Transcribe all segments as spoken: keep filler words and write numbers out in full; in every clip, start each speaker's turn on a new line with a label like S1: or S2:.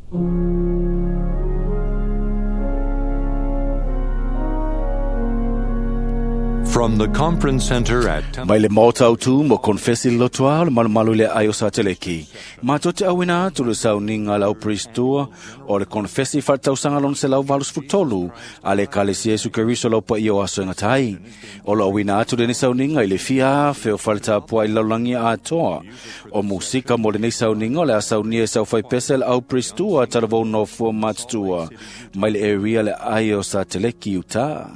S1: From the conference center at
S2: Mai le mautau tu mo confessi lotua le malumalu le ayo sa teleki. Ma tote awina tu le sauninga lau pristua o le confessi faltau sanga lon se lau valus futolu ale kalesi Jesu Keriso lau pa iyo aso ngatai. O lo awina tu le ni sauninga ile fia feo falta pua ila langi a toa. O musika mo le ni sauninga le asaunia sau fai pesel au pristua talavou no fua matua. Mai le area le ayo sa teleki uta.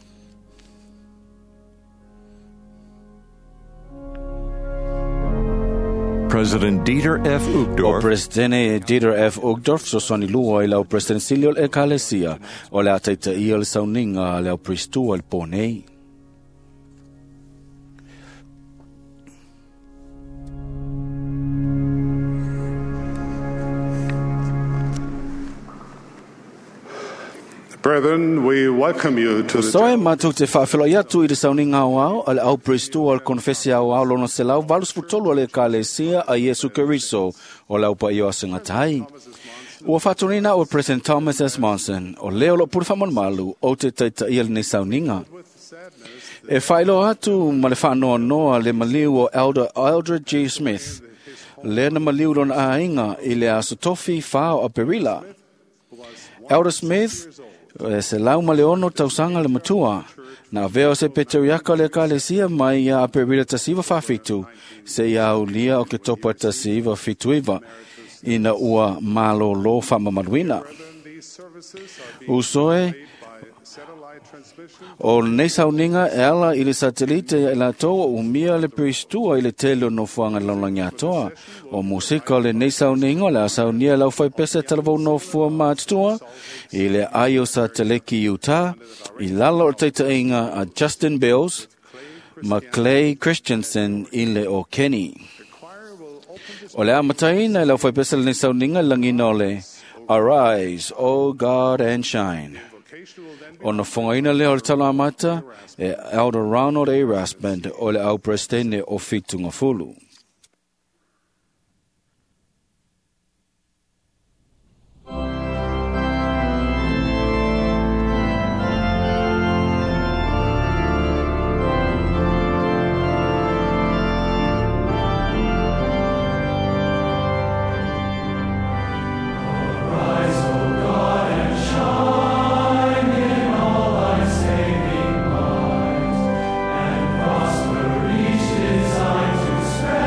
S1: President Dieter F.
S2: O
S1: Uchtdorf
S2: Presidente Dieter F. Uchtdorf so soni lua i lau Presidente Silio e Kalesia o le ataita ia le sauninga le au pristua le ponei.
S3: Brethren, we welcome you to the
S2: Soe matuk te whawhilo iatu i le sauninga au au, ale au pristua al confessi au au lono se lau valus futolo le Kalesia a Jesu Keriso o lau pa io asinga tai. Ua whaturina o President Thomas S. Monson o leo lo purwhamon malu o te taita ia le sauninga. E whailo atu ma le whanoa noa le maliu o Elder Eldred G. Smith. Le na maliu lona a inga i le aso tofi whao a Perila. Elder Smith e se lau ma le ono tausanga le matua. Na veo se peteriaka le Kalesia mai a Perila tasiva whawhitu se iau lia o ke topa tasiva fituiva. Ina ua malo lo whamamaruina. Usoe o nei sauninga e ala i le satelite e la toa umia le pristua i le telo no fuanga laulangi atoa. O musika le nei sauninga le asaunia lau fai pese talavou no fua maatua i le ayo sa teleki Utah i lalo o teita inga a Justin Bills ma Clay Christensen i le o Kenny. O le amataina lau fai pese le nei sauninga langina le Arise, O God, and shine. O na whangaina leo le tala amata e Elder Ronald A. Rasband o le au prestene o fitunga fulu.
S4: Spend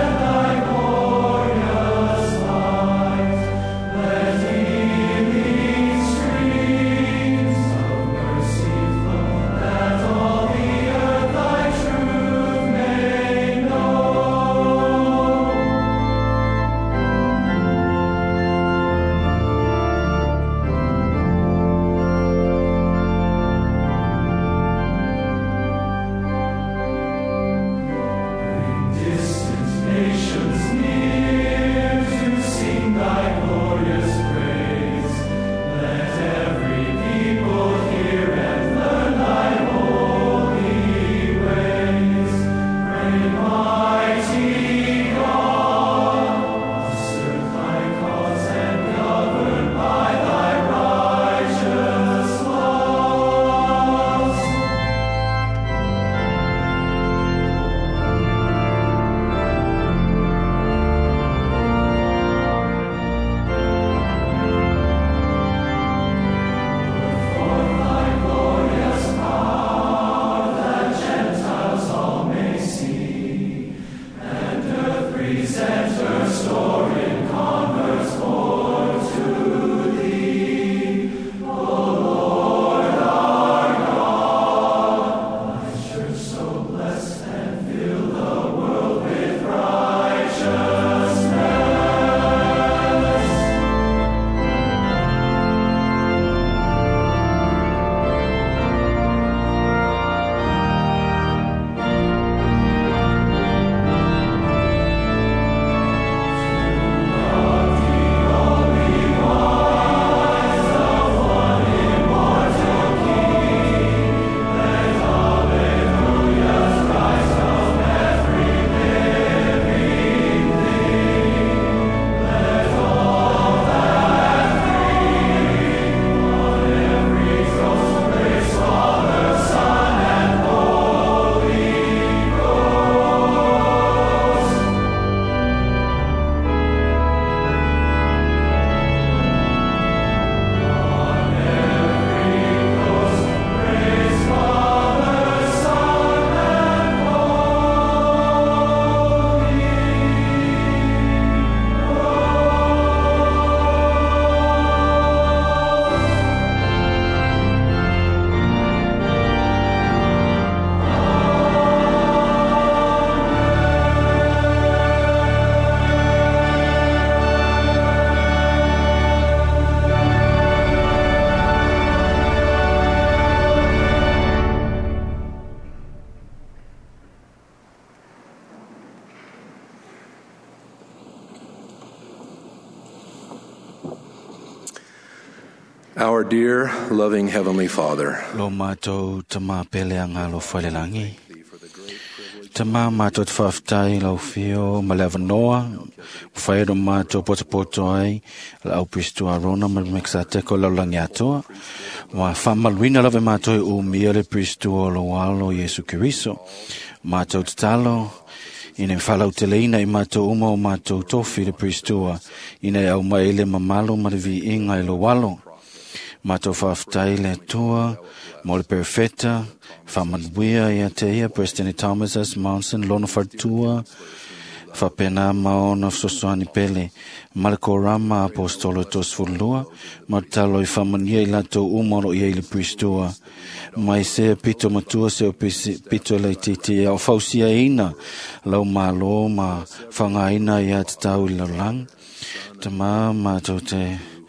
S4: Our dear, loving Heavenly Father,
S2: Lo mātou tama pele anga lo whalelangi. Tama mātou te whaftai lau whio ma le avanoa. Whaero mātou potapoto ai la au pristu a rona ma meksa teko lau langi atoa. Wa whamaluina lave mātou e umia le pristu o lo walo Yesu Kiriso. Mātou te talo. Ina whalau te leina i mātou uma o mātou tofi le pristua. Ina au maele mamalo ma le vi inga i lo walo. Mātou whaftai le tua, mo le perfeta, whamanuia ia te ia, President Thomas S. Monson, lona whartua, whapena maona fsosoani pele, malako rama apostolo tos fulua, martalo i whamanuia i lato umoro i le pristua, mai se pito matua se o pito le titi, o fausia ina, lau malo ma whangaina ia te tau i laulang, tama mātou te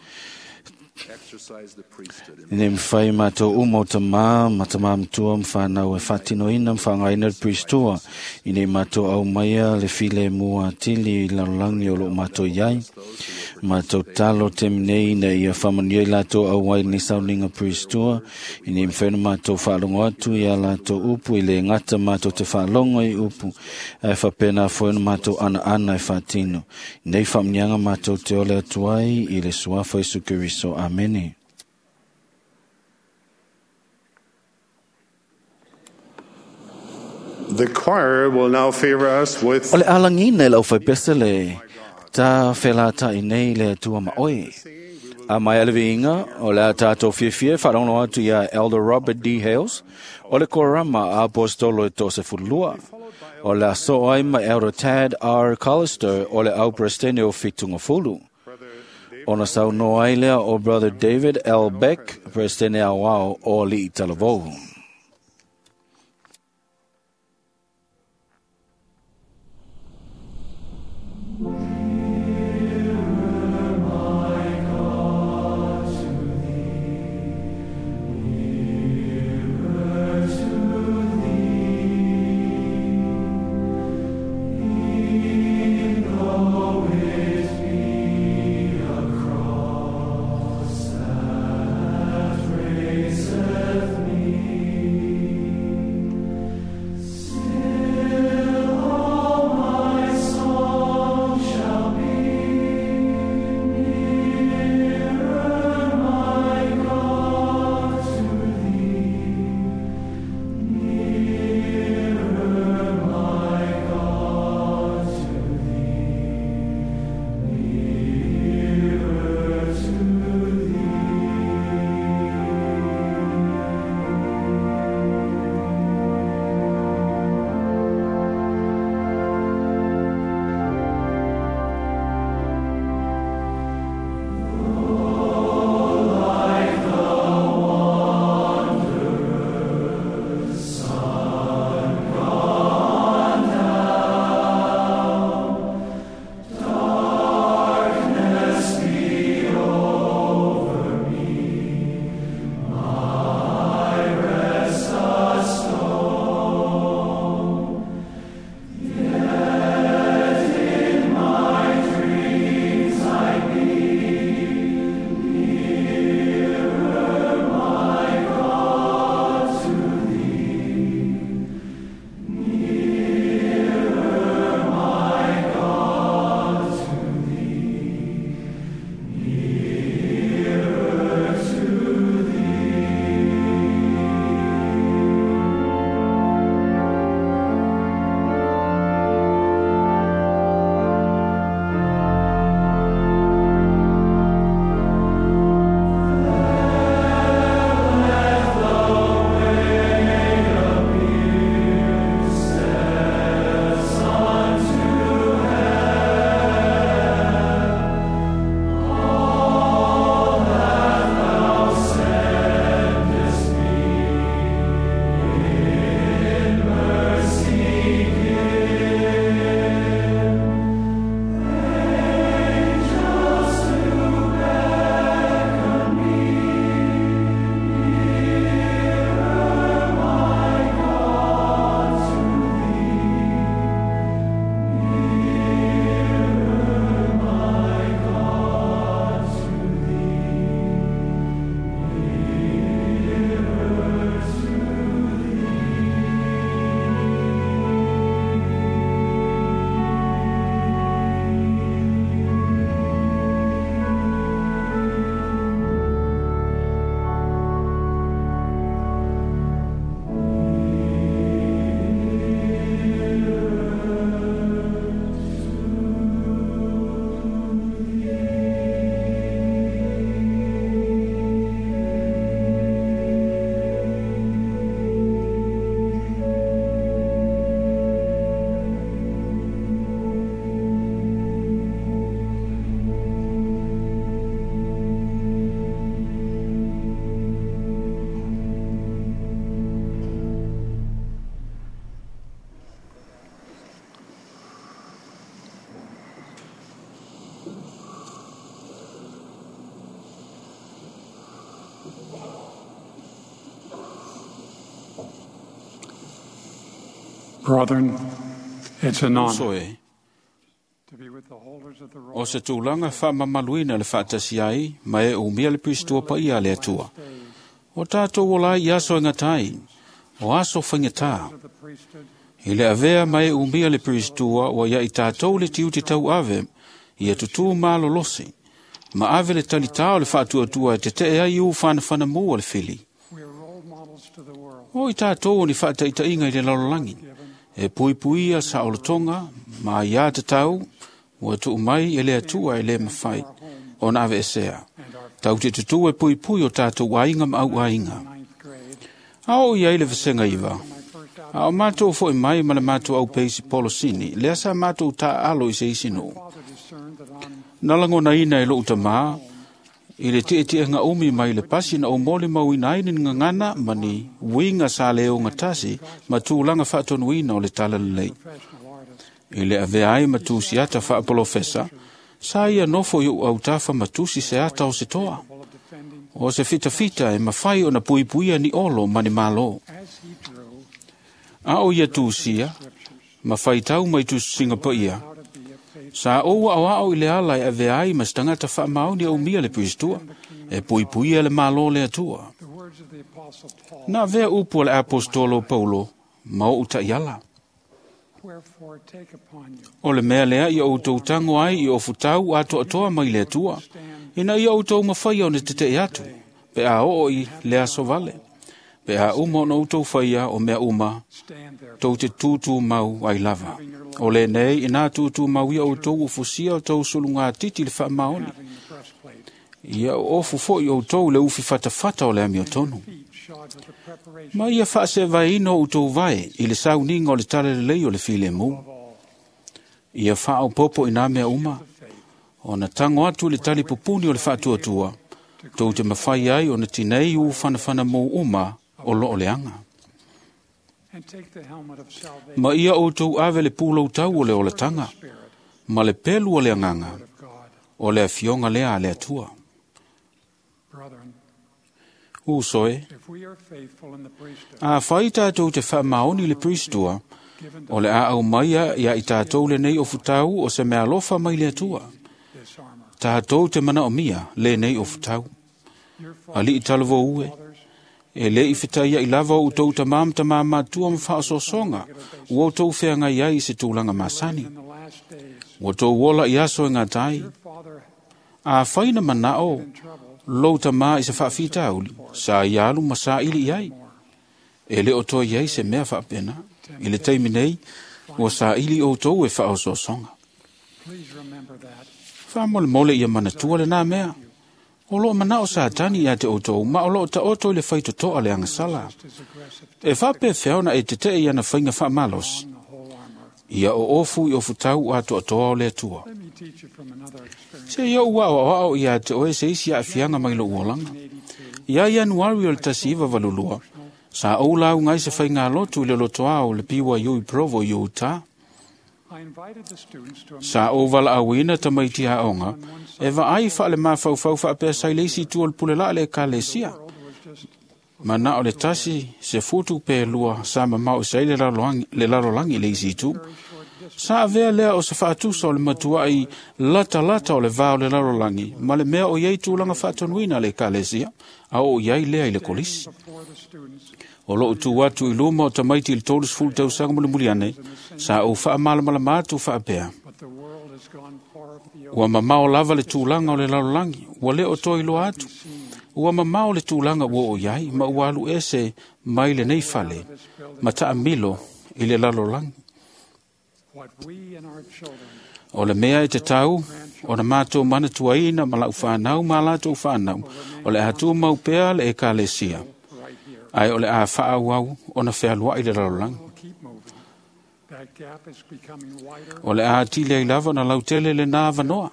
S2: Ine mwhai mātou umo tamā, matama mtua mwhanau e whatino ina mwhangaina le pristua. Ine mātou au maia le file mua tili i laulangi o lo mātou iai. Mātou talo te minei ina ia whamania i lato au wai ni sauninga pristua. Ine mwhena mātou whalongo atu i a lato upu i le ngata mātou te whalongo i upu. E whapena whoena mātou ana ana e whatino. Nei whamnianga mātou te ole atuai i le suafa Jesu Kiriso. Amene.
S3: The choir will now favor us with
S2: Ole alangina lau fai pesele ta whelata i nei le tua maoi. A mai alevinga o le tātou fiefie wharono atu ia Elder Robert D. Hales o le korama a apostolo e tose fulua. O le aso ai ma Elder Tad R. Collister o le au prestene o fitunga fulu. Ona sau no ai lea o Brother David L. Beck prestene awao o li talavohu.
S5: Me Brethren, it's an honor
S2: So e,
S5: to be with the holders of the
S2: o
S5: royal
S2: se tūlanga whamamaluina le whaatasi ai, mai e umia le pristua pa ia le atua. O tātou o lai i aso ingatai, o aso whaingatā.
S5: of the priesthood.
S2: I le avea mai e umia le pristua o ia i tātou le tiu te tau ave, i a tutu malo losi. Ma ave le talitao le whaatua tua te te ea iu whana whana mua le whili.
S5: We are role models to the world.
S2: O i tātou ni whaata ita inga i le lalolangi. E pui pui a sa olatonga, ma ia te tau, o tu mai e le atua e le mawhai, o na ave esea. Tau te tutu e pui pui o tātou ainga ma au ainga.
S5: Ninth grade.
S2: Ao i aile visenga iwa. Ao mātou fo i mai ma le mātou au peisi polosini, le asa mātou tā alo i se isino.
S5: Father discerned that on
S2: Nalango na ina e lo utama, i le te te nga umi mai le pasi na o mole mau ina ina nga ngana mani winga sa leo ngatasi ma tūlanga whaatonu ina o le tala lei.
S5: professional artists,
S2: I le ave ai matusi ata whaapolofesa, sa ia nofo iu au tafa matusi se ata o se toa.
S5: full of defending
S2: O se fita fita e mawhai o na pui puia ni olo mani malo.
S5: as he drew
S2: A o ia tūsia, mawhai tau mai tu singa pa ia.
S5: how to be a faithful
S2: Sa o au au i le ala e ave ai mas tangata wha mauni au mia le puistua, e pui puia le malo le atua.
S5: the words of the apostle Paul.
S2: Na vea upu le apostolo Paulo, mau uta iala.
S5: Wherefore take upon you
S2: O le mea lea i o tau tango ai i o futau ato atoa mai le atua. Ina i o tau mawhai o ne te te atu. Pe a o i le aso vale. Pe a uma o no tau whaia o mea uma,
S5: stand there
S2: tau te tūtū mau ai lava. O le nei, ina tūtū mau i o tau ufusia o tau sulunga titi le wha maoni.
S5: having the breastplate,
S2: Ia o ofu fo i o tau le ufi fata fata o le ami o tonu.
S5: feet shod with the preparation
S2: Ma ia wha se vai ino o tau vai, i le sau ninga o le tale le lei o le file mu.
S5: of all
S2: Ia wha o popo ina mea uma.
S5: faith,
S2: O na tango atu le tali pupuni o le wha atua tua. Tau te mawhai ai o na tinei u whana whana mou uma o lo o le anga.
S5: and take the helmet of salvation
S2: Ma ia o tau ave le pūlau tau o le o le tanga.
S5: spirit
S2: Ma le pelu o le anganga.
S5: of God.
S2: O le afionga lea a le atua.
S5: Brethren,
S2: Usoe,
S5: if we are faithful in the priesthood
S2: a whai tātou te wha maoni le pristua,
S5: given
S2: o le a au maia ia i tātou le nei o futau o se mea lofa mai le atua.
S5: this armor,
S2: Tātou te mana o mia le nei o futau.
S5: your
S2: Ali i talavo ue.
S5: fathers
S2: E le i whitaia i lava o tau tamam tamam matua ma whaaso songa. Ua o tau whenga iai se tūlanga masani.
S5: in the last days,
S2: Ua tau wola i aso ngā tai.
S5: your father
S2: A whaina manao,
S5: in trouble
S2: lou tamā i se whaafita auli. Sa i alu ma sa ili iai.
S5: more.
S2: E le o toi iai se mea whaapena. I le teimi nei, ua sa ili o tau e whaaso songa.
S5: Please remember that
S2: Whaamole mole ia manatua le nā mea. O lo manao sa tani ia te o tau, ma o lo ta o toi le whaito toa le angasala.
S5: just as aggressive
S2: E whape whiaona e te te ia na whainga whaamalos.
S5: on the whole armor.
S2: Ia o ofu i o futau ato atoa o le atua.
S5: Let me teach you from another experience.
S2: Se ia ua o ao ia te oe se isi a fianga mai lo uolanga.
S5: eighty-two,
S2: Ia Januari o le tasiva valulua. Sa au lau ngai se whainga lotu le lotoa o le piwa iui provo i uta.
S5: I invited the students to a
S2: Sa o vala awina ta maiti a onga. E va ai wha le mawhau fau wha apea sai leisi tu al pule la le ka lesia.
S5: world was just
S2: Mana o le tasi se futu pe lua sa mamau sai le lalolangi, le lalolangi leisi tu.
S5: very short distance.
S2: Sa avea lea o se whaatusa o le matua i lata lata o le vao le lalolangi. Ma le mea o iei tūlanga whaatonuina le ka lesia. A o iei lea i le kolisi.
S5: Before the students,
S2: O lo tu watu i luma o tamaiti il tolus ful tau sanga muli muli ane. Sa o wha mala mala mātu wha apea.
S5: but the world has gone far afield.
S2: Ua mamao lava le tūlanga o le lalolangi. Ua le o toi lo atu. Ua mamao le tūlanga ua o iai. Ma ua alu ese mai le nei fale. Ma taa milo i le lalolangi.
S5: What we and our children
S2: O le mea e te tau. O na mātou mana tuaina ma lau whanau ma lātou whanau. O le hatu mau pea le e ka le sia.
S5: right here
S2: Ai o le a whaau au o na whea lua i le lalolangi.
S5: will keep moving. That gap is becoming wider.
S2: O le a tile i lava na lautele le nā vanoa.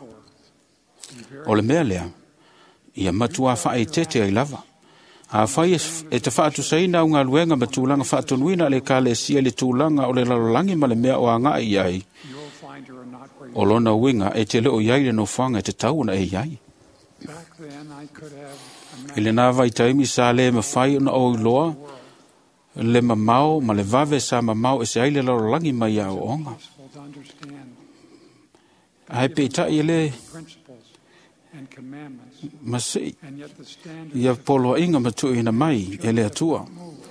S5: Be very
S2: O le mea lea, ia matua wha e tete ai lava. A whai e te whaatu saina o ngā luenga ma tūlanga whaatonuina le ka le sia le tūlanga o le lalolangi ma le mea o anga i ai.
S5: you will find you are not where
S2: O
S5: you
S2: lona winga e te leo iai le no whanga e te tauna e iai.
S5: back then I could have
S2: I le nā vai taimi sa le ma whai o na o iloa, le mamao ma le vave sa mamao e se aile laulangi mai a o onga.
S5: Possible to understand
S2: Ai pe tai le
S5: principles and commandments,
S2: masi
S5: and yet the standards
S2: ia
S5: of
S2: polo inga matu ina mai e le atua.
S5: moved.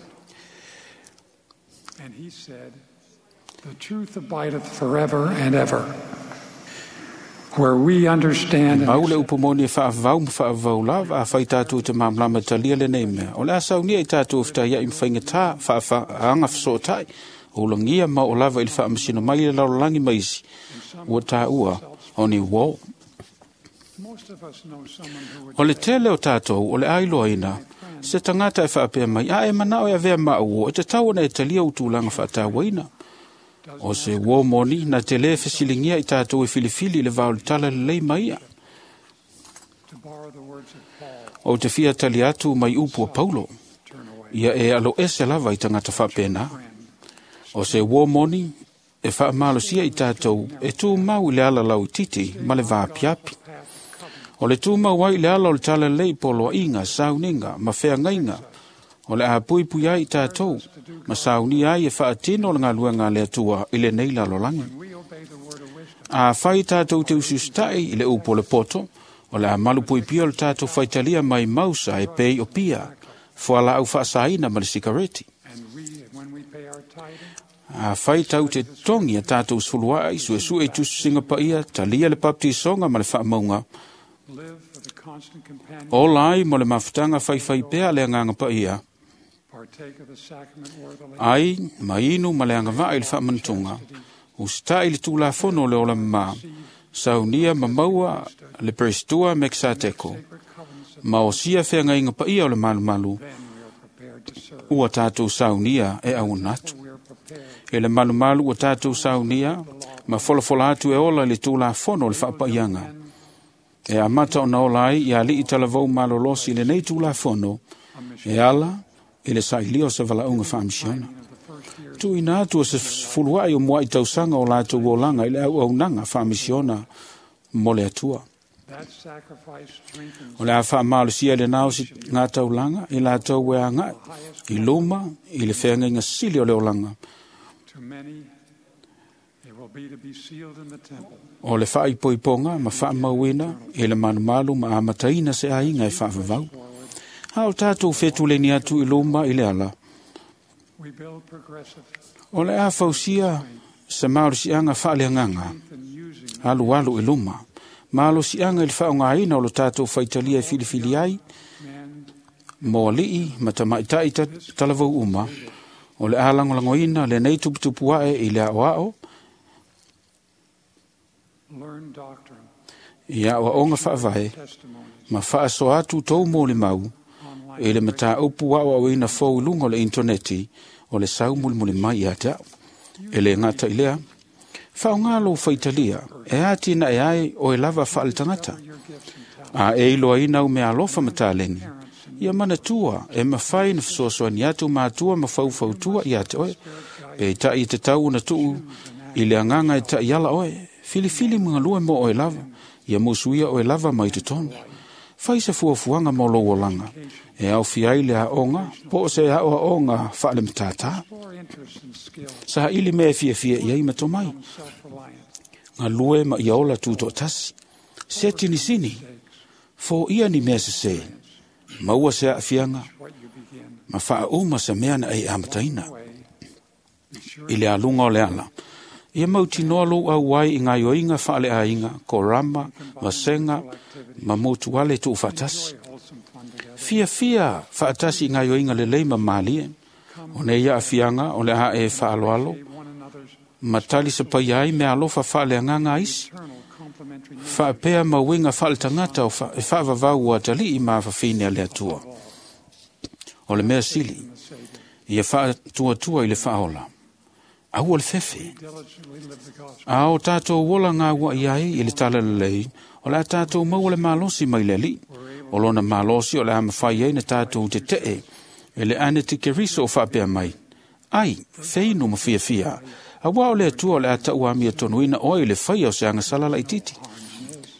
S5: And he said, "The truth abideth forever and ever." Where we understand and
S2: Mau le
S5: accept
S2: upomoni e whaavau ma whaavau lava a whai tātou te mamlama talia le nei mea. O le asau nia i tātou fta ia im whainga tā whaanga whasotai. O langia ma o lava ili whaamasino mai le laulangi maisi. Ua tā ua o ni wau.
S5: most of us know someone who would
S2: O le tele o tātou o le ailoa ina. Se tangata e whaapea mai. A e mana o e avea maa ua. E te tau na e talia utulanga whaatawa ina. O se wau moni na te le fesilingia i tātou e filifili le vau le tala le lei mai.
S5: to borrow the words of Paul,
S2: O te fia tali atu mai upu o Paulo.
S5: turn away.
S2: Ia e alo ese lava i tangata whapena. O se wau moni e whaamalosia i tātou e tū mau i le ala lau titi ma le vā piapi. O le tū mau ai le ala o le tala lei polo inga, sauninga, ma whea ngainga. O le a pui pui ai i tātou, ma sauni ai e whaatino le ngā luenga le atua i le neila lolangi.
S5: We obey the word of wisdom.
S2: A whai tātou te usustai i le upo le poto, o le a malu pui pia o le tātou whaitalia mai mausa e pei o pia, fuala au whaasaina ma le sikareti.
S5: And we, when we pay our tithing,
S2: A whai tau te tongi a tātou sulua i sue sue i tusu singa pa ia, talia le papti songa ma le whaamaunga,
S5: live for the constant companion,
S2: o lai mo le mafutanga whai whai pea le anganga pa ia,
S5: partake of the sacrament worthily,
S2: ai, mainu ma le angava i le whaamantunga, usta i le tūla fono le ola ma, saunia ma maua le prestua mexateko,
S5: sacred covenants of
S2: ma o sia whea ngainga pa ia o le malu malu,
S5: then we are prepared to serve.
S2: ua tātou saunia e au natu.
S5: We are prepared
S2: E le malu malu ua tātou saunia, ma fola fola atu e ola le tūla fono le whaapaianga. E amata o na ola ai, ia li i talavou malolosi le nei tūla fono, e ala, i le sailio se vala unga whaamisiona.
S5: of the first year
S2: Tu ina atu o se fuluai o mua i tausanga o lātou o langa, i le au au nanga whaamisiona mo le atua.
S5: that sacrifice strengthens
S2: O le a whaamalosia le nao si ngā taulanga, i lātou e angai, i luma, i le whenga inga sili o le o langa.
S5: to many. It will be to be sealed in the temple.
S2: O le whai poiponga, ma wha mauina, i le manumalu, ma amataina se a inga e whaavavau. Ha o tātou whetu le ni atu i luma i le ala.
S5: We build progressive
S2: O le a fausia, se maaro si anga whaaleanganga,
S5: and using
S2: alu alu i luma. Maalo si anga il whaonga aina o lo tātou whaitalia e filifili ai,
S5: man
S2: mo lii, ma tamaitai ta talavau uma. O le a langolangoina, le nei tuputupu ae i le ao ao,
S5: learn doctrine,
S2: ia o onga whaavae,
S5: testimonies,
S2: ma whaaso atu tau mo le mau,
S5: online
S2: e le mata upu wa wa ina fo lungo le interneti o le sau mul mul mai ata e le ngata ilea fa ngalo fa italia e ati na e ai o e lava fa altangata
S5: your gifts and talents.
S2: a e lo ina u me alofa mataleni ia mana tua e ma fai na so so ni atu ma tua ma fau fau tua ia te oe pe ta i te tau na tu i le anganga i ta iala oe fili fili mga lua mo o e lava ia musuia o e lava mai te tonu fai se fuafuanga mo lo langa e au fiai le aonga po se au aonga fa le mtata
S5: Explore interests and skills,
S2: sa ili me fia fia ia i matomai
S5: self-reliance,
S2: nga lue ma ia ola tuto tasi se tini sini fo ia ni mea se se maua se a fianga
S5: what you begin.
S2: ma faa uma se mea na ai amataina
S5: Way, be sure
S2: ile alunga o le ala ia mauti noa lo au wai i ngai oinga fa le ainga ko rama wasenga ma motu wale tu fatasi
S5: enjoy wholesome fun together.
S2: fia fia fa atasi ngai oinga le leima malie o ne ia fianga o le a e fa alo alo
S5: Be one another's
S2: matali se pai ai me alofa fa le nganga isi
S5: eternal complementary needs.
S2: fa pea ma winga fa tangata o fa e fa va va wa tali i ma fa fine le atua o le mea sili ia fa tua tua i le fa ola au le fefe
S5: Diligently live the gospel.
S2: a o tato wola ngā wa iai i le tala le lei o la tato mau le malosi mai le li o lona malosi o le ama fai ei na tato te te e e le ane te keriso o fa pea mai ai feinu ma fia fia a wao le atua o le ata ua mia tonuina o i le fai o se anga salala i titi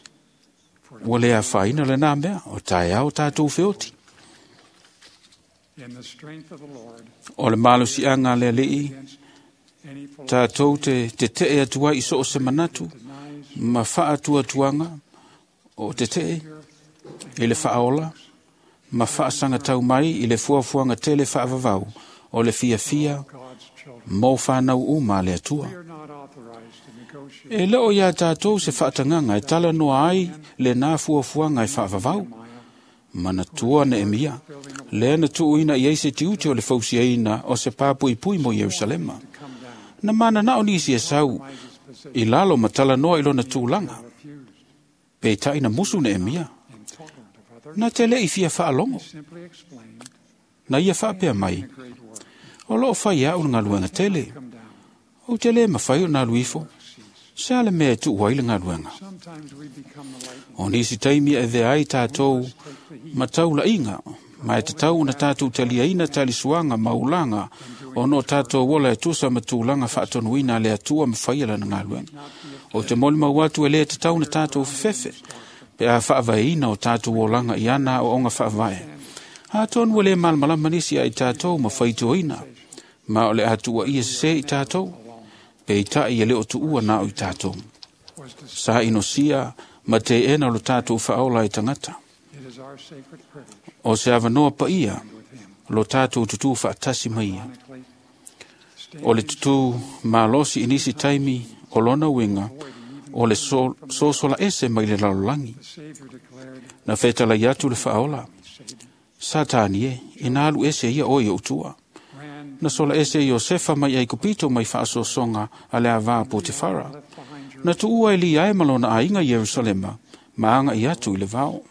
S2: Wa le a faina le nā mea, o tae au tātou whioti.
S5: In the strength of the Lord,
S2: O le malusi anga le lii,
S5: against any
S2: tātou te, te te e atua i so o se manatu, ma wha atua tuanga, o te te e, i le whaola, ma wha sanga tau mai, i le fuafuanga te le wha avavau, o le fia fia,
S5: God's children.
S2: mō whanau uma le atua.
S5: We are not authorized to negotiate
S2: E leo ia tātou se whaatanganga, e tala noa ai, le nā fuafuanga i wha avavau, mana tua ne emia, le na tuuina i eise tiuti o le fausiaina o se pāpui pui mo Yerusalema.
S5: come down.
S2: Na mana nao nisi e sau, i lalo matala noa ilo na tūlanga, pe tai na musu ne emia,
S5: Intolerant of others.
S2: na te le i fia whaalongo,
S5: Simply explained
S2: na ia whaapea mai,
S5: great work.
S2: o loo whai au ngā luenga tele,
S5: Come down.
S2: o te le mawhai o ngā luifo, se ale mea tu waile ngā luenga.
S5: Sometimes we become the lightning.
S2: O nisi taimi e dhe ai tātou matau la inga, ma e te tau na tātou talia ina tali suanga maulanga, o no tātou wola e tusa matulanga whaatonuina le atua mawhaiala na ngā luenga. O te moli mauatu e le te tau na tātou fefefe, pe a whaavaeina o tātou wolanga i ana o onga whaavae. Ha tonu le malmalama nisi ai tātou mawhaitoina, ma o le atua ia se i tātou, pe i tai e le o tuua na o i tātou.
S5: Was to
S2: Sa ino sia, ma te ena o lo tātou whaola i tangata.
S5: It is our sacred privilege
S2: O se avanoa pa ia,
S5: with him.
S2: lo tātou tutu whaatasi mai ia.
S5: Ironically,
S2: O le tutu malosi inisi taimi o lona winga, o le so, so sola ese mai le lalolangi.
S5: the Savior declared,
S2: Na whetala i atu le whaola,
S5: Satan
S2: Satani e, ina alu ese ia o ia utua.
S5: ran
S2: Na sola ese Iosefa mai ai kupito mai whaaso songa a le ava Potifara.
S5: left behind your
S2: Na tuua e li ai malona a inga Yerusalema, maanga i atu i le vao.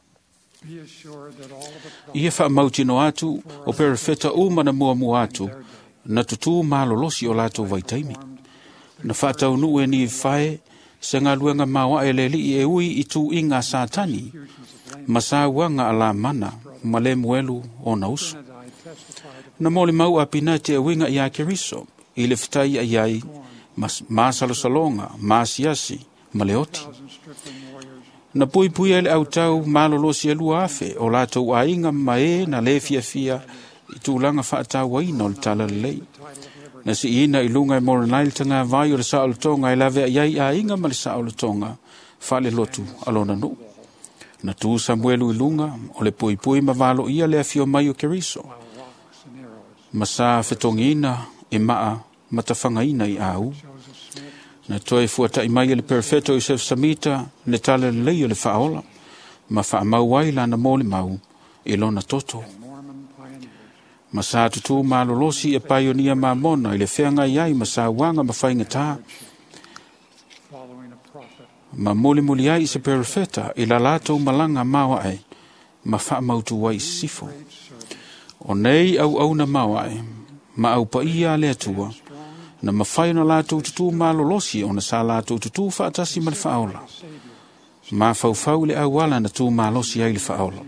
S5: be assured that all of the
S2: Ia wha mautino atu, o perifeta uma na mua mua atu, na tutu malolosi o lato vaitaimi. Na whatau nu e ni whae, se ngā luenga mawa e le li e ui i tu inga satani, ma sa wanga ala mana, ma le muelu o na usu.
S5: and I testified of
S2: Na moli mau a pina te winga i a keriso, i le fitai a iai, mas masalo salonga, masiasi, ma le oti.
S5: thousand stripling warriors
S2: Na pui pui ele au tau malolosi e lua afe, o lato a inga ma e na le fia fia, i tūlanga whaatau waina o le tala le lei.
S5: title of liberty.
S2: Na si ina i lunga i mora nail tanga vai o le sao le tonga i lawe a iai a inga ma le sao le tonga, whale lotu alona nu. Na tu Samuelu i lunga, o le pui pui ma valo ia le afio mai o keriso.
S5: While rocks and arrows.
S2: Ma sa whetongina i maa matawhangaina i au.
S5: Joseph Smith,
S2: Na toi fuata i mai le perfeto Yosef Samita, le tala le lei o le whaola. Ma wha mau wai la na mole mau, i lona toto.
S5: Mormon pioneers,
S2: Ma sa tutu malolosi e paionia ma mona i le whenga iai ma sa wanga ma whainga tā.
S5: following a prophet,
S2: Ma muli muli ai se perfeta i la lato malanga mawa ai, ma wha mautu wai sifo.
S5: great servant,
S2: O nei au au na mawa ai, ma au pa ia le atua, na ma whai na lato tutu malolosi o na sa lato tutu whaatasi ma le whaola. Ma fau fau le au wala na tu malosi ai le whaola.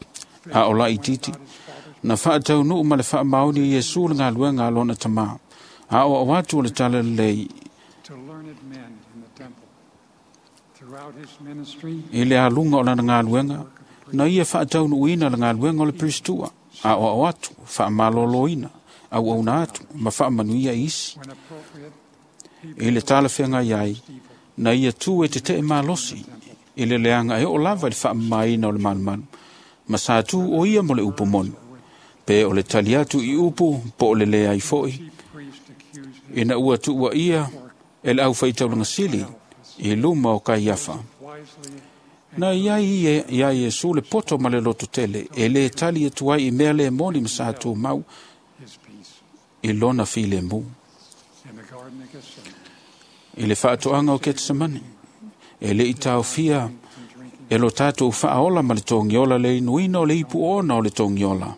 S2: A ola i titi, na whaatau nuu ma le wha mauni Yesu le ngā luenga alona tama. A o awatu le tala lei,
S5: to learned men in the temple. Throughout his ministry,
S2: i le alunga o lana ngā luenga, na ia whaatau nuu ina le ngā luenga o le pristua. A o awatu, wha malolo ina, au au na atu, ma wha manuia isi.
S5: when appropriate,
S2: I le tala whenga iai, na ia tu e te te malosi, i le leanga e o lava i le wha maina o le manmanu, ma sa tu o ia mo le upo monu. Pe o le tali atu i upu, po o le lea i foi,
S5: chief priest accused him
S2: ina ua tu ua ia, e le au whaitaulanga sili, i luma o kai yafa.
S5: wisely
S2: Na iai ie, iai e su le poto ma le loto tele, e le tali e tuai i mea le moni ma sa tu mau,
S5: his peace.
S2: i lona fi le mu.
S5: In the Garden of Gethsemane,
S2: I le whaatoanga o Getsemani, e le i tau fia, e lo tātou whaola ma le tōngiola le inuina o le ipu ona o le tōngiola.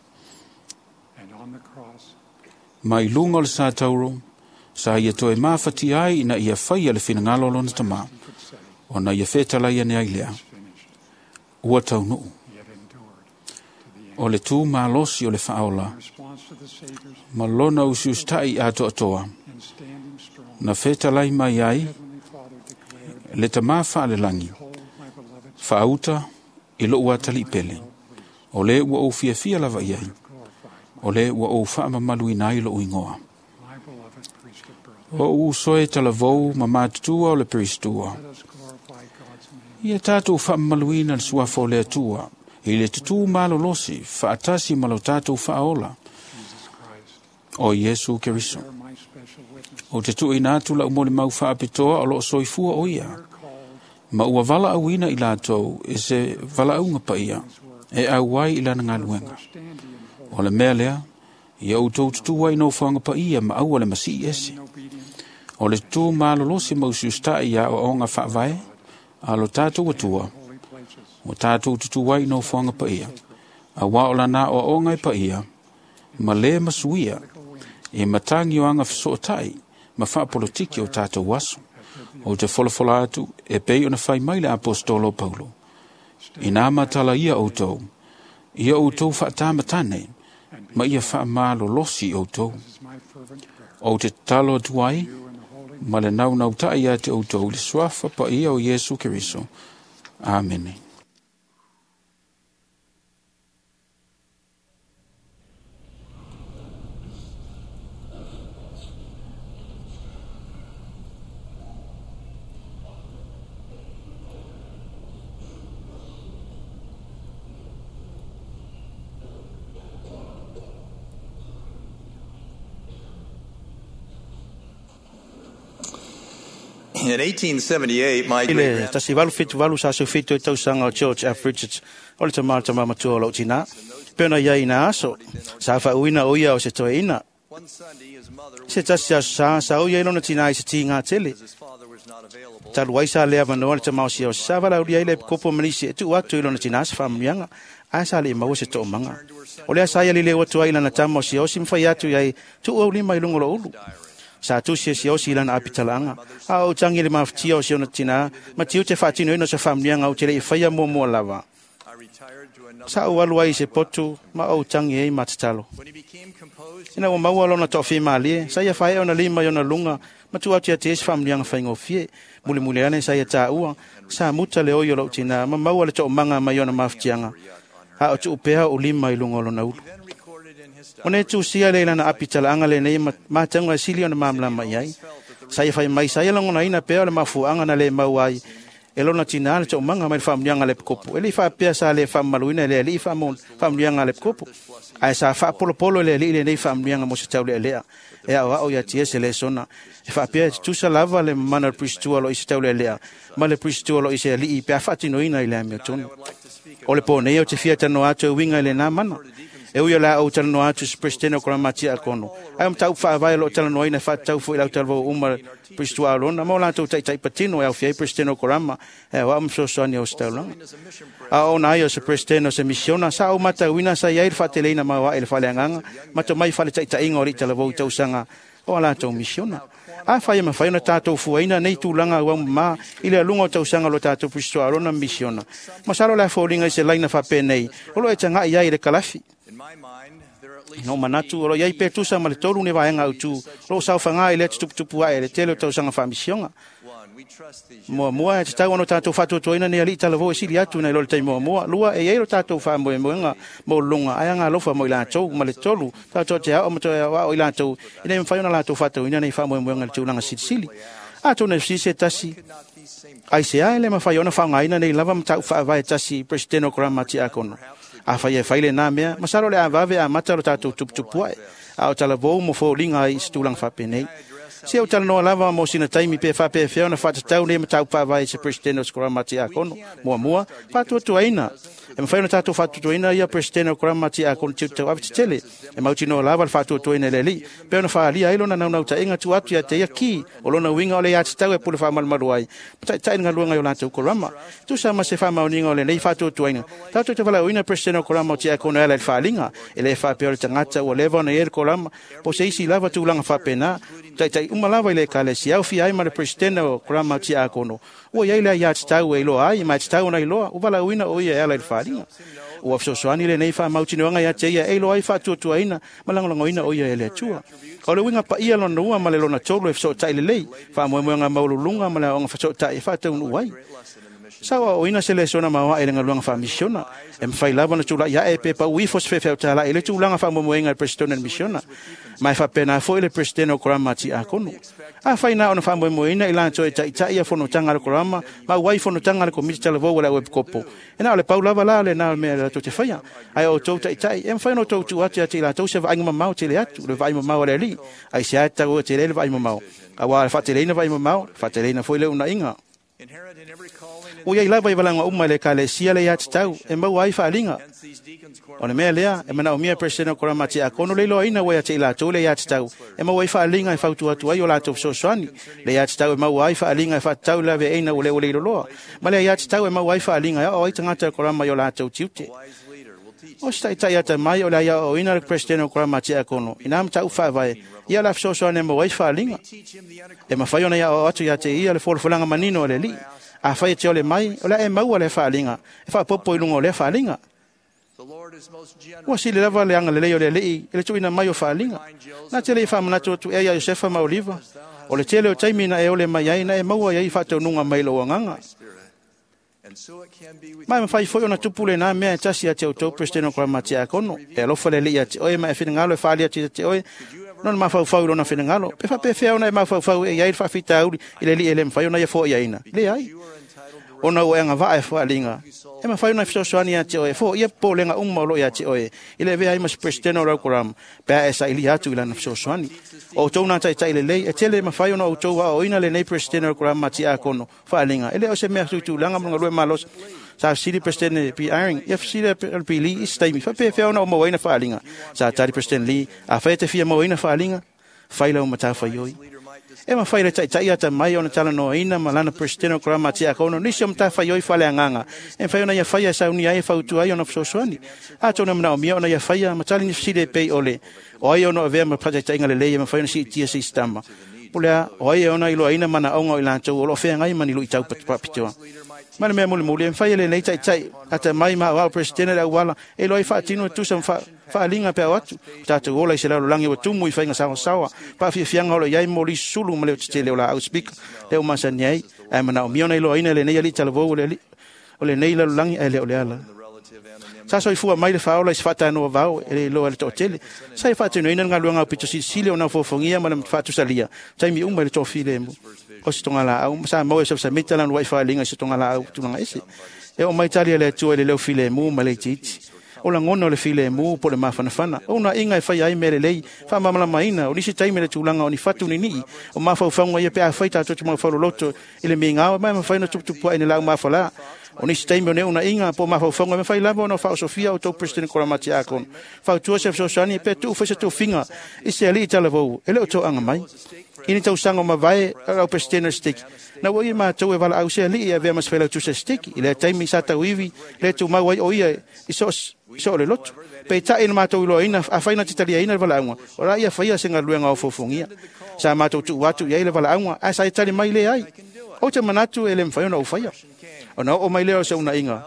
S5: and on the cross,
S2: Ma i lunga o le sa tauro, sa ia toe mawhati ai ina ia whaia le whinangalo lona tama,
S5: he could say,
S2: o na ia whetala ia ne ai lea,
S5: finished.
S2: ua tau nuu.
S5: He had endured to the end.
S2: O le tū malosi o le whaola,
S5: In response to the Savior's
S2: ma lona usius tai ato atoa,
S5: and standing strong,
S2: na whetala i mai ai,
S5: Heavenly Father declared,
S2: le tama whaale langi,
S5: "Behold my beloved Son,
S2: whauta i lo ua tali pele, o le ua o fia fia lava i ai,
S5: glorified
S2: O le ua o wha mamaluina i lo uingoa.
S5: my beloved priesthood brother.
S2: O usoe talavou ma mātutua o le peristua.
S5: Let us glorify God's name.
S2: Ia tātou wha mamaluina le suafo le atua. I le tutu malolosi, whaatasi malo tātou whaola.
S5: Jesus Christ,
S2: O Yesu Keriso.
S5: you're my special witness.
S2: O te tui nātu la umole mau whaapitoa o lo soifua o ia.
S5: You're called
S2: Ma ua vala auina i lātou e se vala aunga pa ia. E au wai i lana ngā luenga.
S5: standing in
S2: O le mea lea, ia utou tutu wai no whanga pa ia ma au le masi ese.
S5: obedience.
S2: O le tu malolosi mau siusta ia o onga whaavae, a lo tātou atua.
S5: Holy places.
S2: O tātou tutu wai no whanga pa ia. A wa o lana o onga i pa ia. Ma le masuia, e matangi o anga fisotai, ma wha politiki o tātou waso. O te wholafola atu, e pei o na whai mai le apostolo Paulo. I nā matala ia o tau. Ia o tau wha tāmatane, ma ia wha malo losi o tau.
S5: This is my fervent prayer.
S2: O te talo tuai,
S5: You and the Holy
S2: ma le nau nau tai ia te o tau, le swafa pa ia o Yesu Keriso. Amen.
S6: In eighteen seventy-eight, my
S7: Ile
S6: great
S7: tasi walu fitu walu sa se fitu e tausanga o George F. Richards o le tamata mamatua o lau tina. Pena ia ina aso, sa wha uina o ia o se toe ina.
S6: one Sunday, his mother
S7: Se tasi aso sa, sa o ia ilona tina i se ti ngā tele.
S6: his father was not available.
S7: Talu waisa lea manoa le tamau si o sa wala uri aile kopo manisi e tu atu ilona tina sa whamuianga. Ai sa le maua se toa manga. O lea sa ia lile watu aila na tamau si o si mwhai atu iai tu au lima ilungo lo ulu. Sa tu si si o si ilana apitalanga. A o tangi le maftia o si ona tina. Ma tiu te whaatino ino sa whamuianga o te le i whaia mua mua lava.
S6: I retired to another.
S7: Sa o alu ai se potu ma o tangi e matatalo.
S6: When he became composed,
S7: Ina o maua lona tofi malie, sa ia whae ona lima yona lunga, ma tu atu te esi whamlianga whaingo fie, muli muli ane sa ia tā ua, sa muta le oio lau tina, ma maua le to manga ma yona maftianga. Ha o tu upea o lima i lunga o lona ulu.
S6: then recorded in his
S7: O ne tu sia le lana apitala anga le nei ma tanga sili ona mamla mai ai. Sa ia whai mai sa ia langona ina pea o le mafu anga na le mau ai. E lona tina le to manga mai whamlianga le kopo. E li wha pea sa le whamaluina le li whamlianga le kopo. Ai sa wha polo polo le li le nei whamlianga mo se tau le lea. E au au ia tia se le sona. E wha pea tu sa lava le mana le pristua lo i se tau le lea. Ma le pristua lo i se li i pea whatino ina i le amia tonu. O le po nei o te fia tano atu e winga i le nā mana. E uia la au tala no atu se presteno kora matia akono. Ai am tau wha vai lo tala no ina wha tau fo i lau tala vo uma pristua alona. Ma o la tau tai tai patino e au fiai presteno korama. E wa am so soani o stau langa. A o na ai o se presteno se misiona. Sa au mata wina sa iai fa teleina ma wa ele fale anganga. Mato mai fale tai tai inga o ri tala vo i tau sanga. O la tau misiona. A whai ma whai na tātou fuaina nei tūlanga ua ma i le alunga o tau sanga lo tātou pristua alona misiona. Ma saro la fōringa i se laina whape nei. Olo e tanga iai le kalafi.
S6: in my mind, there are at least
S7: No manatu olo iai pe tusa ma le tolu ne vaenga utu. Lo sau whanga i le tupu tupu ai le tele o tau sanga whamisionga.
S6: one. We trust these
S7: Mua mua e te tau ano tātou whatu toina ne ali tala vo e sili atu nei lo le tai mua mua. Lua e eiro tātou wha moe moenga mo lunga. Ai anga lofa mo i lātou ma le tolu. Tātou te hao ma toi wa o i lātou. I nei mwhaiona lātou whatu ina nei wha moe moenga le tūlanga sili sili. A tō nei sise tasi. Ai se ai le ma whaiona whaungaina nei lava ma tau wha vai tasi presideno korama ti akono. A whai e whaile nā mea. Masaro le a vave a mataro tātou tupu tupu ai. A o tala vou mo fōringa i stūlang whapenei. Se o tala noa lava mo sina taimi pe whape whio na whatatau ne matau pāwai se presideno korama ti akono. Mua mua. Whatuatu aina. E mwhaiona tātou whatuatu aina ia presideno korama ti akono tiu tau awiti tele. E mauti noa lava le whatuatu aina le li. Peo na whaalia ailo na naunau ta inga tu atu ia te ia ki. O lona winga o le ati tau e pule whamalmaru ai. Tai tai ngā luanga o lātou korama. Tu sa ma se whamauninga o le nei whatuatu aina. Tātou te whala uina presideno korama ti akono e le whaalinga. E le whapeo le tangata o lewa na e le korama. Po se isi lava tūlanga whapena. Tai tai uma lava i le kale si au fi ai ma le presideno korama ti akono. Ua iai lea ia titau e loa ai, ma titau na i loa. Uwala uina o ia e ala i whaalinga. Ua fsosoani le nei wha mautinoanga ia te ia e loa i whatuatua ina. Malangolango ina o ia e le atua. O le winga pa ia lona ua ma le lona tolu e fso tai le lei. Wha moemoanga maululunga ma le onga fso tai e whatau nu ai. Sawa o ina se le sona mawa e le ngaluanga fa misiona. E mwhai lava na tula ia e pe pa ui fos fefe au tala e le tulanga fa momoenga le presidente misiona. Mai fa pena fo ele presidente o korama ti a kono. A whai na ona fa momoenga i lanto e ta ita ia fono tanga le korama, ma wai fono tanga le komiti talavo wala web kopo. E na ole pau lava la le na me la to te whaia. Ai o tau ta ita e mwhai no tau tu ati ati la tau se va ainga mamau te le atu, le va ainga mamau le li. Ai se ata o te le va ainga mamau. A wa fa te leina va ainga mamau, fa te leina fo ile una inga. O ia lava i valanga uma le kale sia le ati tau, e mau ai whaalinga. O ne mea lea, e mana o mia presidente o korama te a kono le loa ina wea te ila tau le ati tau, e mau ai whaalinga e whautu atu ai o la tau sosoani. Le ati tau e mau ai whaalinga e whaatau la ve eina o le o le loa. Ma le ati tau e mau ai whaalinga e o ai tangata o korama i o la tau tiute. O stai tai ata mai o le ia o ina le presidente o korama te a kono, ina am tau whaavae, ia la sosoani e mau ai whaalinga. E mawhai ona ia o atu ia te ia le folfolanga manino o le li. A whai te ole mai, o le e maua le whaalinga, e wha popo ilunga o le whaalinga. Ua si le lava le anga le leo le lei, e le tuina mai o whaalinga. Na te lei whamanatu atu ea Josefa Maoliva, o le tele o taimina e ole mai ai, na e maua iai whatau nunga mai lo anganga. Mai ma whai foi ona tupule na mea tasi a te autou presidente o korama te a kono, e alofa le lei a te oe, ma e whinangalo e whaalia te te oe, non ma fau fau lona whinangalo. Pe wha pe whea ona e ma fau fau e iai whawhita auri, i le li e le mwhai ona ia fo ia ina. Le ai. Ona o anga va e whaalinga. E ma whai ona fisosoani a te oe, fo ia po lenga umma o lo ia te oe, i le vea imas presidente o raukorama, pea e sa ili atu i lana fisosoani. O tau nā tai tai le lei, e tele ma whai ona o tau wa o ina le nei presidente o raukorama ti a kono, whaalinga. E le o se mea tutu langa mga lue malos, sa siri presidente pi airing, ia siri pi li istaimi, fa pe whea ona o mawaina whaalinga. Sa tari presidente li, a whai te fia mawaina whaalinga, whai lau mata whaioi. E ma whai le tai tai ata mai ona tala no ina ma lana presidente o korama ti a kono, nisi o mata whaioi whale anganga. E whai ona ia whai a sauni ai e whautu ai ona fisosoani. A tona mana o mia ona ia whai a matali ni siri pei ole. O ai ona o vea ma prata tai ngale leia ma whai ona si itia si istama. Pulea, o ai ona ilo aina mana aunga o ilantou o lo whea ngai mani lu i tau papitoa. Mana mea muli muli, e mwhai ele nei tai tai, ata mai maa wao presidente au wala, e loa i wha tino e tusa wha alinga pia watu, tātou ola i se lau langi wa tumu i whainga sawa sawa, pa fia fianga ola iai mori sulu ma leo te leo la au speaker, leo masa ni ai, e mana o miona i loa ina le nei ali talavou o le nei lau langi e leo le ala. Sa so i fua mai le whaola i se whata anua vau, e le loa le tōtele, sa i whata ino ina ngā luanga o pito si sile o nā fofongia ma le whatu salia, taimi umma le tōwhi le mu. O se tonga la au, sa mau e sa mita lan wai whaelinga se tonga la au tunanga ese. E o mai tali le tua le leo file mu ma le titi. O la ngona le file mu po le mafana fana. O na inga e whai ai mere lei, wha mamala maina, o nisi taime le tūlanga o ni whatu ni ni. O mawhau whaunga ia pe a whaita atu mau whauro loto ile mi ngāo, mai ma whaina tuputupua ine lau mawhala. O nisi taime o ne una inga po mawhau whaunga me whai lava o na whao Sofia o tau presidente koramati akon. Whau tua se fsosani pe tu whaisa tu finga, isi ali i talavou, ele o tō anga mai. Ini tau sango ma vai au presidente stiki. Na wo ia ma tau e wala au se ali e vea mas whaila tu se stiki. Ile taimi sa tau iwi, le tu mau ai o ia i so le lotu. Pe ta ina ma tau ilo ina, a whaina titalia ina wala aunga. O ra ia whaia se ngā luenga o fofongia. Sa ma tau tu watu ia ile wala aunga, a sa i tali mai le ai. O te manatu e le mwhaiona o whaia. O na o mai leo se una inga.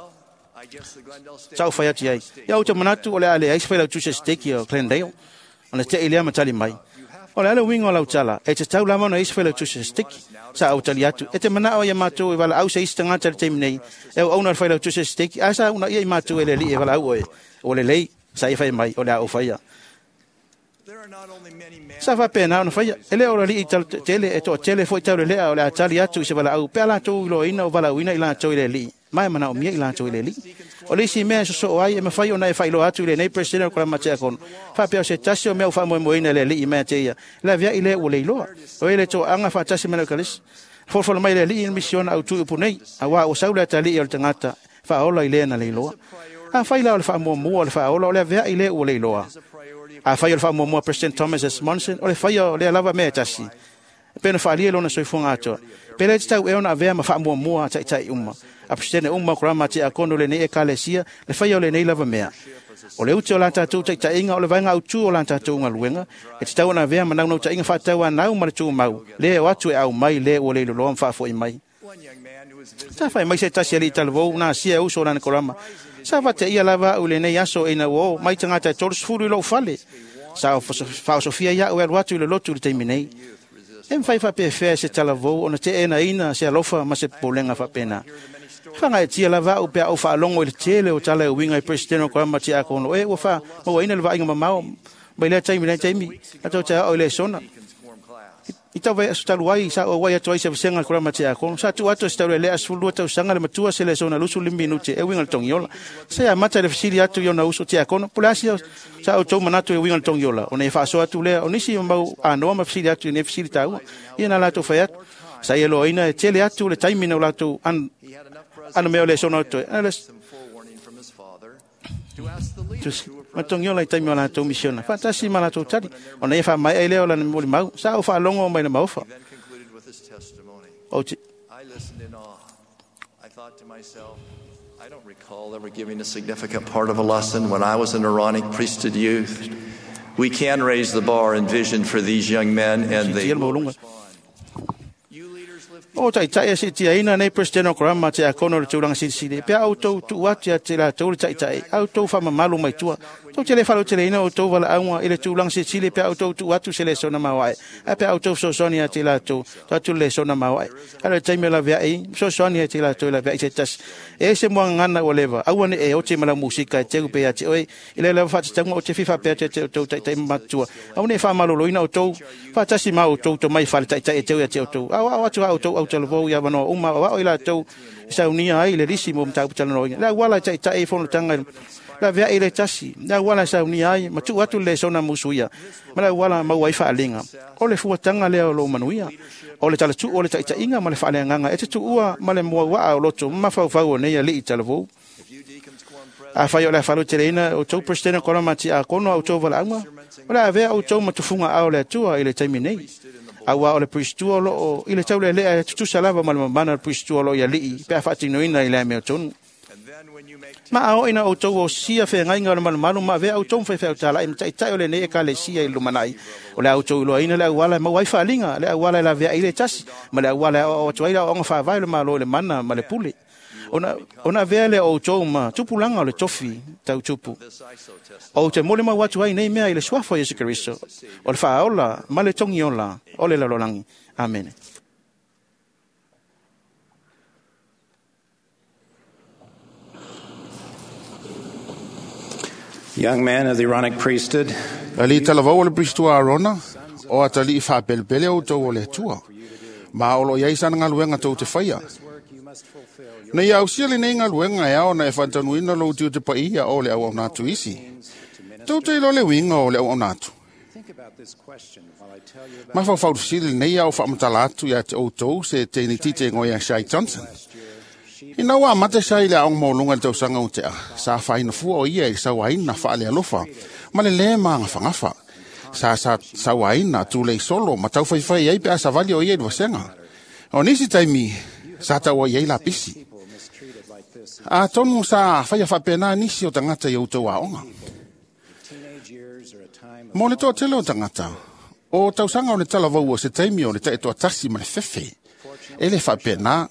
S7: Sa o whaia ti ai. Ia o te manatu o le ale ai se whaila tu se stiki o Glendale. O na te ilea ma tali mai. O le ala wingo lau tala, e te tau lama na iswela tu se stiki, sa au tali atu. E te mana o ia mātou e wala au se ista ngata le teimi nei, e o auna whaila tu se stiki, a sa una ia i mātou e le li e wala au oe, o le lei, sa i whai mai, o le au whaia. Sa wha pēna ona whaia, e le ora li i tele, e toa tele fo i tau le lea, o le a tali atu i se wala au, pe ala tau ilo ina o wala uina i lātou i le li, mai mana o mia i lātou i le li. O le si mea so so ai e me fai ona e fai lo atu i le nei presidente o koramati akon. Fa pia se tasi o mea ufa moe moe ina le li i mea te ia. La via i le ua leiloa. O ele to anga fa tasi mena kalis. Folfola mai le li in misiona au tu upu nei. A wa o saule ata li i o tangata. Fa ola i le na leiloa. A fai la o le fa mua mua o le fa ola o le via i le ua leiloa. A fai o le fa mua mua president Thomas S. Monson o le fai o le alava mea tasi. Pena fa alia lona soifunga atoa. Pele te tau e ona vea ma fa mua mua tai tai uma. A presidente umma koramati akono le nei e kalesia le fai o le nei lava mea. O le uti o lanta tau tai tai inga o le vainga au tu o lanta tau unga luenga. E te tau na vea manau nau tai inga wha tau anau ma le tu mau. Le o atu e au mai le o le loloa mwha fo i mai. Ta fai mai se tasi ali talavou na sia uso o lana korama. Sa vate ia lava u le nei aso e na uo mai tangata e toros furu i lau fale. Sa o whao Sofia ia u elu atu i le lotu le teimi nei. E mwhai wha pe fea se talavou o na te ena ina se alofa ma se polenga wha pena. Whanga e tia lava o pea o whaalongo i le tele o tala e winga i Presidente Karama tia kono. E o wha, maua ina le wa inga mamao, mai lea taimi nei taimi, ato tia o le sona. I tau vai asu talu ai, sa o wai atu ai se visenga Karama tia kono. Sa tu atu staru e lea asfulu atau sanga le matua se le sona lusu limbi nuti e winga le tongiola. Sa ya mata le fisili atu yona uso tia kono. Pulasi sa o tau manatu e winga le tongiola. O ne whaaso atu lea, o nisi mau anoa ma fisili atu i ne fisili tau. Ia na lato whai atu. Sa ia loa ina e tele atu le taimi na lato an ano meo le sona atu. Matongiola i taimi o lato misiona. Fantasi ma lato tari. O ne wha mai e leo la moli mau. Sa o wha longo mai na maufa. O ti.
S6: I listened in awe. I thought to myself, I don't recall ever giving a significant part of a lesson when I was an Aaronic priesthood youth. We can raise the bar and vision for these young men, and they will respond.
S7: O tai tai e si tia ina nei Presidente Karama te a kono le tūranga sirisiri. Pea au tau tu ati a te la tau le tai tai. Au tau wha mamalu mai tua. Tau te le whalo te le ina o tau wala aunga i le tūranga sirisiri. Pea au tau tu atu se le sona mawai. A pea au tau sosoni a te la tau. Tatu le sona mawai. Halo taime la vea ei. Sosoni a te la tau la vea i te tas. E se mua ngana o lewa. Awane e o te mala musika e te upe a te oe. I le lewa whati tangu o te fifa pea te tau tai tai matua. Awane e wha malolo ina o tau. Whatasi ma o tau to mai whale tai tai e teu e te o tau. Awa atu au tau au tau ia vano uma wa ila tau saunia ai le risi mo mtau tala no la wala tai tai fono tanga la vea ile tasi la wala saunia ai ma tu atu le sona musuia ma la wala ma wai fa alinga o le fu tanga le lo manuia o le tala tu o le tai tai inga ma le fa alinga e tu ua ma le mo wa o loto ma fa fa o ne ya le tala vo a fa yo la fa lo terena o tau Presidente Karama ti a kono o tau vala anga la vea o tau ma tu funga au le tua ile taimi nei awa o le pristuolo o ile tau le lea tutu salava ma le mamana le pristuolo ia lii pea whaatino ina i lea mea tonu. Ma ao ina o tau o sia whea ngai ngā manu manu ma vea o tau mwhai whea tala i mtai tai o le ne e ka le sia i lumanai o le au tau iloa ina le au wala ma wai whaalinga le au wala la vea ile tasi ma le au wala o tuaila o nga whaavai le malo le mana ma le pule. Ona ona vea le o tau ma tupulanga o le tofi tau tupu. O te mole ma watu ai nei mea i le suafo Yesu Keriso. O le whaaola ma le tongi ola o le lalolangi. Amen.
S8: Young man of the Aaronic priesthood.
S9: Ali talavau le pristua Arona o atali fa belbele o tau o le tua. Ma olo ia isa nga luenga tau te whaia. Nei au siale nei ngā luenga e ao na e whantanuina lo tiu te paia o le au au nātu isi. Tau te ilo le winga o le au au nātu. Ma whau whau sili nei au whamatala atu ia te outou se te ni tite ngoi a Shai Johnson. I nau a mate Shai le aong maulunga le tau sanga o te a. Sa whaina fua o ia i sa waina wha le alofa. Ma le le maa ngā whangafa. Sa sa sa waina tu le solo ma tau whaiwhai ei pe a sa vali o ia i wasenga. O nisi taimi sa tau o ia i la pisi. A tonu sa whaia whapena nisi o tangata i outou a onga. Mo le toa tele o tangata, o tausanga o le talavau o se taimi o le tae toa tasi ma le fefe, e le whapena.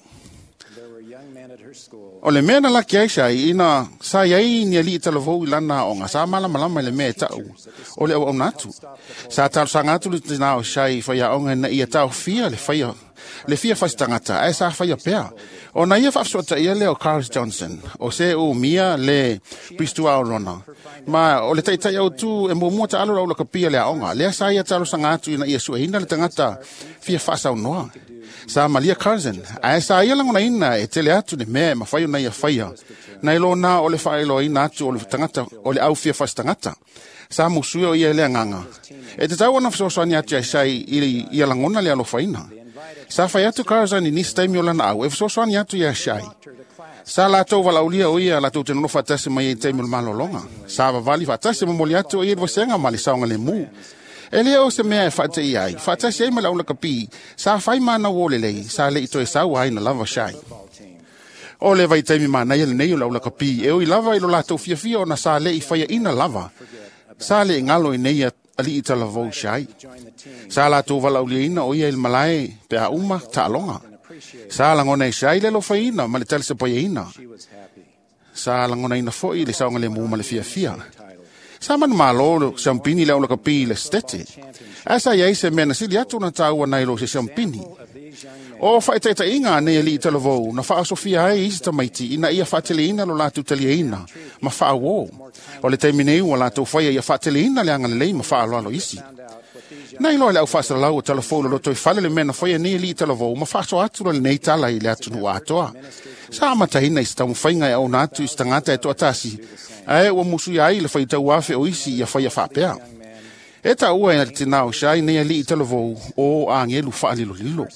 S9: O le mea na laki aisa i ina sa iai ni ali i talavau i lana o nga sa malama lama le mea tau, o le au au natu. Sa tau sa ngatu le tina o sai whaia onga na ia tau fia le whaia, le fia whastangata, e sa whaia pea. O na ia whafsota ia leo Carl Johnson, o se o mia le pristua o rona. Ma o le taitai au tu e mo mua ta alo rau la kapia le aonga. Lea sa ia talo sa ngatu ina ia sua hina le tangata fia whasa o noa. Sa Malia Carlson, a e sa ia langona ina e tele atu ne mea ma whaio na ia whaia. Na ilo na o le whailo ina atu o le tangata o le au fia whasa tangata. Sa musui o ia lea nganga. E te tau ana whasoani atu ai sai ia langona le alo whaina. Sa whai atu Carlson i nisi taimi o lana au, e whasoani atu ia Shai. Sa la tau wala ulia o ia la tau tenu whatase mai e taimi o malolonga. Sa wawali whatase mamoli atu o ia wasenga mali saonga le mu. E lea o se mea e whate i ai. Whatase e mala ula kapi. Sa whai mana wole lei. Sa le ito e sau ai na lava Shai. O le vai taimi mana ia le nei o la ula kapi. E o i lava ilo la tau fia fia o na sa le i whaia ina lava. Sa le ngalo i nei ali i talavou Shai. Sa la tau wala ulia ina o ia il malai pe a uma ta alonga. Sa langona i Shai le lo whaina ma le tali se poia ina. Sa langona ina foi le saonga le mu ma le fia fia. Sa man malo champini le ola kapi le stete. Asa ia se mena sili atu na tau na ilo se champini. O whaetaita inga nei li talavou, na wha Sofia ai isi tamaiti, ina ia whaateleina lo latu taliaina, ma wha wo. O le taiminei wa latu whaia ia whaateleina le anga lei ma wha aloalo isi. Nei loa le au whaasara lau o talafou lo toi whale le mena whaia nei li talavou, ma whaaso atu le nei tala i le atu nu atoa. Sa amatahina isi tamu whainga e au natu isi tangata e toa tasi. Ae ua musu ia ai le whaitau wafe o isi ia whaia whapea. E ta ua e tinao shai nei li talavou o a ngelu whaalilo lilo.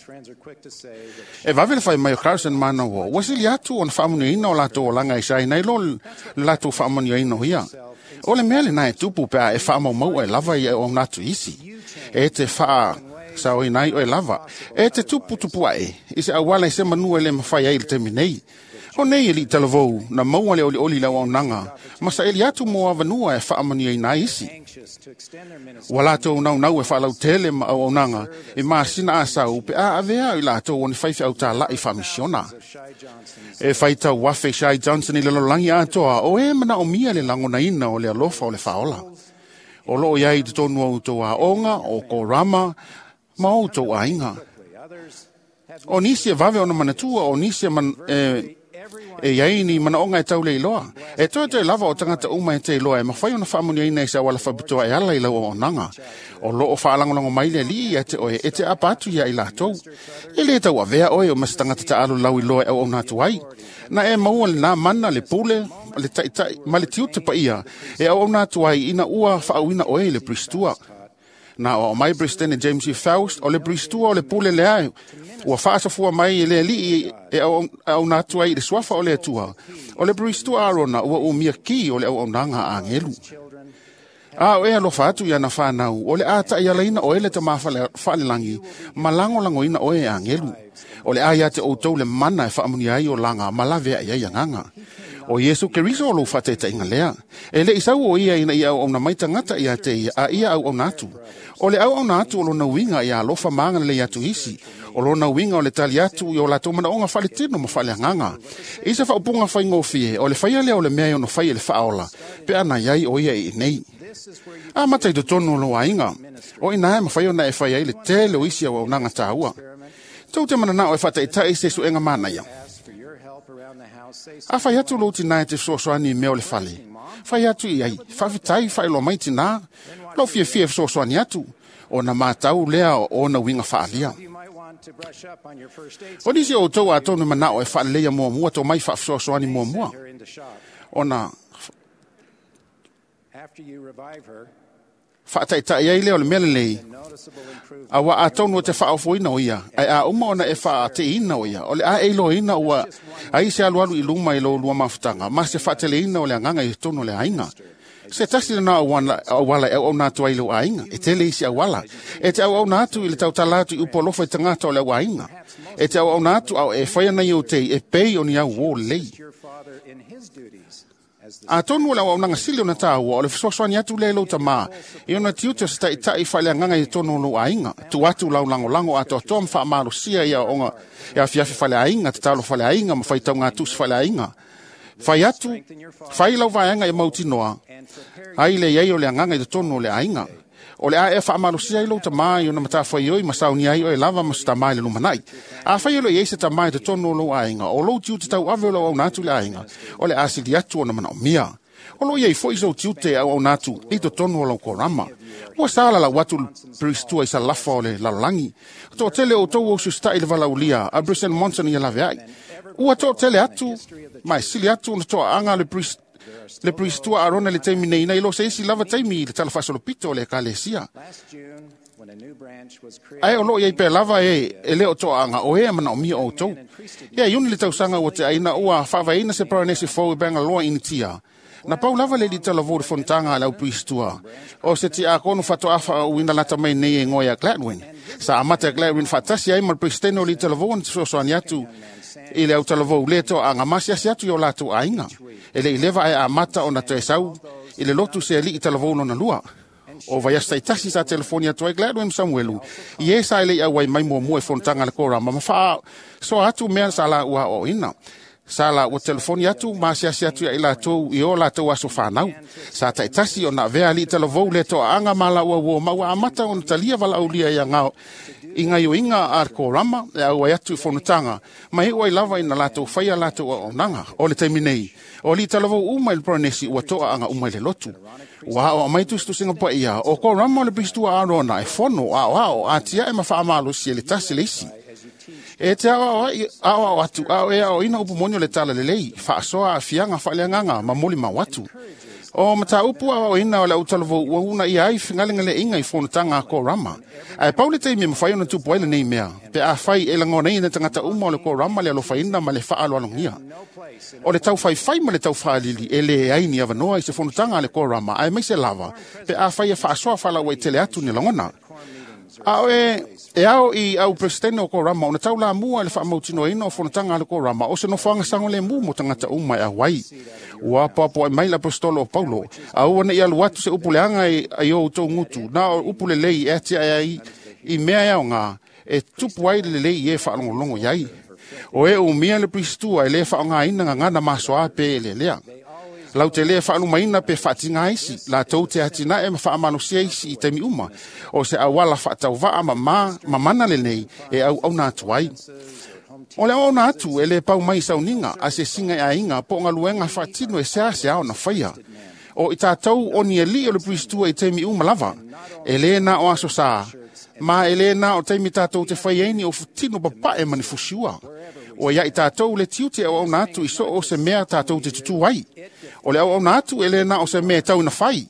S9: E vave le whai mai o Carson mana wo, wasili atu o na whaamuni ina o lato o langa i shai nei lo lato whaamuni ina o hia. O le mele na e tupu pea e whaamau mau e lava i o natu isi. E te wha sa o inai o e lava. E te tupu tupu ae, isi awala i se manua le mawhai ai le temi nei. O nei e li talavou na maua le oli oli lau au nanga, ma sa eli atu mo avanua e whaamani ai na isi. Walato nau nau e whaalau tele ma au au nanga, e maa sina asau pe a avea i lato o ni whaifi au tā la i whamisiona. E whaita wafe Shai Johnson i le lolangi atoa, o e mana o mia le lango na ina o le alofa o le whaola. O loo iai te tonu au toa onga, o ko rama, ma au toa inga. O nisi e vave o na manatua, o nisi e man... E, e iai ni mana onga e tau le iloa. E toa te lava o tangata uma e te iloa e mawhai o na whaamuni aina e sa wala whabitua e ala i lau o nanga. O loo whaalangolongo mai le li e te oe e te apatu ia i lātou. E le tau a vea oe o mas tangata ta alu lau iloa e au natu ai. Na e maua le nā mana le pule, le taitai, ma le tiu te pa ia, e au natu ai ina ua whaawina oe le bristua. Na o mai Bristene James E. Faust o le bristua o le pule le ai. Ua whaasafua mai e le li e au, au natu ai le swafa o le atua. O le bristua arona ua umia ki o le au nanga a ngelu. A o e alo whaatu ia na whanau, o le ata i alaina o ele te mawhale langi, malango lango ina o e a ngelu. O le aia te outou le mana e whaamuni ai o langa, malawea ia ia nganga. O Yesu Keriso o lo whateta inga lea. E le isau o ia ina ia au na maita ngata ia te ia, a ia au au natu. O le au au natu o lo na winga ia alofa maanga le atu isi. O lo na winga o le tali atu i o la tomana o nga whale tino ma whale nganga. Isa whaupunga whai ngofie, o le whaia lea o le mea o no whaia le whaola. Pe ana iai o ia i nei. A matai do tonu lo ainga. O ina e ma whaia na e whaia i le tele o isi au nanga tāua. Tau te mana nao e whata i tai se su enga mana ia. A whai atu lo tina e te sosoani meo le whale. Whai atu i ai, whawhitai whai lo mai tina. Lo fie fie sosoani atu. O na mātau lea o na winga whaalia. O nisi o tau a tonu manao e whaalea mua mua to mai whafsosoani mua mua. O na whaataitai ai leo le mele lei. A wa a tonu o te whaofo ina o ia. Ai a uma ona e wha te ina o ia. O le a eilo ina ua. Ai se alu alu i luma i lo lua mafutanga. Ma se whaatele ina o le anganga i tonu le ainga. Se tasi na au wala e au natu ai lo ainga. E tele isi au wala. E te au au natu i le tau talatu i upolofa i tangata o le au ainga. E te au au natu au e whaia na iu te e pei o ni au o lei. A tonu la o nanga sili o na tāua o le whaswaswani atu le lo tama. I ona tiuta sa tai tai whaile nganga i tonu lo ainga. Tu atu lau lango lango ato atom wha amaro sia ia onga. Ia fiafi whaile ainga, te talo whaile ainga, ma whaitau ngā tus whaile ainga. Whai atu, whai lau vai anga i mauti noa. Ai le iei o le nganga i tonu le ainga. O le a e wha amaro sia i lo tama i ona mata whai oi masauni ai o e lava masu tamai le lumanai. A whai olo i eise tamai te tonu lo ainga. O lo tiu te tau ave lo au natu le ainga. O le asili atu o na mana o mia. O lo iei fo iso tiu te au au natu i to tonu o lau korama. Ua sala la watu pristua i sa lafa o le lalangi. To tele o tau o susta i le vala ulia. A Brisen Monson i lave ai. Ua to tele atu. Mai sili atu na to anga le pristua. Le pristua arona le taimi nei nei lo se isi lava taimi le talafasolo pito le kalesia. Ai o lo iei pe lava e e leo to anga o e mana o mia o tau. Ia iuni le tausanga o te aina ua whawaina se paranesi fau i benga loa initia. Na pau lava le li talavore fontanga lau pristua. O se ti a konu fato afa o ina lata mai nei e ngoia Gladwin. Sa amata Gladwin fatasi ai mal pristeno li talavore so so aniatu. I le au talavou le to anga masi asi atu i o latu ainga. E le i leva ai a mata o na te sau, i le lotu se li i talavou no na lua. O vai asta i tasi sa telefoni atu ai Gladwin Samuelu. I e sa i le i awai mai mua mua e fontanga le kora, ma mawha so atu mea sa la ua o ina. Sa la o telefoni atu, masi asi atu i la tau i o la tau aso whanau. Sa ta i tasi o na vea li i talavou le to anga mala ua ua maua a mata o na talia vala au lia i a ngao. I ngai o inga ar ko rama, e au ai atu whanutanga, mai ua i lava ina lato whaia lato o nanga, o le taimi nei. O li talavo uma il pronesi ua toa anga uma le lotu. Wa o mai tu stu singa pa ia, o ko rama le pristua arona e fono a o a tia e mawha amalo si e le tasi le isi. E te awa awa atu, awa e ao ina upu monio le tala le lei, wha soa a fianga wha le nganga, ma moli ma watu. O mata upu awa o ina o le utalavo ua una i ai fingalinga le inga i whanutanga ko rama. Ai paule te me mwhai ona tupu aile nei mea, pe a whai e lango nei na tangata uma o le ko rama le alo whaina ma le wha alo alongia. O le tau whai whai ma le tau whaalili e le ai ni avanoa i se whanutanga le ko rama, ai mai se lava, pe a whai e wha soa whala ua i tele atu ni langona. Ao e, e ao i au presidente o ko rama, o na tau la mua le wha mautino ina o whanutanga le ko rama, o se no whanga sango le mu mo tangata uma e a wai. Ua papo e mai la apostolo o Paulo, a ua na i alu atu se upuleanga i, i o tau ngutu, na o upule lei e tia e ai, i mea iao ngā, e tupu ai le lei e wha longo iai. O e o mea le pristua e le wha ngā ina ngā ngana masoa pe e le lea. Lau te lea wha alumaina pe wha tinga isi, la tau te atina e ma wha amano sia isi i temi uma, o se awala wha tau waa ma ma, ma mana le nei e au au nā tuai. O le au nā atu e le pau mai sauninga, a se singa e a inga po ngā luenga wha tino e sea se au na whaia. O i tātou o ni e li o le pristua i temi uma lava, e le na o aso saa, ma e le na o teimi tātou te whaieni o futino papa e mani fusiua. O ia i tātou le tiute au au nātu i so o se mea tātou te tutu ai. O le au au nātu e le na o se mea tau na whai.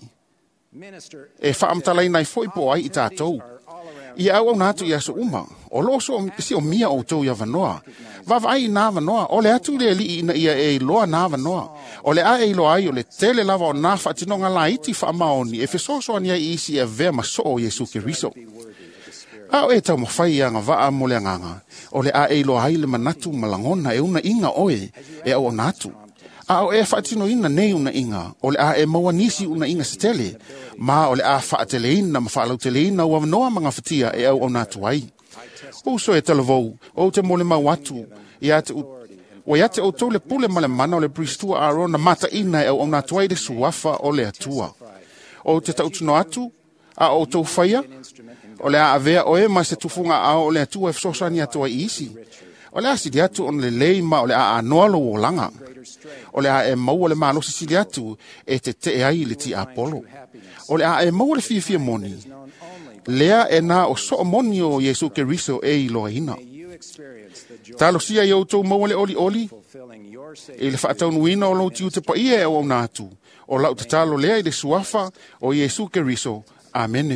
S9: E whaamtalai nai foi po ai i tātou. I au au nātu i aso uma. O lo so si o mia o tau ia vanoa. Vava ai nā vanoa. O le atu le li ina ia e loa nā vanoa. O le a e loa ai o le tele lava o nā whatinonga la iti whaamaoni. E fesoso ania i isi e vea maso o Jesu Keriso. A o e tau mawhai anga waa mo le anganga. O le a e loa ai le manatu malangona e una inga oe e au au nātu. A o e whaatino ina nei una inga, o le a e maua nisi una inga se tele, ma o le a whaatele ina, ma whaalau tele ina, ua noa mga whatia e au au nātu ai. O so e talavou, o te mole mau atu, i ate u, o i ate o tau le pule ma le mana o le pristua arona mata ina e au au nātu ai le suafa o le atua. O te tautuno atu, a o tau whaia, o le a avea o e ma se tufunga a o le atua e fsosani atua i isi. O le a sidi atu on le lei ma o le a anoalo o langa. O le a e maua le malo si sidi atu e te te e ai le ti Apollo. O le a e maua le fia fia moni. Lea e na o so moni o Jesu Keriso e i loa ina. Talo sia i outou maua le oli oli. E le whaatau nuina o lau tiu te pa ia e au nātu. O lau te talo lea i le suafa o Jesu Keriso. Amene.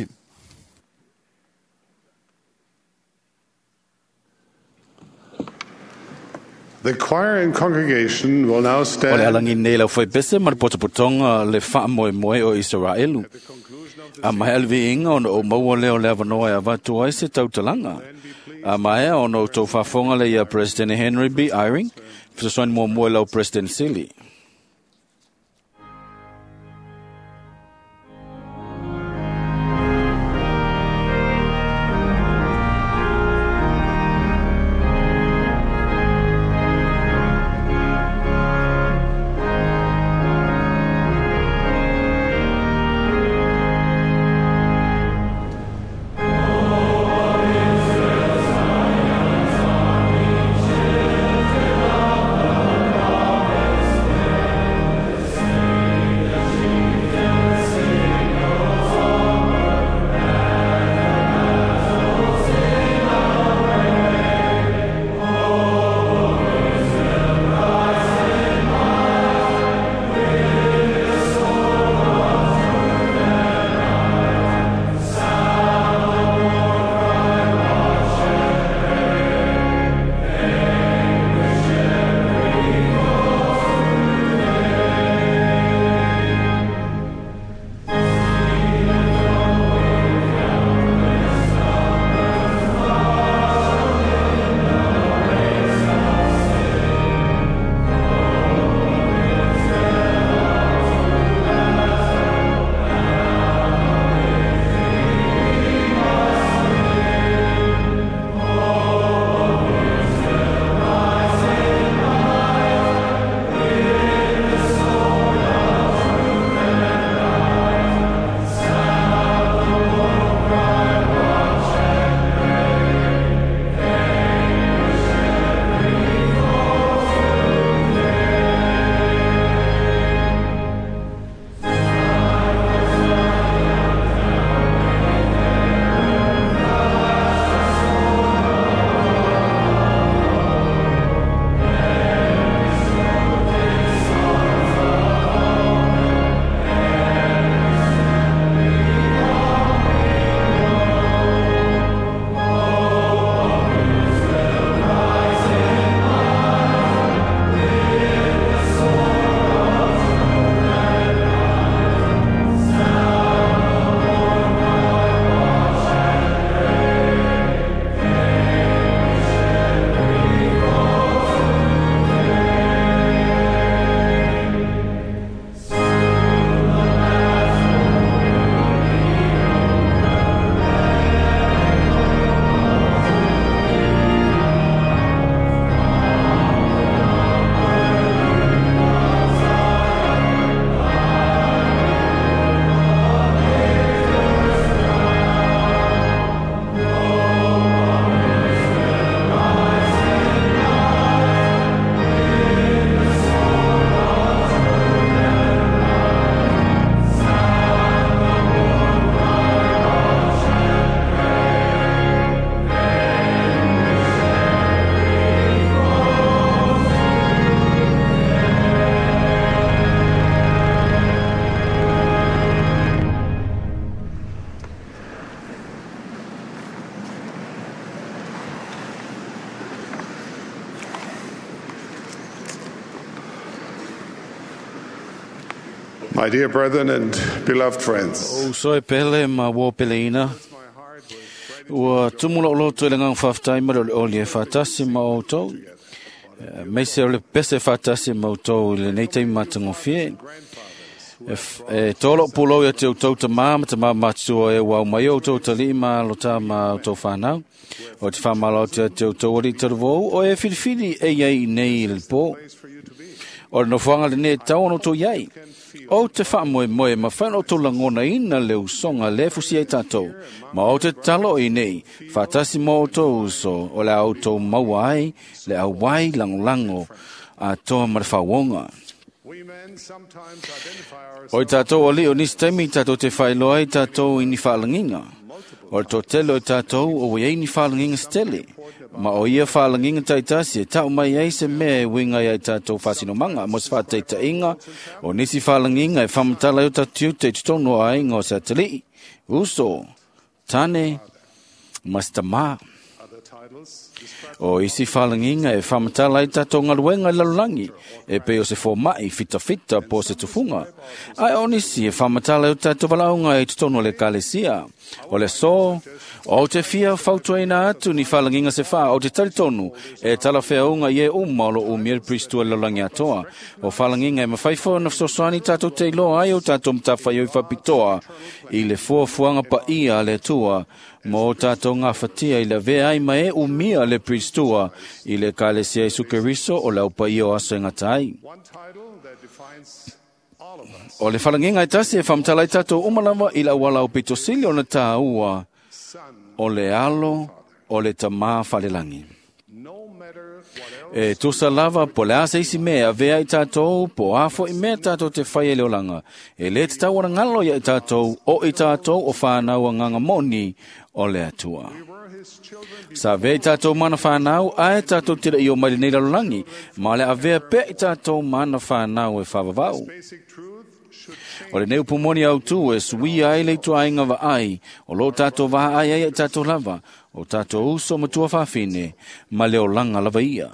S3: The choir and congregation will now
S2: O le
S3: stand.
S2: alangi nei lau whai pese ma le potopotonga le wha moe moe o Israelu. A mai alvi inga o o maua leo le avanoa e avatu ai se tautalanga. A mai o no tau whafonga le ia President Henry B. Eyring, fisosoani mo moe lau President Silly.
S10: Amen.
S3: My dear brethren and beloved friends,
S2: O soe pele ma wo peleina. Ua tumula o loto le ngang whaftai ma le o le whatasi ma o tau. Mei se o le pese whatasi ma o tau le neitei matango fie. E tolo pulo ia te o tau ta maa ma ta maa matua e wau mai o tau ta li ma lo ta ma o tau whanau. O te whamala o te te o tau ori tarvou o e whirwhiri e iei nei le po. O le no whanga le ne tau ono tau iei. O te whamoe moe ma whanau tau langona ina le usonga le fusi e tātou. Ma o te talo i nei, whatasi mo o tau uso o le au tau mawai, le au wai lango lango a toa marwhawonga. O i tātou o li o nisi taimi tātou te whailoa i tātou i ni whalanginga. O le tō telo i tātou o iei ni whalanginga stele. Ma o ia whalanginga taitasi e tau mai ei se mea e winga i tātou whasino manga. Mo se whateita inga o nisi whalanginga e whamatala i o tātiu te tutono a inga o sa tali. Uso, tane, mastama. O isi whalanginga e whamatala i tātou ngaruenga i lalulangi. E pe o se fo mai fita fita po se tufunga. Ai o nisi e whamatala i o tātou walaunga i tutono le kalesia. O le so, o te fia whautuaina atu ni whalanginga se wha, o te taritonu e tala whiaunga i e umalo o mir pristua lalulangi atoa. O whalanginga e mawhaifo na fsoswani tātou te iloa ai o tātou mtawhai o i whapitoa i le fuafuanga pa ia le tua. Mo tātou ngā whatia i le vea ai mai e umia le pristua i le kalesia i sukeriso o lau pa ia o aso ingatai. O le whalanginga i tasi e whamtala i tātou umalawa i la wala o pitosili o na tā ua o le alo o le tamā whalelangi. E tusa lava po le asa isi mea vea i tātou po afo i mea tātou te whai e leolanga. E le te tau ngalo i tātou o i tātou o whanau a nganga moni o le atua. Sa vea i tātou mana whanau a e tātou tira i o mai nei lalulangi, ma le a vea pe i tātou mana whanau e whavavau. O le neu pumoni au tu e sui ai le tu ainga wa ai, o lo tātou waha ai ai e tātou lava, o tātou uso matua whawhine, ma leo langa lava ia.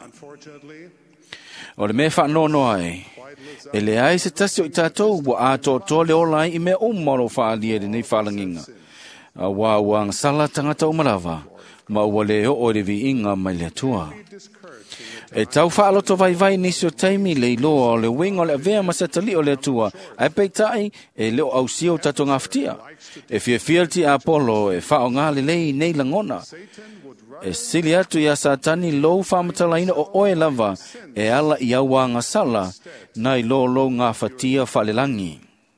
S2: O le mea whanono ai, e le ai se tasi o i tātou wa ato to le olai i mea umaro whaalia le nei whalanginga. A wā wang sala tangata o malawa, ma ua leo o le vi inga mai le tua. E tau whaaloto vai vai nisi o taimi le iloa o le winga o le avea masatali o le tua, ai peitai e leo au sio tato ngaftia. E fia fialti a Apollo e whao ngā le lei nei langona. E sili atu i a satani lou whamatalaina o oe lava e ala i au wanga sala nai lo lo ngā whatia whalelangi.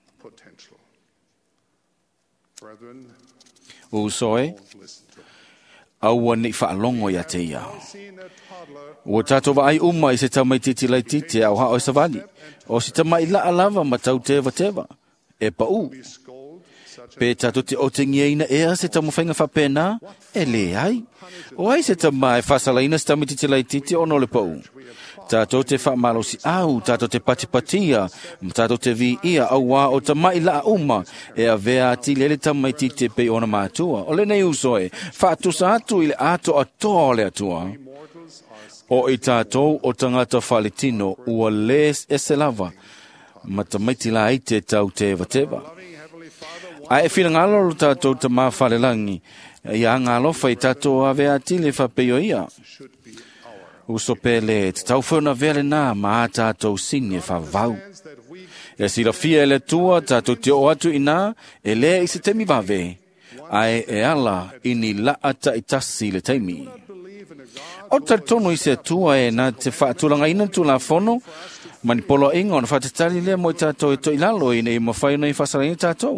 S2: Usoe, aua ni whaalongo ia te ia. Ua tātou wa ai uma i se tamai titi lai titi au hao i savani. O si tamai la alava ma tau teva teva. E pa u. Pe tātou te o te ngiaina ea se tamu whainga whapena. E le ai. O ai se tamai whasalaina se tamai titi lai titi o no le pa u. Tātou te whamalosi au, tātou te patipatia, tātou te vi ia au wā o tamai la uma, e a vea ati lele tamai titi pe ona mātua. O le nei usoe, whaatusa atu i le ato atoa o le atua. O i tātou o tangata whaletino ua les e se lava, ma tamaiti la i te tau teva teva. A e whina ngalo lo tātou ta mā whalelangi, i a ngalo whai tātou a vea ati le whapeo ia. Uso pele, te tau whauna vele nā, ma a tātou sini e whavau. E si la fia e le tua, tātou te o atu i nā, e le i se temi vave, ai e ala i ni la ata i tasi le teimi. O taritono i se tua e na te whaatulanga ina tu la fono, mani polo inga ona whatatari lea mo i tātou e to i lalo i nei mawhaina i whasara i tātou.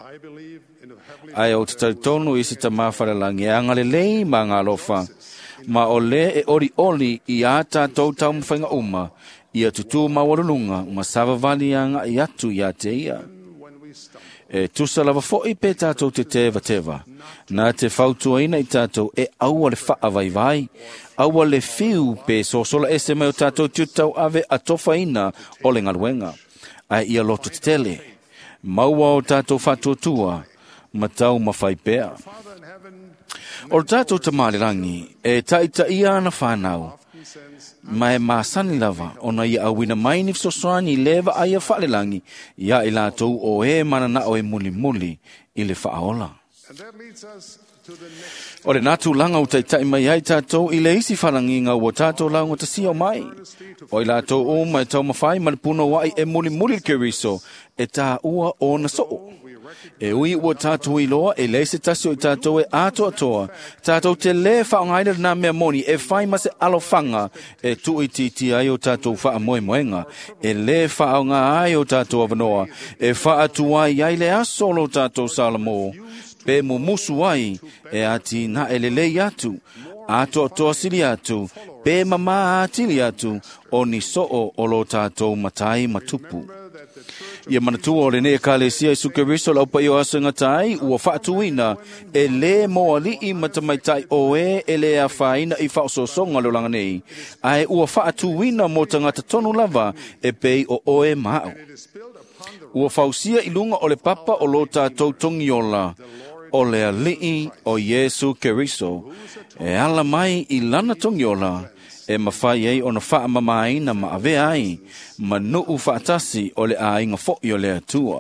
S2: Ai o te taritono i se ta mawharalangi e angale lei ma ngā lofa, ma o le e ori oli i a tātou tau mwhainga uma, i a tutu ma warulunga, ma sawa vali anga i atu i a te ia. E tusa lava fo i pe tātou te teva teva, nā te whautua ina i tātou e aua le wha vai vai, aua le fiu pe sosola ese mai o tātou tiutau ave a tofa ina o le ngaruenga. Ai ia loto te tele, maua o tātou whatuatua, ma tau ma whai pēa. O tātou te mālirangi, e taita ia ana whanau, Mai masani lava, ona ia awina mai ni fsoswani leva aia whalelangi, ia i lātou o e manana o e muli muli i le whaola. O le nātu langa o taitai mai ai tātou i le isi whalanginga o tātou launga ta sio mai. O i lātou o mai tau mawhai malipuna wai e muli muli keriso e tā ua o na soo. E ui ua tātou i loa e le se tasio i tātou e ato atoa. Tātou te le whaongaina na mea moni e whai ma se alofanga e tu i titi ai o tātou wha moe moenga. E le whaonga ai o tātou avanoa e wha atua i ai le asolo tātou salamo. Pe mo musu ai e ati na elelei atu, ato toa sili atu, pe mama atili atu, o ni soo o lo tātou matai matupu. Ia manatua o le ne kalesia i sukeriso lau pa io asa ngatai, ua whaatuina e le moa li i matamaitai o e e le a whaina i whaososonga lo langa nei, ai ua whaatuina mo tangata tonu lava e pei o oe mao. Ua whausia i lunga o le papa o lo tātou tongiola, o le alii o Yesu Keriso, e ala mai i lana tongiola, e mawhai ei o na wha mamai na maave ai, ma nuu whaatasi o le a inga fo i o le atua.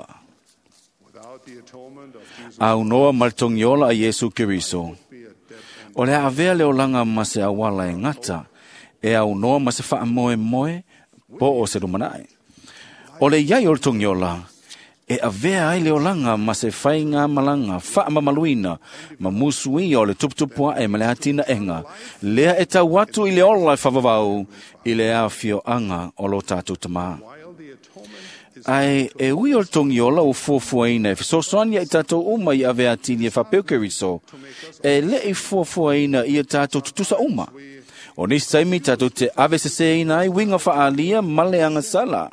S2: Au noa mal tongiola a Yesu Keriso, o le avea leo langa ma se awala e ngata, e au noa ma se wha moe moe, po o se rumanai. O le iai o le tongiola, e avea ai leo langa ma se whai ngā malanga, wha mamaluina, ma musui o le tuptupua e ma le atina enga, lea e tau watu i le ola i whavavau, i le a fio anga o lo tātou tamā. Ai, e ui o le tongiola o fuafuaina, e fisosoania i tātou uma i avea tini e whapeu keriso, e le i fuafuaina i a tātou tutusa uma. O nisi taimi tātou te ave se seina ai winga whaalia male anga sala.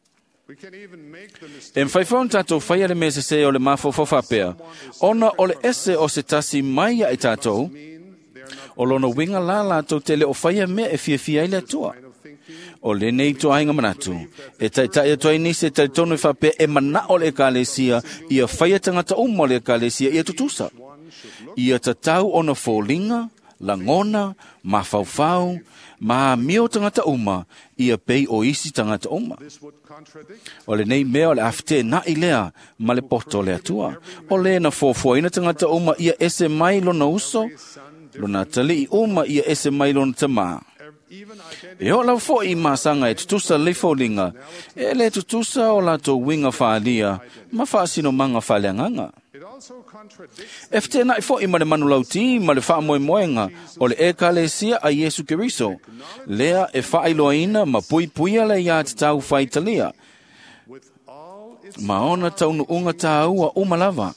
S2: E mwhaifaun tātou whaia le me se se o le mawhawhawhapea. Ona o le ese o se tasi mai a i tātou, o lona winga la lātou te le o whaia mea e fia fia i le atua. O le nei to ainga manatu, e tai tai atua i nise tai tonu i whapea e mana o le kālesia, ia whaia tangata umo le kālesia ia tutusa. Ia tatau ona fōlinga, langona, mawhawhau, ma mio tangata uma, ia pei o isi tangata uma. O le nei mea o le afte na i lea, ma le poto le atua. O le na fōfuaina tangata uma, ia ese mai lona uso, lona tali i uma, ia ese mai lona tamā. E o lau fo i masanga e tutusa le fōlinga, e le tutusa o lato winga whaalia, ma whaasino manga whaaleanganga. E fte na i fo i ma le manu lauti, ma le wha moe moenga, o le e kalesia a Yesu Keriso, lea e whaailoaina ma pui puia le ia te tau whaitalia. Ma ona taunu unga tāua umalava.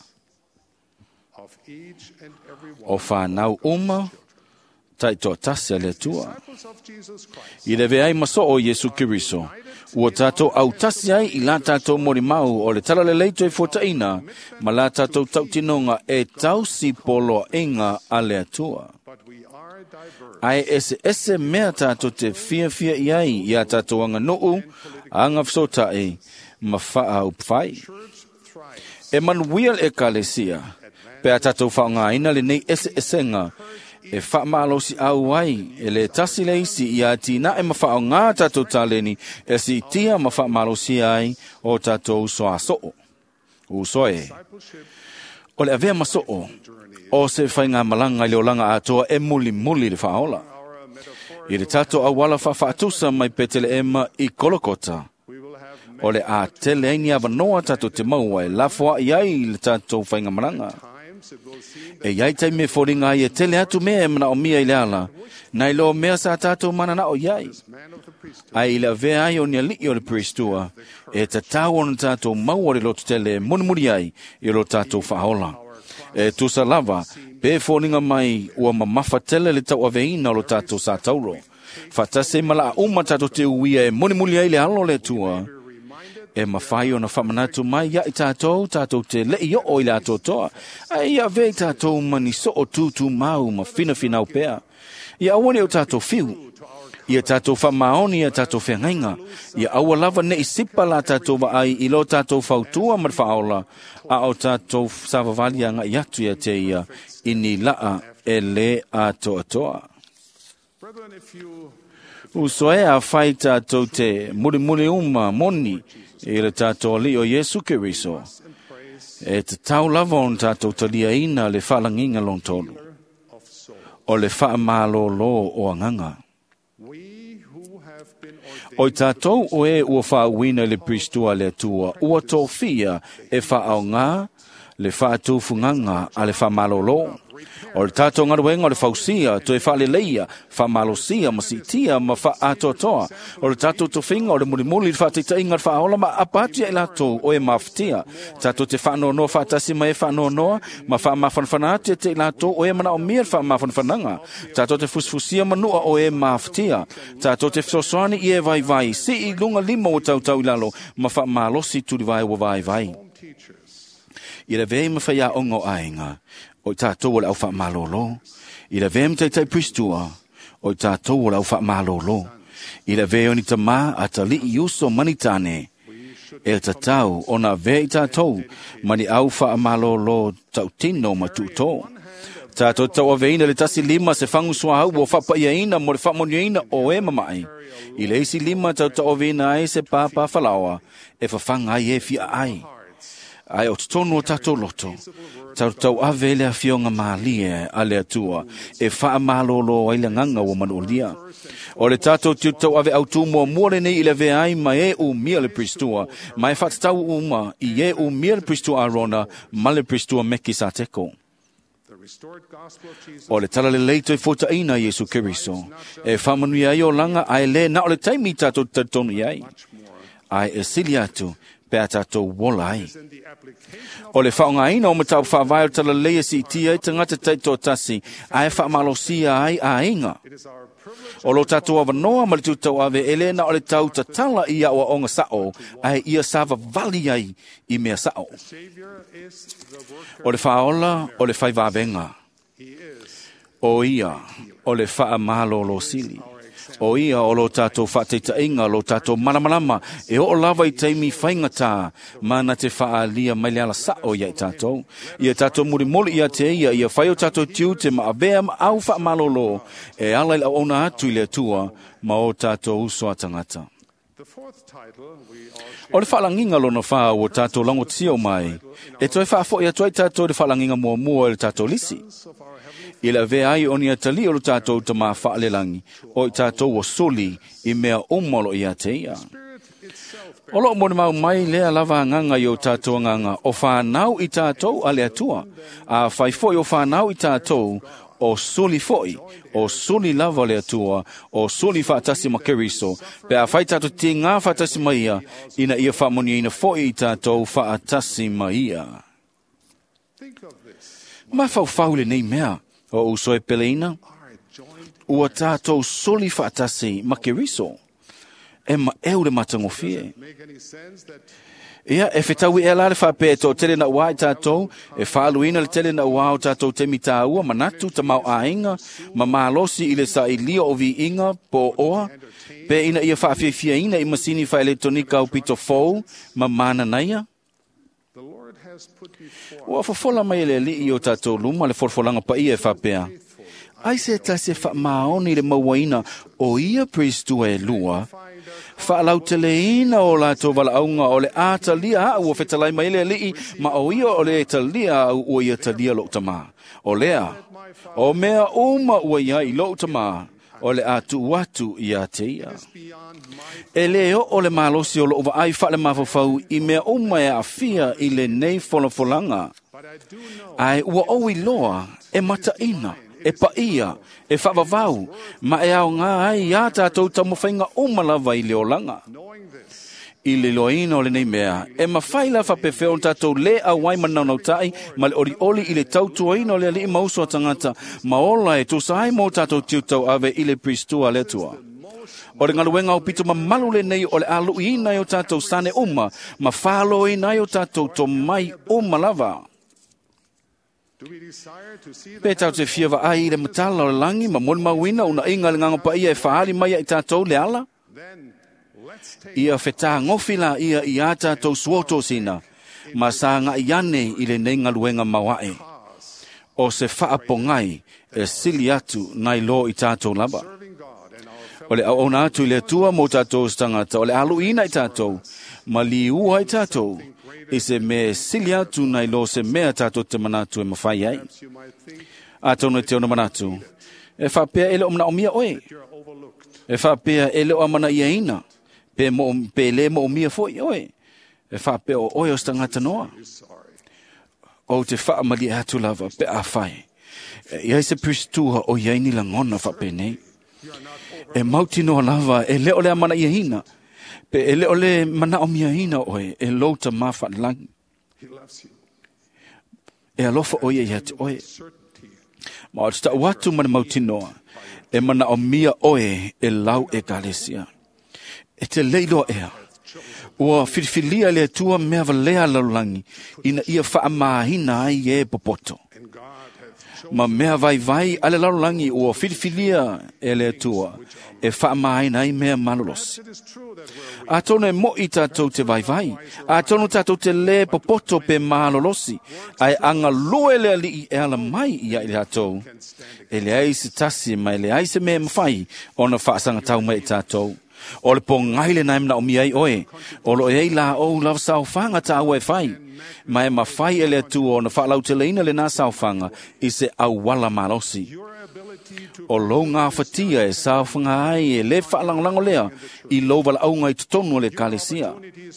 S2: O whanau uma, tai toa tasi a le tua. I le veai maso o Yesu Keriso, ua tātou au tasi ai i la tātou mori mau o le tala le leito e fuataina, ma la tātou tautinonga e tau si polo inga a le atua. Ai ese ese mea tātou te fia fia i ai i a tātou anga nuu, anga fsotai, ma faa upwhai. E manuia e kalesia, pe a tātou whaonga ina le nei ese esenga, e wha malo si au ai, e le tasi le isi i a tina e mawhao ngā tātou tāleni, e si tia ma wha malo si ai o tātou soa soo. U soe. O le avea masoo, o se whai ngā malanga i leo langa atoa e muli muli le whaola. I le tātou awala wha whaatusa mai petele ema i kolokota. O le a tele aini avanoa tātou te maua e lafua i ai le tātou whai ngā malanga. E iai tai me whoringa i e tele atu mea e mana o mia i le ala, na i lo mea sa tātou mana na o iai. Ai i le avea ai o nia li o le pristua, e ta tau o na tātou maua le lotu tele munimuri ai i lo tātou whaola. E tusa lava, pe whoringa mai ua mamafa tele le tau aveina o lo tātou sa tauro. Whatase mala a uma tātou te uia e munimuri ai le alo le tua. E mawhai o na whamanatu mai ia i tātou, tātou te lei o i la toa. Ai ia vei tātou mani so o tūtū mau ma whina whina o pēr. Ia awane o tātou whiu. Ia tātou whamaoni ia tātou whengainga. Ia awa lava ne i sipa la tātou wa ai i lo tātou whautua mar whaola. A o tātou savavali anga i atu ia te ia ini laa e le a toa toa. Usoe a whai tātou te muli muli uma moni i le tātou li o Yesu Keriso. E te tau lava on tātou talia ina le whalanginga long tolu. O le wha malo lo o anganga. O i tātou o e ua wha uina le pristua le tua, ua tō fia e wha au ngā, le wha tūfunganga a le wha malo lo. O le tātou ngaruenga o le whausia, to e wha le leia, wha malosia, ma sitia, ma wha atotoa. O le tātou to whinga, o le mulimuli, wha te tainga wha aola, ma apatia e lato o e mawhtia. Tātou te wha no noa, wha tasi ma e wha no noa, ma wha mawhanwhanatia te lato o e mana o mia wha mawhanwhananga. Tātou te fusfusia manua o e mawhtia. Tātou te whoswani i e vai vai, si i lunga lima o tau tau ilalo, ma wha malosi turi vai o vai vai. I le vei ma whaia ongo ainga. O tātou o le au wha malolo. I le vem te te pristua. O tātou o le au wha malolo. I le veo ni ta mā a ta li i uso manitane. E ta tau o na vei tātou mani au wha malolo tau tino ma tūtō. Tātou tau a veina le tasi lima se whangu sua hau o whapa iaina mo le whamonioina o e mamai. I le isi lima tau tau a veina ai se pāpā whalawa e whawhanga ai e fia ai. Ai o tonu o tātou loto. Tau tau ave lea fionga maalie a lea tua. E wha malolo ai le nganga o manuolia. O le tātou tiu tau ave au tu mua muare nei i le vea ai ma e u mia le pristua. Ma e whatatau uma i e u mia le pristua arona ma le pristua meki sa teko. O le tala le leito e fota ina Yesu Keriso. E whamanui ai o langa ai le na o le taimi tātou tatonu iai. Ai e sili atu. Pea tātou wolai. O le whaonga ina o matau whawai o tala leia si tia i tangata taito tasi, a e whaamalosia ai a inga. O lo tātou awa noa ma le tūtau ave elena o le tau ta tala i a o onga sao, a e ia sava vali ai i mea sao. O le whaola o le whaivavenga. O ia, o le wha malo lo sili. O ia o lo tātou whateita inga, lo tātou manamanama, e o lava i teimi whaingata, mana te wha lia mai leala sao ia i tātou. Ia tātou muri moli ia te ia, ia whai o tātou tiu te maavea ma au wha malolo, e ala ila ona atu i lea tua, ma o tātou uso atangata. O le whalanginga lona wha o tātou lango tio mai, e toi wha fo ia toi tātou le whalanginga mua mua e le tātou lisi. I la vea ai o ni atali o lo tātou ta maa whaalelangi, o i tātou o soli i mea umolo i a te ia. O lo mone mau mai lea lava nganga i o tātou nganga, o whanau i tātou a lea tua, a whai foi o whanau i tātou o soli foi, o soli lava lea tua, o soli whaatasi ma keriso, pe a whai tātou te ngā whaatasi ma ia, ina ia whamoni ina foi i tātou whaatasi ma ia. Ma whau whaule nei mea, o uso e peleina, ua tātou soli whaatasi ma keriso, e ma eure matangofie. Ia, e whetau i ala le whape tō tele na ua i tātou, e whaaluina le tele na ua o tātou te mita ua, manatu ta mau ainga, ma malosi i le sa i lia o vi inga po oa, pe ina ia whaafia ina i masini wha elektronika o pito fou, ma mana naia. Ua whafola mai le li i o tātou luma le forfolanga pa ia e whapea. Ai se tase wha maoni le mawaina o ia pristu e lua. Wha lau tele ina o lātou wala aunga o le āta lia a ua whetalai mai le li i ma o ia o le talia au ua ia talia lo utama. O lea, o mea uma ua ia i lo utama. O le atu watu i a te ia. E leo o le malosi o lo ova ai wha le mawhawhau i mea uma e a fia i le nei wholafolanga. Ai ua owi loa e mata ina, e pa ia, e whawawau, ma e au ngā ai i a tātou tamawhainga uma lava i leo langa. I le loina o le nei mea, e ma whaila whapewheo tātou le a wai manau nau tai, ma le ori oli i le tautuaina o le ali i mauso a tangata, ma ola e tūsa ai mō tātou tiutau ave i le pristua le tua. O le ngaluenga o pito ma malu le nei o le alu i nai o tātou sane uma, ma whalo i nai o tātou to mai uma lava. Pe tau te whiawa ai i le matala o le langi, ma mon mawina una inga le nganga pa ia e whaali mai i tātou le ala. Ia whetā ngofila ia i ata tau suoto sina, ma sa ngā iane i le nei ngaluenga mawae. O se whaapongai e sili atu nai lo i tātou laba. O le au ona atu le tua mo tātou stangata, o le alu ina i tātou, ma li ua i tātou, i se me sili atu nai lo se mea tātou te manatu e mawhai ai. Ātou nei te ona manatu, e whapea ele o mana o mia oe, e whapea ele o amana ia ina, pe, mo, pe le mo o mia foi oe, e whapea o oe o stangata noa. O te whaamali atu lava, pe a whai. Ia se pristuha o iaini la ngona whape nei. E mauti noa lava, e leo le amana ia hina. Pe e leo le mana o mia hina oe, e louta mawha langi. E alofa oe ia te oe. Ma o sta watu mana mauti noa, e mana o mia oe e lau e galesia. E te leilo ea. Ua whiriwhilia le tua mea valea laulangi, ina ia wha mahina ai e popoto. Ma mea vai vai ale laulangi ua whiriwhilia e le tua, e wha mahina ai mea malolos. A tone mo i tātou te vai vai, a tono tātou te le popoto pe malolosi, ai anga lue le ali i ala mai i a i tātou. E le aise tasi mai le aise mea mawhai, ona wha sanga tau mai tātou. O le po ngaile na imna o miai oe, o lo e la o lava sao whanga ta aue whai, ma e ma whai ele atu o na whaalau te leina le nā sao whanga i se au wala malosi. O lo ngā whatia e sao whanga ai e le whaalangolango lea i lo wala au ngai tutonu le kalesia.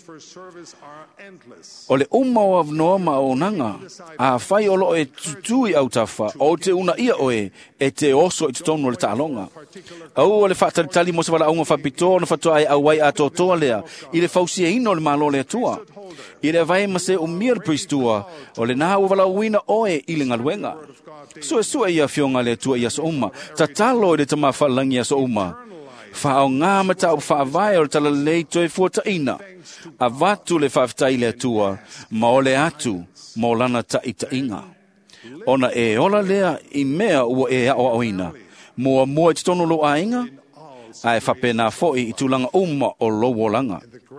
S2: O le uma o avnoa ma o nanga, a whai o lo e tutui au tawha, o te una ia oe e te oso i tutonu le taalonga. Au o le whaatari tali mo se wala aunga whapito na whatoa ai au wai a totoa lea, i le whausia ino le malo le atua. I le vai ma se o mir pristua, o le naha o wala uina oe i le ngaluenga. Sua sua ia fionga le atua ia so uma, ta talo i le tama whalangi ia so uma. Wha o ngā mata o wha vai o tala lei toi fuata ina. A vatu le whaftai le atua, ma o le atu, ma o lana ta ita inga. Ona e ola lea i mea ua e a o oina. Mua mua i titono lo a inga, a e whapena foi i tulanga uma o lo wolanga.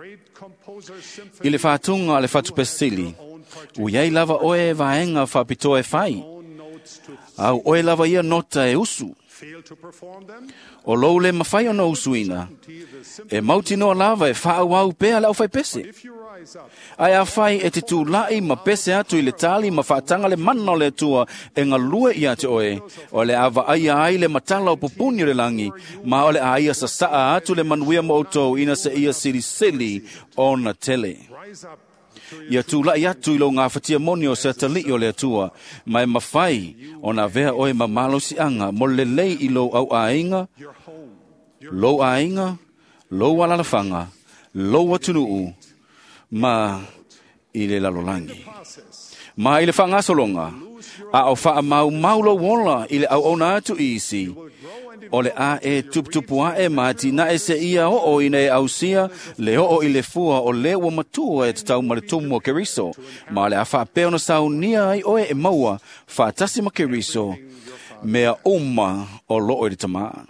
S2: I le whatunga le whatu pesili, u iei lava oe vaenga whapito e whai. Au oe lava ia nota e usu. O lo le mawhai o no usuina, e mauti noa lava e whaau au pēa lau whai pese. Ai a whai e te tū lai ma pese atu i le tali ma whaatanga le mana le tua e ngā lue i ate oe, o le awa aia ai le matala o pupuni le langi, ma o le aia sa saa atu le manuia mo autou ina se ia siri sili o na tele. Ia tū lai atu i lo ngā whatia moni o se tali o le atua, mai mawhai o na vea oe ma malo si anga mo le lei i lo au ainga, lo ainga, lo walalafanga, lo watunuu, ma i le lalolangi. Ma i le whangasolonga, a o wha mau maulo wola i le au ona atu i isi, o le a e tuptupua e mati na e se ia o o ina e ausia, le o o i le fua o le ua matua e tatau ma le tumu o keriso, ma le a wha peo na saunia ai oe e maua, wha tasi ma keriso, mea uma o loo i le tamaa.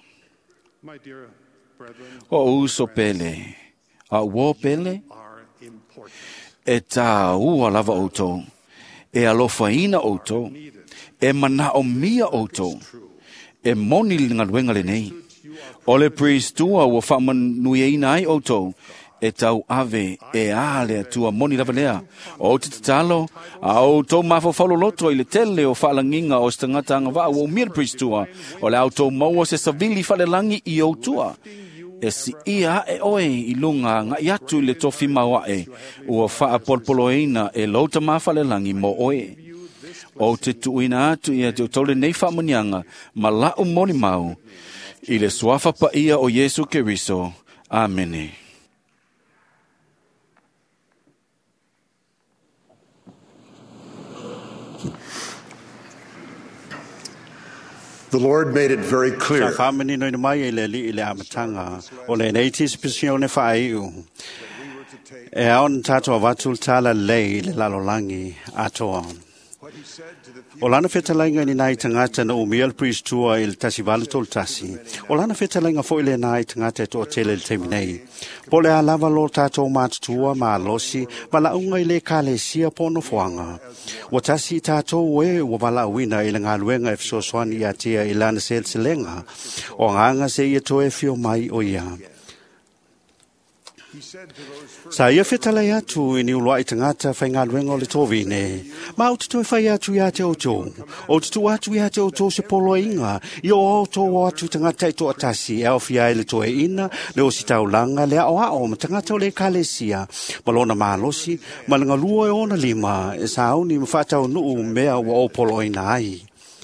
S2: O uso pele, a uo pele, e tā ua lava outou, e alofa ina outou, e mana o mia outou, e moni ngā luenga le nei. O le pristua ua whamanui e ina ai outou, e tau ave e ale atua moni lava lea. O te talo, a outou mafo whalo loto i le tele o whalanginga o stangata anga wā o mir pristua, o le outou maua se savili whale langi i outua. E si ia e oe i lunga nga iatu i le tofi maua e, ua wha polpoloina e lauta mawhale langi mo oe. O te tuina atu ia te tole nei whamanianga, ma lau moni mau, i le suafa pa ia o Yesu Keriso. Amene.
S3: The Lord made it very clear
S7: Sa whamani no mai e le li i le amatanga, o le neitis pisione whaiu. E aon tato vatul tala lei le lalolangi atoa. O lana whetalainga ni nai tangata na umia le priest tua i le tasi wale tol tasi. O lana whetalainga fo ile nai tangata e toa tele le temi nei. Po le alava lo tato matutua ma losi, wala unga i le kale sia pono fuanga. Wa tasi tato we wa wala wina i le ngā luenga e fisoswani i atia i lana sel selenga. O nganga se i toe fio mai o ia. Sa ia whetalai atu i ni ulua i tangata whai ngā luenga o le tōwine. Ma o tutu e whai atu i a te oto. O tutu atu i a te oto se polo inga. I o o tō atu tangata i tō atasi e au fia e le tō e ina, le o si taulanga, le ao ao ma tangata o le kalesia. Malona malosi, malanga lua e ona lima, e sa au ni mwhatau nuu mea wa o polo ina ai.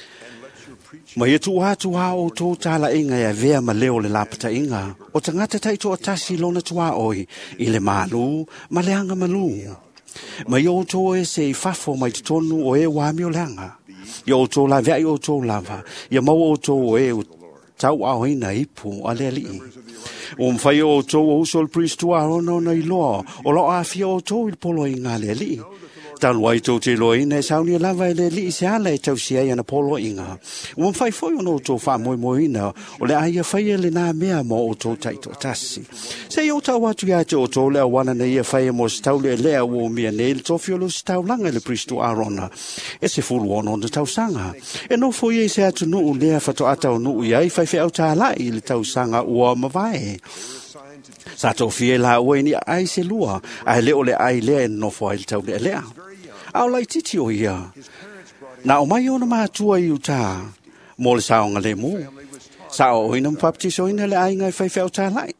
S7: Ma ia tu atu ha o tō tala inga e vea ma leo le lapata inga. O tangata tai tō atasi lona tua oi, i le malu, ma le anga malu. Ma ia o tō e se i fafo mai te tonu o e wami o langa. Ia o tō la vea i o tō lava. Ia mau o tō o e o tau ao ina ipu a le ali. O mwhai o tō o uso le priest tua rono na i loa. O lo a fia o tō i polo i ngā le ali. Talu ai tō te loa ina e sauni lava e le li se ala e tau si ai ana polo inga. Ua mwhai foi ono tō wha moi moi ina o le aia whai e le nā mea mo o tō tai tō tasi. Se i o tau atu ia te o tō lea wana na ia whai e mo stau le lea uo mia ne le tōwhio lo stau langa le pristu arona. E se fulu ono na tau sanga. E no foi e se atu nuu lea whato atau nuu iai whai whi au tā lai le tau sanga ua mawai. Sa tō fie la ua ni ai se lua, ai leo le ai lea e nofo ai le tau lea lea. Au lai titi o ia. Na o mai ona mātua i uta, mo le saonga le mu. Sa o ina mpaptiso ina le ainga i whai whiau tā lai.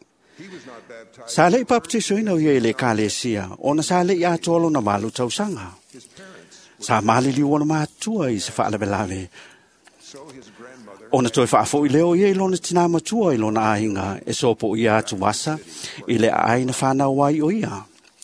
S7: Sa le paptiso ina o ia i le kālesia, ona sa le i atolo na malu tau sanga. Sa mali li ona mātua i se whaalawelawe. Ona toi whaafo i leo ia i lona tina matua i lona ainga, e sopo i atu wasa, i le aina whanau wai o ia.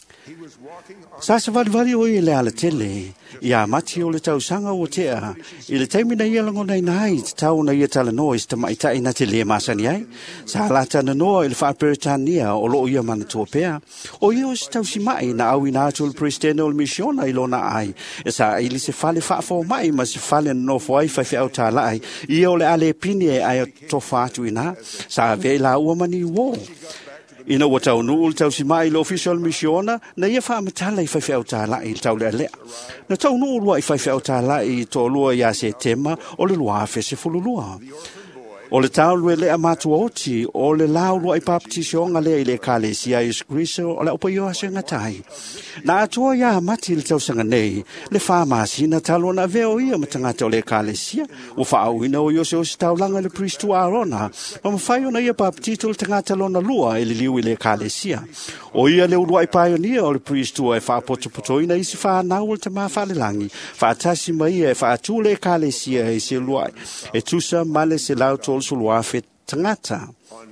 S7: Sa se wali wali o i le ala tele, i a mati o le tau sanga o tea, i le taimina ia lango nei nai, te tau na ia tala noa i sta maita ina te le masani ai, sa la tana noa i le whaaperitania o lo ia mana tua pea, o ia o se tau si mai na au ina atu le prestene o le misiona i lona ai, e sa ili se fale whaafo mai, ma se fale no fo ai whai au tā lai, i o le ale pini e ai o tofa atu ina, sa vei la ua mani uo. Ina wa tau nuu tau si mai lo official missiona na ia wha amatala i whaiwhi au tā lai tau lea lea. Na tau nuu lua i whaiwhi au tā lai tō lua ia se tema o le lua awhi se fululua. O le tau lue lea mātua oti o le lau lua i papatisonga lea i le kālesia i skriso o le upa ioa se ngatai. Na atua ia mati le tau sanga nei le wha masina talo na veo ia matangata o le kālesia o wha au ina o iose o si tau langa le pristu arona o mawhai ona ia papatito le tangata lona lua i le liu i le kālesia. O ia le ulua i pionia o le pristu e wha potopoto ina isi wha nau le tama wha le langi wha atasi mai e wha atu le kālesia e se lua e tusa male se lau tol sulua fe tangata.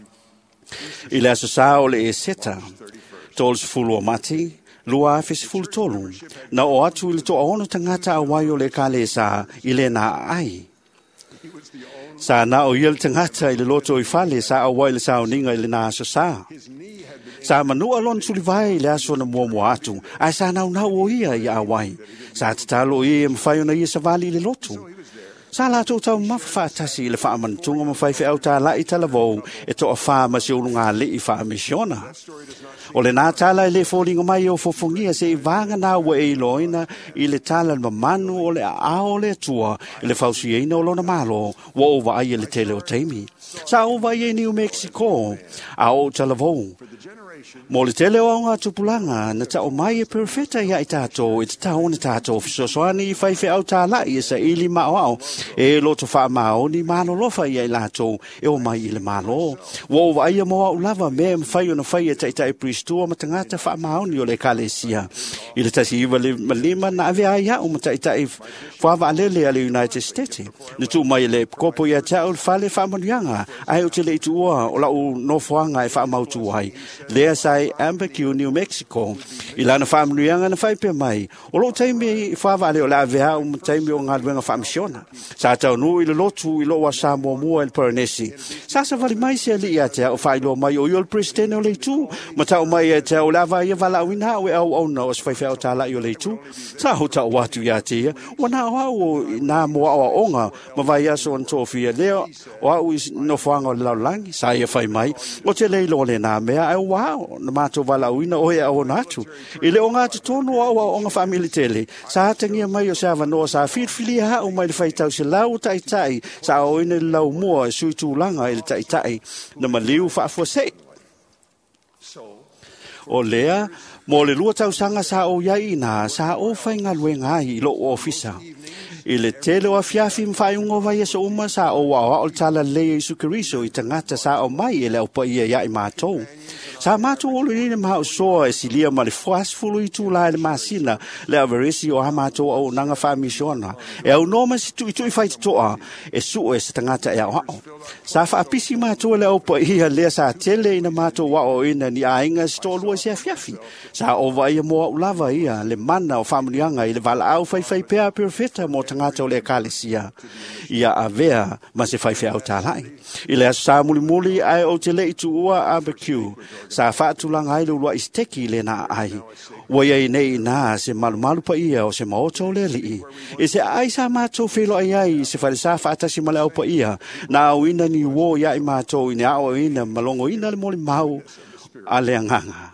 S7: I le aso sa o le e seta tol sfulu o mati lua fe sfulu tolu na o atu i le to ono tangata a wai o le kale sa i le na ai. Sa na o ia le tangata i le loto i fale sa a wai le sa o ninga i le na aso sa. Sa manua lon sulivai le aso na mua mua atu a sa nau nau o ia i a wai. Sa tatalo i e mwhaio na ia sa vali i le loto. Sa la tō tau mawha whaatasi i le wha amantunga mawhai whi au tā lai tala vau e tō a wha ma se urunga le i wha misiona. O le nā tala i le fōringa mai o fofongia se i vanga nā ua e loina i le tala ma manu o le ao le tua i le whausi eina o lona malo wa ova ai le tele o teimi. Sa ova i e New Mexico a o tala vau. Mo le tele o ngā tupulanga na ta o mai e perfeta ia i tātou i te tau na tātou fisosoani i whaiwhi au tā lai e sa ili mao au e loto wha mao ni mano lofa ia i lātou e o mai i le malo. Wo wa ia moa u lava me mwhai o na whai e taitai pristua ma tangata wha mao ni o le kalesia. I le tasi iwa le malima na ave ai au ma taitai whawa alele a le United States. Na tu mai le kopo ia tau le whale wha manuanga ai o te le itu ua o lau no whanga e wha mautu ai. Lea ia sai Albuquerque, New Mexico. Ilana whaamnuianga na whaipe mai. O lo taimi whaavale o la vea o taimi o ngā luenga whaamisiona. Sa tau nu ilo lotu ilo wa Samoa mua el Paranesi. Sa sa vali mai se li ia te o whailo mai o iol presidente o le tu. Ma tau mai e te o lava ia vala wina o e au au na o swaiwhea o tala i o le tu. Sa ho tau watu ia te ia. Wana o au nā mua o onga ma vai aso an tofia leo o au no whanga o lau langi. Sa ia whai mai. O te leilo le nā mea e wao na mātou vala wina o e au nātu. I le o ngā tutono au au o ngā whamili tele. Sa hatangia mai o sa wanoa sa whirwhili ha o mai le whaitau se lau tai tai. Sa o ina lau mua e sui tūlanga i le tai tai. Na maliu whaafua se. O lea, mo le lua tau sanga sa o iai na sa o whainga luenga i lo o ofisa. I le tele o fiafi mwhaiungo vai e so uma sa o wawa o tala lea i sukeriso i tangata sa o mai e leo pa ia iai mātou. Sa mātou olo i ne maha o soa e silia ma le fuasfulu i tūla e le masina le avarisi o ha mātou au nanga whamisiona. E au noma si tu i tu i whaiti toa e su e sa tangata e au hao. Sa whaapisi mātou le au pa ia lea sa tele ina mātou wao ina ni a inga si toa lua si a fiafi. Sa o vai e moa ulava ia le mana o whamunianga i le vala au whai whai pēa perfeta mo tangata o le kālesia. Ia a vea ma se whai whai au tālai. I le aso sa muli muli ai o te le i tu ua Albuquerque. Sa whaatulanga ai lua isteki le na ai. Wai ai nei nā se malu malu pa ia o se maoto le li. E se ai sa mātou whilo ai ai se whare sa whaatasi male au pa ia. Nā au ina ni uo ia i mātou ina au ina malongo ina le moli mau a le anganga.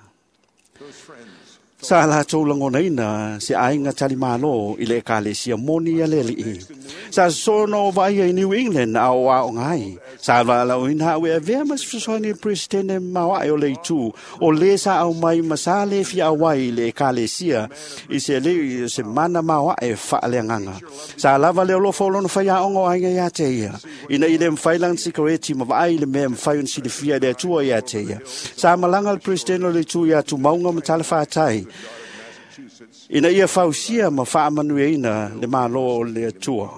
S7: Sa la tau lango ina se ainga tali malo i le kālesia moni a le li. Sa sono vai i New England au a o ngai. Sa la lau ina awe a vea mas fisoni presidente mawa o le tu. O le sa au mai masale fi awai le kālesia i se le se mana mawa e wha le nganga. Sa lava le lo folo no whaia ongo ainga ia te ia. Ina i le mwhailang sikareti ma vai le mea mwhaiun si le fia le tua ia te ia. Sa malanga le presidente o le tu ia tu maunga matala whaatai. Ina ia fausia ma whaamanueina le malo le tua.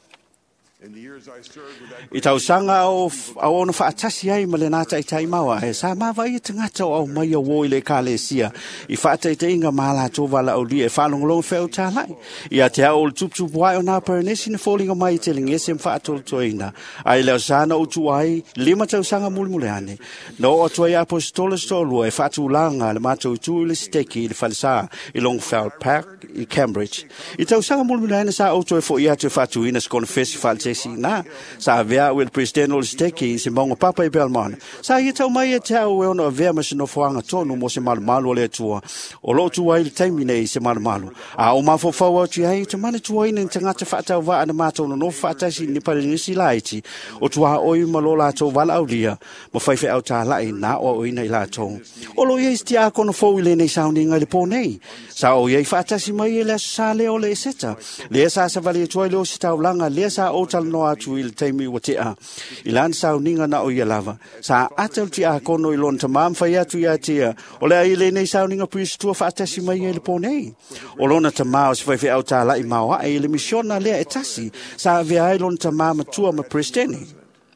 S7: I tau sanga o au ona whaatasi ai ma le nata i tai maua e sa mawai i tangata o au mai a woi le kālesia i whaata i te inga maala tō wala au lia e whanongolong wheo tālai i a te au le tuptupu wai o nā Paranesi na fōlinga mai i te lingese m whaatolo toina ai leo sana o tu ai lima tau sanga muli muli ane no o tuai apostola stolua e whaatu langa le mātou tu le steki i le whalisa i Longfeld Park i Cambridge i tau sanga muli muli ane sa o tuai fo i atu whaatu ina skona fesi whaltesi na sa vea o le presidente o le steki se mongo papa i Belmont. Sa ia tau mai e tau e ono vea ma se no whaanga tonu mo se malu malu o le atua. O lo tua i le taimi nei se malu malu. A o mafo whau au tia hei, te mane tua ina te ngata whaatau waa na mātou no no whaatasi ni Paranesi laiti. O tua oi ma lo lātou wala au lia, ma whaiwhi au tā lai na o oi nei lātou. O lo iei stia kono fau i le nei sounding ai le pō nei. Sa o iei whaatasi mai e le sa leo le seta. Lea sa sa vali tua i leo si tau langa, lea sa o tal no atu i le taimi wa te a. I lan sau ninga na o ia lava. Sa atal ti a kono i lon tamam whai atu ia tia. O lea i le nei sau ninga pris tua whaatasi mai e le pōnei. O lona tamau si whaiwhi au tā lai maua e le misiona lea e tasi. Sa vea ai lon tamam tua ma pristeni.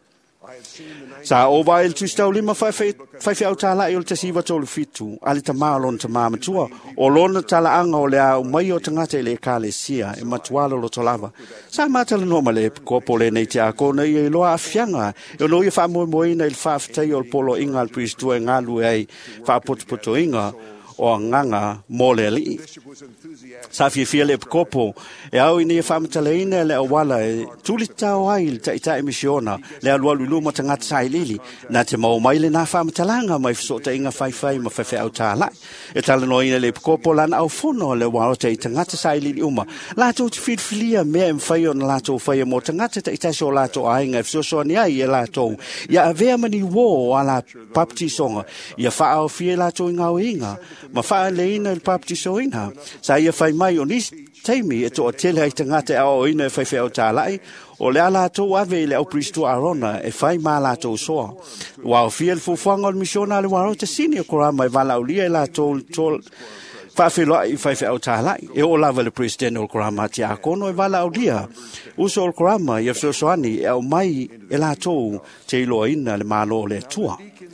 S7: Sa o vai il tustau lima whaiwhi au tā lai o le tasiwa tolu fitu. Ali tamau lon tamam tua. O lona tala anga o lea o mai o tangata i le kālesia e matuala lo tolava. Sa matala noma le kopo le nei te a kona i e loa afianga. E no i wha moe moina i le whaafitai o le polo inga al pristua e ngalu e whaapotopoto inga o nganga mo le li. Sa fia fia le kopo e au ini e whaamatala ina le awala e tuli tau ai le taita e misiona le alua lulu mo tangata sa ilili na te mau mai le na whaamatalanga mai fisota inga whaiwhai ma whaiwhai au tālai. E tala no ina le kopo lan au fono le warota i tangata sa ilili uma. Lato te whirwhilia mea e mwhai o na lato whai mo tangata taita so lato ainga e fisosoa ni ai e lato. Ia a vea mani wo a la baptisonga. Ia wha au fia lato inga o inga. Ma wha le ina il baptiso ina. Sa ia whai mai o nis teimi e to o tele ai tangata e ao ina e whaiwhi au tālai. O le ala tō ave le au pristu arona e whai mā la tō soa. Wa o fia le fufuanga o le misiona le waro te sini o korama e wala ulia e la tō tō whawhiloa i whaiwhi au tālai. E o lava le presidente o korama te a kono e wala ulia. Uso o korama i a fisosoani e au mai e la tō te iloa ina le malo le tua.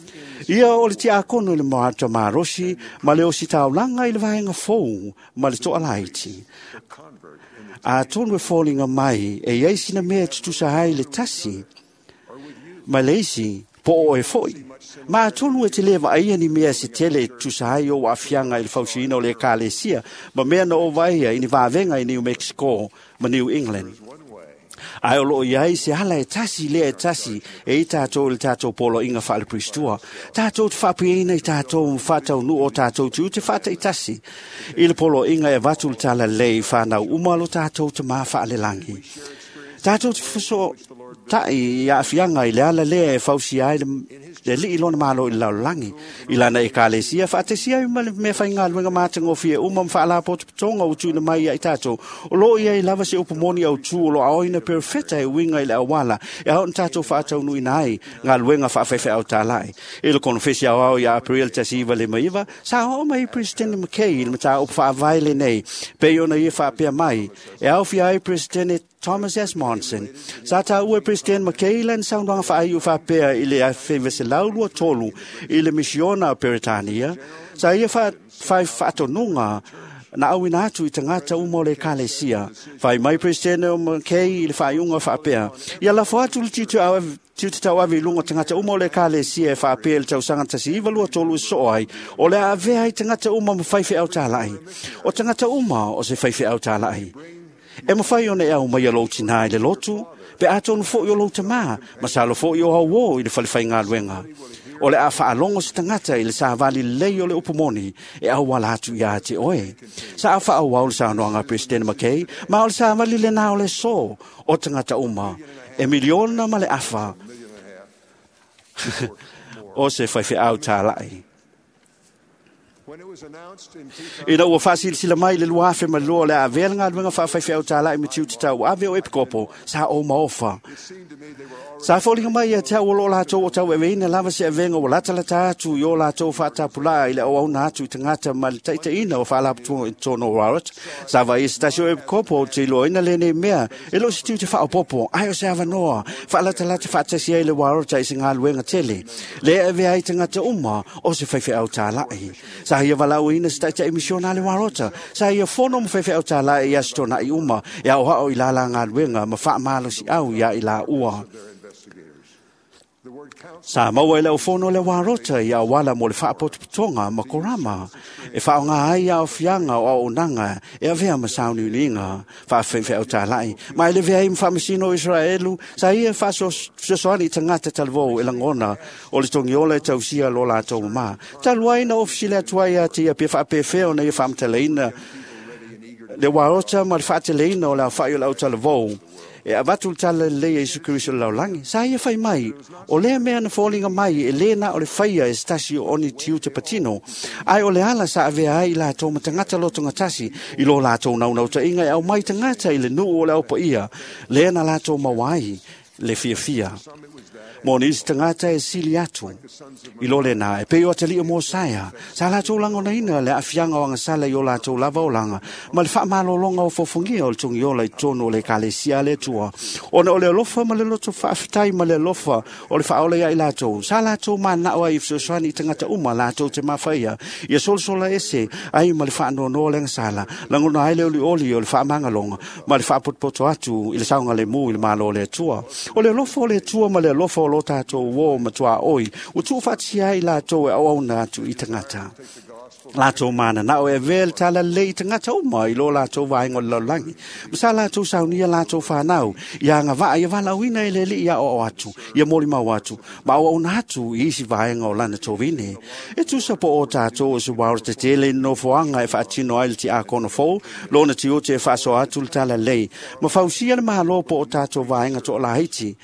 S7: Ia o le tia kono le moata marosi, ma le o si tau langa i le vaenga fou, ma le toa laiti. A tonu e fallinga mai, e eisi na mea tutusa hai le tasi, ma leisi, po o e foi. Ma tonu e te lewa aia ni mea se tele tusa hai o afianga i le fausina o le kalesia, ma mea na o vaia i ni vavenga i New Mexico, ma New England. Ai o loo iai se hala e tasi lea e tasi e i tātou le tātou polo inga whaale pristua. Tātou te whapiena i tātou mwhatau nu o tātou tiu te whata i tasi. I le polo inga e vatu le tala lei whanau umalo tātou te maa whaale langi. Tātou te fuso tai i a fianga i le ala lea e fausi ai le, le li ilona malo i lau langi. I lana e kālesia whaatesia i male me whainga luenga mātanga o fia umam whaala poto pitonga o tūna mai i tātou. O lo ia i lava se upamoni au tū o lo aoina perfeta e winga i le awala. E hao na tātou whaatau nui nai ngā luenga whaafefe au tālai. E lo konfesi au au i April tasiva le maiva. Sa ho mai President McKay il mata upa whaavaile nei. Pe ona i whaapea mai. E au fia ai President Thomas S. Monson. Sa ta ue President McKay lan saundanga whaai u whaapea i le awhewe se laulua tolu i le misiona Peritania. Sa ia whai whaatonunga na awina atu i tangata umo le kalesia. Whai mai President McKay i le whaiunga whaapea. Ia la whaatu le titu au tiu te tau awe lunga tangata umo le kalesia e whaapea le tausanga tasi iwa lua tolu i soai. O le awea i tangata uma ma whaife au tālai. O tangata uma o se whaife au tālai. E mawhai ona e au mai alo tina i le lotu, pe atonu fo i o lo tama, ma salo fo i o hau i le whalifai ngā luenga. O le a whaalongo si tangata i le sa vali lei o le upomoni, e au wala atu i a te oe. Sa a whaau au le sa noanga President McKay, ma o le sa vali le nao le so, o tangata uma, e miliona ma le afa. O se whaife au tā lai. Ina ua whasil sila mai le luafe ma loa le a vela ngā luenga whawhaife au tā lai me tiu te tau ave o epikopo sa o maofa. Sa fōlinga mai e tau o lo lātou o tau e weina lava se e venga o latalata atu i o lātou whātapula i le au au nā atu i tangata ma le taita ina o whālaputua i tono warot. Sa vai e stasio e kopo o te ilo ina lene mea e lo si tiu te whaopopo ai o se avanoa whaalatalata whaatasi e le warot ai se ngā luenga tele. Le e vea i tangata uma o se whaife au tā lai. Sa hia walau ina se taita emisiona le warota. Sa hia whono mo whaife au tā lai i astona i uma e au hao i lala ngā luenga ma wha malo si au ia i la ua. Sa maua ele o fono le warota i a wala mo le whaapoto pitonga ma korama. E whao ngā ai au fianga o au nanga e a vea ma sauni uninga whaafenfe au tā lai. Ma ele vea im whamasino Israelu sa ia whaso soani tangata talvo e langona o le tongi ola e tausia lo la tau ma. Taluaina ofisile atuai ati a pia whaapefeo na ia whaamtaleina. Le warota ma le whaateleina o la whaio lau talvo. E avatu tala le Yesu Kristo laulangi. Sa ia whai mai, o lea mea na fōlinga mai, e lea na o le whaia e stasi o oni tiu te patino. Ai o le ala sa avea ai la tō ma tangata lo tonga tasi, i lo la tō nau nau ta inga e au mai tangata i le nu o le au pa ia. Lea na la tō mawai, le fia fia. Mo nisi tangata e sili atu. I lo le na, e peo atali o Mosaya. Sa la tō lango na ina le afianga o angasala i o la tō lava o langa. Ma le wha malo longa o fofongia o le tungi ola i tono le kalesia le tua. Ona o le lofa ma le loto whaafitai ma le lofa o le whaole ia i la tō. Sa la tō ma na oa i fsoswani i tangata uma la tō te mawhaia. Ia sol sola ese, ai ma le wha no no le ngasala. Lango na aile oli oli o le wha mangalonga. Ma le wha potpoto atu i le saunga le mu i le malo le tua. O le lofa o le tua ma le lofa o lo tātou wō matua oi. O tū whatsi ai lātou e au au nātu i tangata. Lātou mana nao e vel tala le i tangata uma i lo lātou vaengo laulangi. Masa lātou saunia lātou whanau. Ia ngā vaa ia wala wina e le li ia o atu. Ia mori mau atu. Ma au au nātu i isi vaengo lana tovine. E tu sa po o tātou o se wāra te tele no foanga e whaatino aile ti a kono fō. Lona ti o te e whaaso atu tala lei. Ma whausia le maha lo po o tātou vaenga to o la hiti.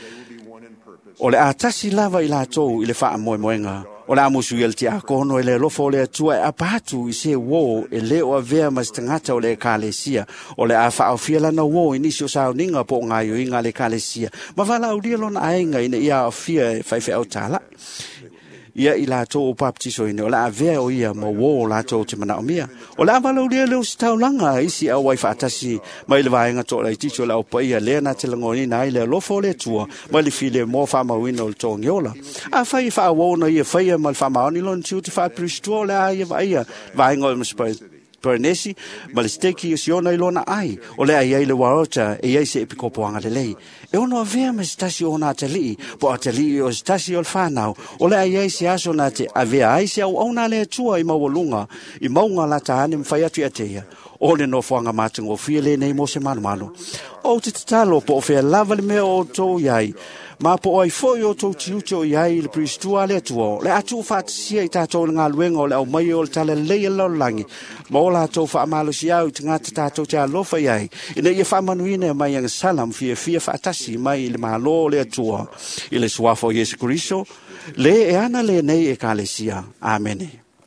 S7: O le atasi lava i lātou i le wha moe moenga. O le amusu i te akono e le lofo o le atua e apatu i se wō e le o a vea mas tangata o le kalesia. O le a wha au fia lana wō i nisi o sao ninga po ngā yo inga le kalesia. Ma wala au lia lona ainga ina ia au fia e whaife au tala. ia i lātou o paptiso ine, o la avea o ia ma wō lātou te mana o mea. O la avalau lea leo si taulanga isi au wai whaatasi mai le vaenga tō lai tiso la upa ia lea na te langoni na i lea lofo le tua mai le file mō whamauina o le tō ngiola. A whai whaawona ia whaia ma le whamaoni lon tiu te whaapristua le a ia vaia vaenga o le Pernesi, ma le steki o siona i lona ai, o le ai ai le warota e ai se epikopoanga le lei. E ono avea ma stasi o na atali, po atali o stasi o le whanau, o le ai ai se aso na te avea ai se au au na le atua i mawalunga, i maunga la tahane mwhai atu i atea. O le no whanga matungo fia le nei mo se manu manu. O te tatalo po o whea lava le mea o tō iai, ma po ai foi o tō tiuto iai le pristua le atua, le atu whaatisia i tātou le ngā luenga o le au mai o le tala leia laulangi, ma o la tō whaamalo si au te ngāta tātou te alofa iai, ina ia whaamanuina mai ang salam fia fia whaatasi mai le malo le atua, i le suafo Yesu Christo, le e ana le nei e kālesia. Amene.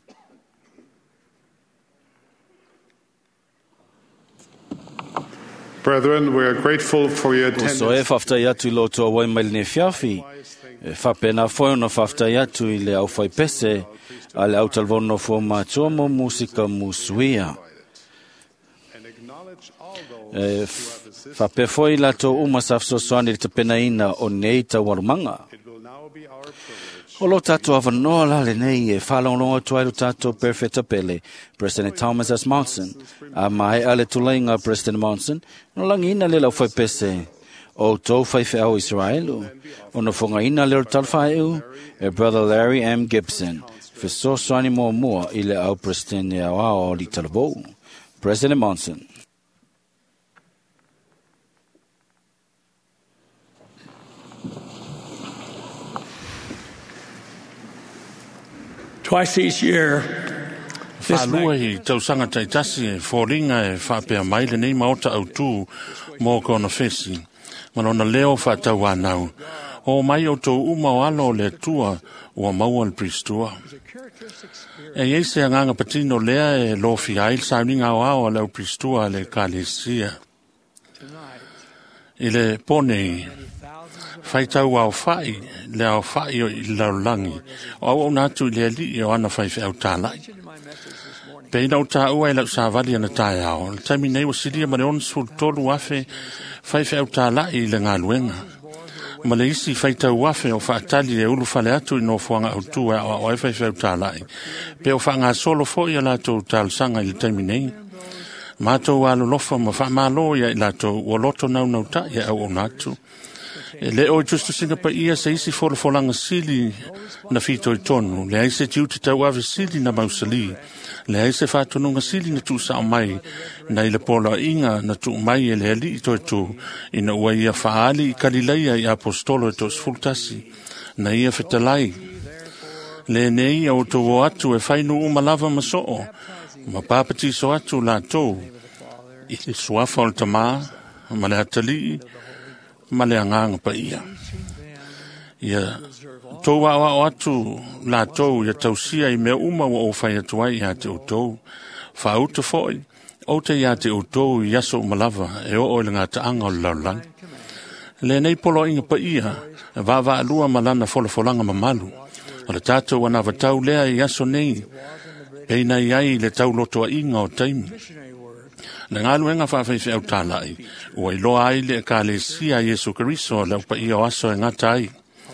S10: Brethren, we are grateful for your attendance.
S2: So e whaftai atu i loto wai mai ne whiawhi, e whapena whai no whaftai atu i le au whai pese, a le au talvono fo mātua mo musika musuia. E whape whai lato umasaf so soani te pena ina o nei ta warumanga. O lo tato avanoa la le nei e whalongonga tuairu tato perfecta pele, President Thomas S. Monson, a mai ale tulainga President Monson, no langina le lau whai pese, o tau whai whiau Israelu, o no whonga ina le tal whaiu, e Brother Larry M. Gibson, wheso soani mua mua i le au President e au ao li talabou. President Monson.
S5: Twice each year,
S11: Whaalua i tausanga taitasi e whoringa e whapea mai le nei maota au tū mō kona whesi. Manona leo whatau anau. O mai o tō uma o alo le tua ua maua le pristua. E eise a nganga patino lea e lofi ail sauninga o ao le pristua le kalesia. I le ponei, whaitau au whai, le au whai o i laulangi, o au natu i le ali o ana whai whiau tālai. Peina o tā ua e lau sā vali ana tāi ao, le taimi nei wa siria ma le on sul tolu afe whai whiau tālai i le ngā luenga. Ma le isi whaitau afe o whaatali e ulu whale atu i no whuanga au tua o o e whai whiau tālai. Pe o whanga solo fo i a lātou tālsanga i le taimi nei. Mātou alo lofa ma whamalo i a i lātou o loto nau nau ta i au o natu. E le o justu singa pa ia se isi folo folanga sili na fito i tonu. Le aise tiu te tau ave sili na mausali. Le aise whatununga sili na tu sa mai na i le pola inga na tu mai e le ali i toi tu. Ina ua ia whaali i kalileia i apostolo e tos fultasi. Na ia whetalai. Le nei au to o atu e whainu umalava masoo. Ma papati so atu la tau. I le suafa o le tamaa. Ma le hatali. Ma le anganga pa ia. Ia tō awa o atu la tau ia tausia i mea uma wa o whai atuai ia te o tau. Whauta foi, o te ia te o tau i aso umalava e o oile ngā taanga o laulang. Le nei polo inga pa ia, wa wa alua malana fola folanga mamalu. O le tātou wana watau lea i aso nei, peina iai le tau lotoa inga o taimi. Le ngā luenga whawhaiwhi au tālai, ua i loa ai le ka le sia Yesu Christo le upa i o aso e ngatai.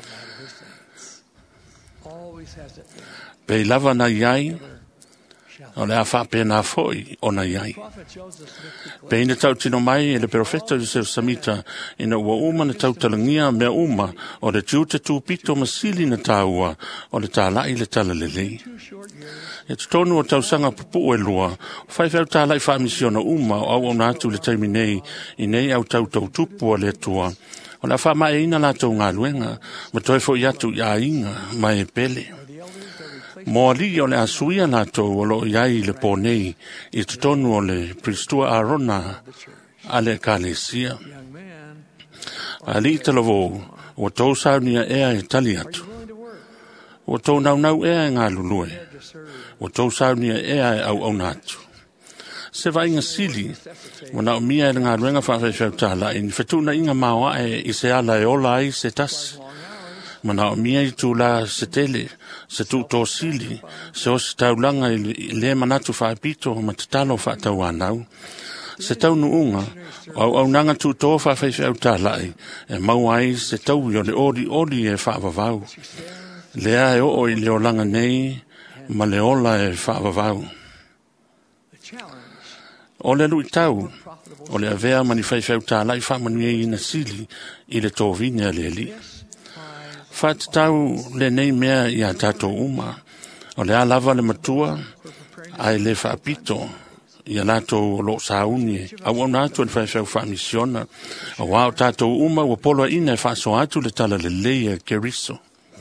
S11: Pei lava na iai, o le a whape na foi o na iai. Pei ne tau tino mai e le profeta Joseph Samita ina ua uma na tau talangia mea uma o le tiu te tūpito masili na tāua o le tālai le tala lelei. E tonu o tausanga pupu e lua, whai whau tālai whaamisiona uma o au au nātu le taimi nei i nei au tau tau tupu o le tua. O la wha e ina lātou ngā luenga, ma toi fo i atu i a inga, ma e pele. Mo ali o le asuia lātou o lo iai le pōnei, i tonu o le pristua arona a le kālesia. Ali talavo, o tau saunia ea e tali atu. O tau nau nau ea e ngā lulue. O tau saunia ea e au au natu. Se va inga sili, wana o mia e ngā ruenga whawhai whau tāla, in whetuna inga maua e i se ala e ola ai se tasi. Mana o mia i tūla se tele, se tū tō sili, se o se taulanga i le manatu whaapito ma te talo whaatau anau. Se tau nuunga, au au nanga tū tō whaawhaiwhi au tālai, e mau ai se tau i o le ori ori e whaavavau. Lea e o o i leo langa nei, ma le ola e whaavavau. O le lui tau, o le avea mani whaiwhi au tālai whaamanu e ina sili i le tō vine le li. Whaat tau le nei mea i a tātou uma, o le alava le matua, ai le whaapito, i a lātou lo sauni, au au nātou le whaiwhi au whaamisiona, o wao tātou uma wa polo ina e whaaso atu le tala le leia keriso.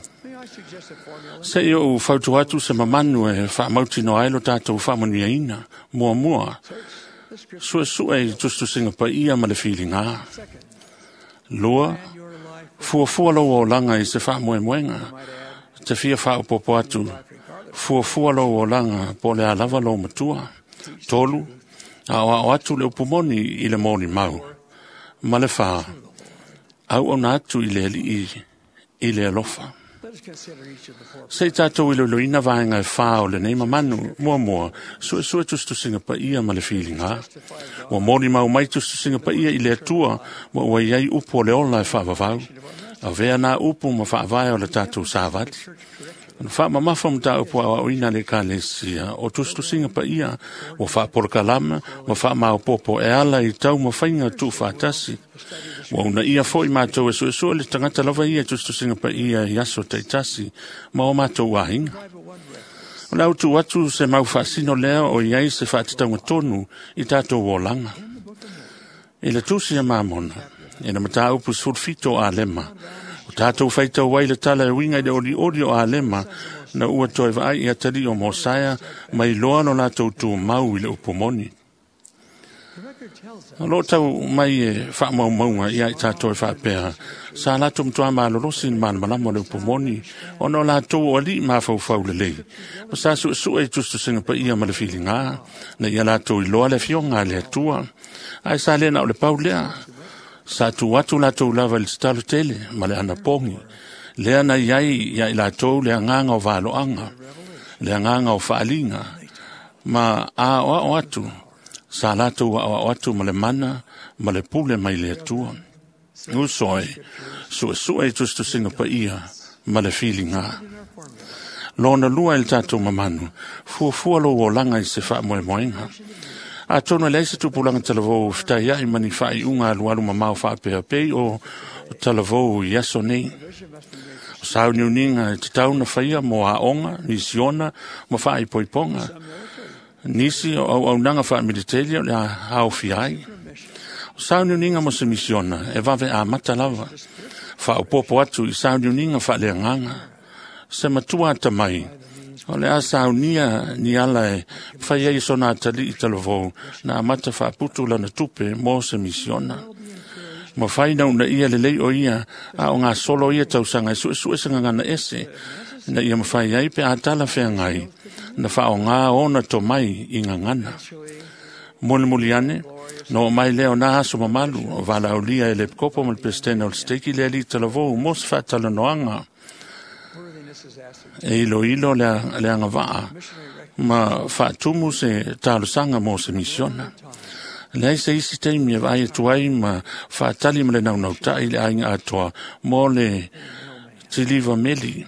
S11: Se i o whautu atu se mamanu e whaamauti no ailo tātou whaamanu ina, mua mua, sua sua e justu singa pa ia ma le whilinga. Lua, fua fua lo o langa i se wha moe moenga, te fia wha o popo atu, fua fua lo o langa po le alava lo matua, tolu, a o atu le upumoni i le moni mau, ma le wha, au au atu i le i, i le alofa. Se tātou ilo loina vaenga e whao le neima manu, mua mua, sua sua tustu singa pa ia ma le whilinga. Wa mori mau mai tustu singa pa ia i le atua, wa wa iai upo le ola e whaavavau. A vea nā upo ma whaavai o le tātou sāvati. Wha mamafa mta upo a oina le ka le sia, o tustu singa pa ia, wa wha porkalama, wa wha mau popo e ala i tau ma whainga tu whaatasi. Wa una ia foi mātou e sua sua le tangata lava ia tustu singa pa ia i aso teitasi, ma o mātou wahinga. O lau tu atu se mau whaasino lea o iai se whaatitanga tonu i tātou wolanga. E le tusi a mamona, e na mata upu sulfito a lema, o tātou whaitau wai le tala e winga i le ori ori o a lema, na ua toi vai i atari o Mosaya, mai loa no lātou tu mau i le upumoni. Lo tau mai e wha mau maunga i ai tātou e wha pēha. Sa lātou mtua maa lorosi ni maa malamo le upomoni. O no lātou o li maa fau fau le lei. O sa su su e tustu singa pa ia ma le fili ngā. Na ia lātou i loa le fionga le atua. Ai sa lena o le pau lea. Sa tu watu lātou lava le stalo tele ma le ana pongi. Lea na iai iai lātou le anganga o valoanga. Le anganga o whaalinga. Ma a o o atu. Sa lātou a o atu ma le mana, ma le pule mai le atua. Usoi, sua sua e tustu singa pa ia, ma le whilinga. Lona lua il tātou mamanu, fua fua lo o langa i se wha moe moenga. A tonu leise tupulanga talavou whitai ai mani whai unga alualu ma mau wha pēha pei o talavou i aso nei. O sau niuninga te tauna whaia mo a onga, misiona, mo whai poiponga. Nisi o au nanga wha militari o le hao fiai. O saunu ninga mo se misiona, e vave a mata lava. Wha o popo atu i saunu ninga wha le nganga. Se matua ata mai. O le a saunia ni ala e whai ei sona atali i talavou na mata wha putu lana tupe mo se misiona. Mo whai nau na ia le lei o ia a o ngā solo ia tausanga e sue sue sanga ngana ese. Na ia mo whai ei pe a tala whea ngai. Na whao ngā ona to mai i ngā ngana. Mole muliane, no mai leo na aso mamalu, o vala o lia e le kopo mal pestena o steki le li talavou, mos whatala noanga. E ilo ilo le, le anga waa, ma whatumu se talo sanga mo se misiona. Le se isi teimi e vai tuai ma whatali ma le nau nau tai le ainga atoa, mo le tiliva meli.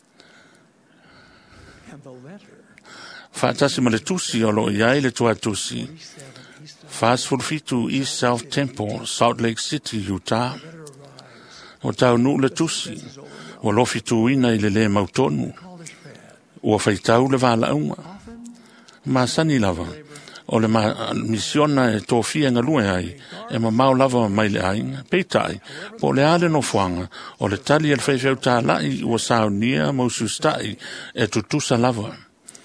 S11: Fatasi ma le tusi o lo iai le tua tusi. Fast fulfitu East South Temple, Salt Lake City, Utah. O tau nu le tusi. O lofi tu ina i le le mautonu. O whaitau le vala unga. Ma sani lava. O le ma misiona e tō fia ngalue ai. E ma mau lava mai le ainga. Peitai. Po le ale no fuanga. O le tali al whaiwhau tā lai. O sao nia mausu stai. E tutusa lava.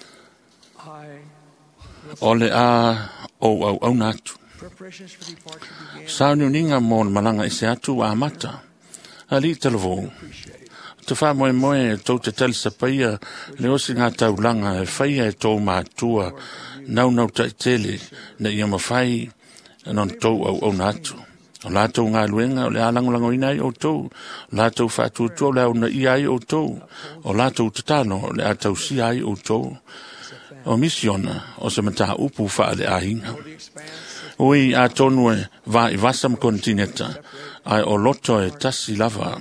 S11: O le a o au au natu. Sao niuninga mo malanga ise atu a mata. Ali talavou. Te wha moe moe tau te tali sapaia le osi ngā taulanga e whaia e tau mātua nau nau tai tele na ia mawhai non tau au au natu. O lātou ngā luenga, o le alangolango ina i o tau, o lātou whātuatua, o le au na ia i o tau, o lātou tatano, o le atau si ai o tau, o misiona, o se mata upu wha le ahinga. Ui a tonu e va i vasam kontineta, ai o loto e tasi lava.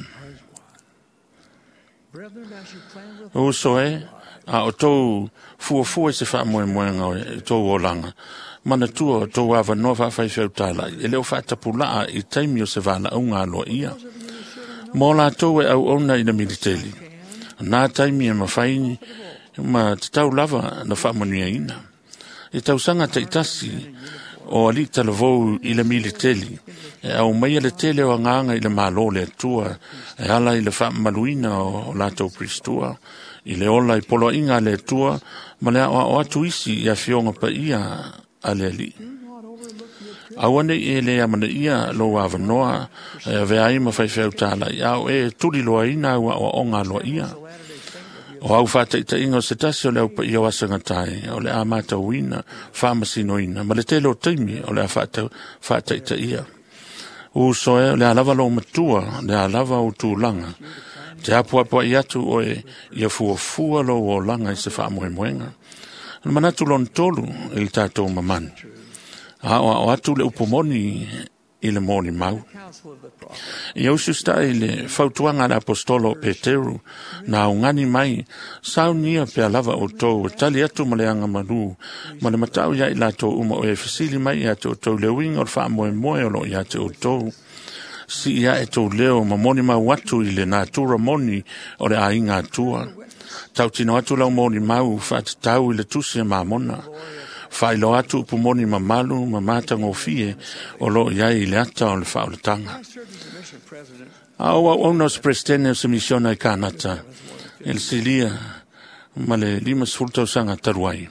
S11: O so e, a o tau fua fua se wha moe moenga o e tau o langa. Mana tua tau awa noa wha whai whiau tālai, e leo wha tapulaa i taimi o se wala au ngā loa ia. Mō la tau e au ona i na militeli. Nā taimi e mawhaini, ma te tau lava na wha manuia ina. E tau sanga te itasi, o ali talavou i le militeli, e au mai le tele o nganga i le malo le tua, e ala i le wha maluina o lātou pristua, i le ola i polo inga le tua, ma le o atu isi i a fionga pa ia a le ali. Awane e le amana ia lo wa vanoa, e vea ima fai feu tala i au e tuli loa ina ua o onga loa ia. O au whata i ta ingo se tasi o le au pa i awasanga tai, o le amata uina, whamasino ina, ma le telo taimi o le a whata, whata i ta ia. U soe, le alava lo matua, le alava o tū langa, te apua apua i atu o e i a fua fua lo o langa i se wha moe moenga. Manatu lon tolu i tātou mamani. A o atu le upomoni i le moni mau. I au susta i le fautuanga le apostolo Peteru na ungani mai sau nia pe alava o tau tali atu maleanga manu ma le matau ia i lato uma o e fasili mai i atu o tau le winga o wha moe moe o lo i atu o tau. Si ia e tau leo ma moni mau atu i le natura moni o le ainga atua. Tau tino atu lau moni mau whaati tau i le tusia ma mona. Whailo atu upu moni ma malu ma mata ngofie o lo iai i le ata o le whaoletanga. A o au nos prestene o se misiona i kanata. El silia ma le lima sfultau sanga taruai.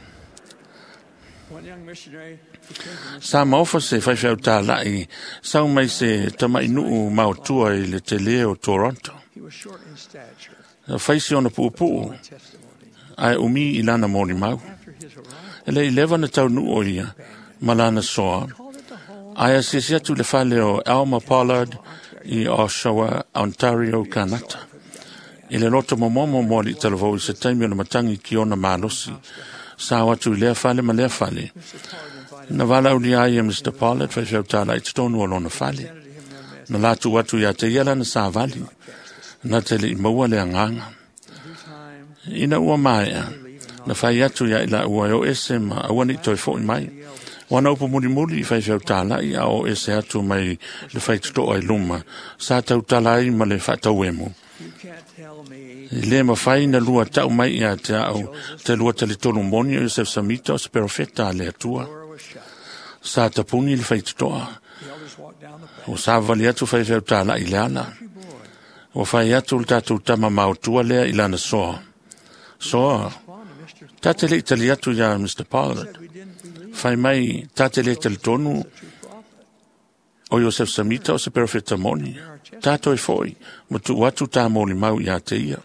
S11: Sa maofa se whai whiau tā lai, sau mai se tama inu mautua i le te leo Toronto. Whaisi ona puupuu, ai umi i lana moni mau. Ele i lewa na tau nu o ia, malana soa. Ai a sisi atu le whale o Alma Pollard i Oshawa, Ontario, Kanata. I le loto momomo mori talavou i se taimi o na matangi ki ona malosi. Sa watu i lea whale ma lea whale. Na wala uli ai e Mister Pollard, whai whiau tāla i tonu o lona whale. Na latu watu i a te iala na sa vali. Na tele i maua le anganga. Ina ua maea, na whai atu ia ila ua o ese ma awane i toi fo i mai. Wana upo muli muli i whai whiau tāla i a o ese atu mai le whai tuto ai luma. Sa tau tāla i ma le whatau emu. I le ma whai na lua tau mai i a te au, te lua tali tonu moni o Yosef Samita o se perofeta le atua. Sa tapuni le whai tutoa. O sa vali atu whai whiau tāla i le ala. O whai atu le tātou tama mautua lea i lana soa. Soa, tātele i tali atu ia Mister Pollard. Whai mai tātele i tali tonu o Yosef Samita o se perofeta moni. Tātou e foi, ma tu watu tā moni mau i a te ia.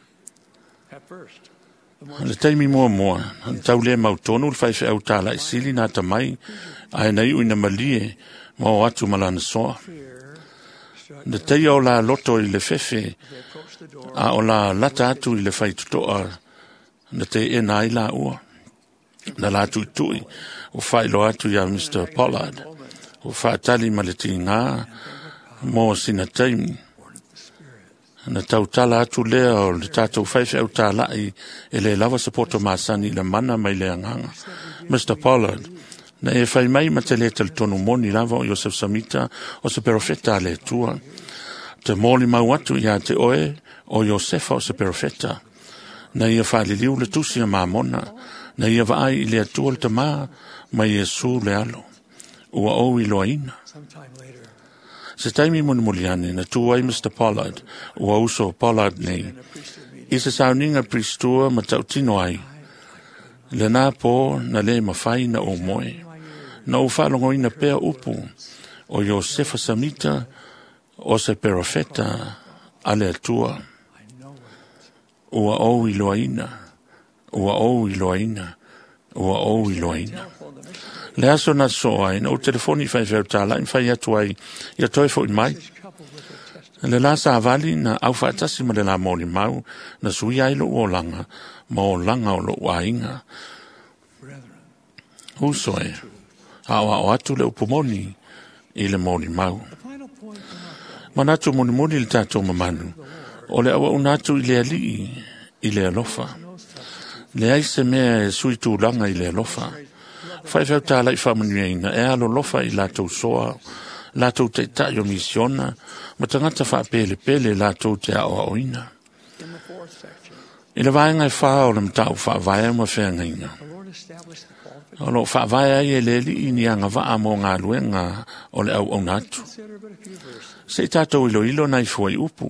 S11: Le taimi mua mua, tau lea mau tonu le whai whiau tāla i sili nā tamai, ai nei uina malie, ma o atu malana soa. Na teia o la loto i le fefe, a o la lata atu i le whai tutoa, na te e nai la ua. Na la tui tui, o whai lo atu ia Mister Pollard, o whai tali ma le ti ngā, mō sina taimi. Na tau tala atu lea o le tātou whai whiau tāla i e le lava sapoto māsani le mana mai le anganga. Mister Pollard, na e whai mai ma te le tali tonu moni lava o Yosef Samita o se perofeta le tua. Te moli mau atu ia te oe o Josefa o se perofeta. Na ia whali liu le tusia mamona, na ia vaai i le atua le tamaa ma Yesu le alo. Ua o i loa ina. Se taimi muni muliane na tuai Mister Pollard, ua uso Pollard nei. I se sauninga pristua ma tautino ai. Le nā po na le mawhai na o moe. Na u whalongo ina pea upu o Josefa Samita o se perofeta ale atua. Ua o i loa ina, ua o i loa ina, ua o i loa ina. Le aso na so ai, o telefoni fai veo tala, in fai atu ai, ia toi fo i mai. Le la sa vali na au whaatasi ma le la mōni mau, na sui ai lo o langa, ma o langa o lo wa inga. Uso e, awa o atu le upumoni i le mōni mau. Manatu moni moni le tato mamanu, o le awa unatu i le ali i le alofa. Le aise mea e sui tu langa i le alofa. Fai fau tala i whamunueina, e alo lofa i latou soa, latou te taio misiona, ma tangata wha pele pele latou te ao oina. I le vaenga i wha o le mtau wha vaea ma whengaina. O lo wha vaea i e leli i ni anga waa mo ngā luenga o le au au natu. Se tatou ilo ilo nai fua i upu.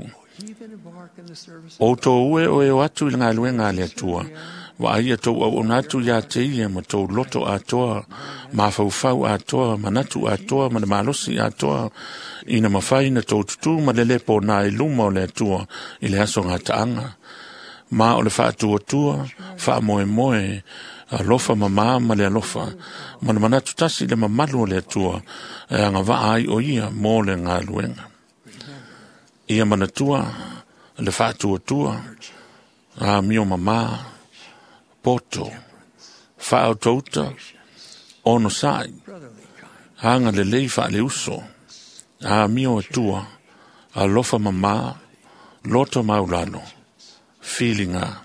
S11: O tō ue o e o atu i ngā luenga le atua. Wa ia tō au natu ia te ia ma tō loto atoa, ma faufau atoa, ma natu atoa, ma malosi atoa, ina mawhai na tō tutu ma le lepo na i luma o le atua i le aso ngā taanga. Ma o le wha atua tua, wha moe moe, a lofa ma maa ma le alofa, ma le manatu tasi le mamalu o le atua, e anga wa ai o ia mō le ngā luenga. Ia manatua, le wha atua tua, a mio ma maa, poto, whao tauta, ono sai, hanga le lei wha le uso, a mio atua, a lofa mama, loto maulano, feelinga.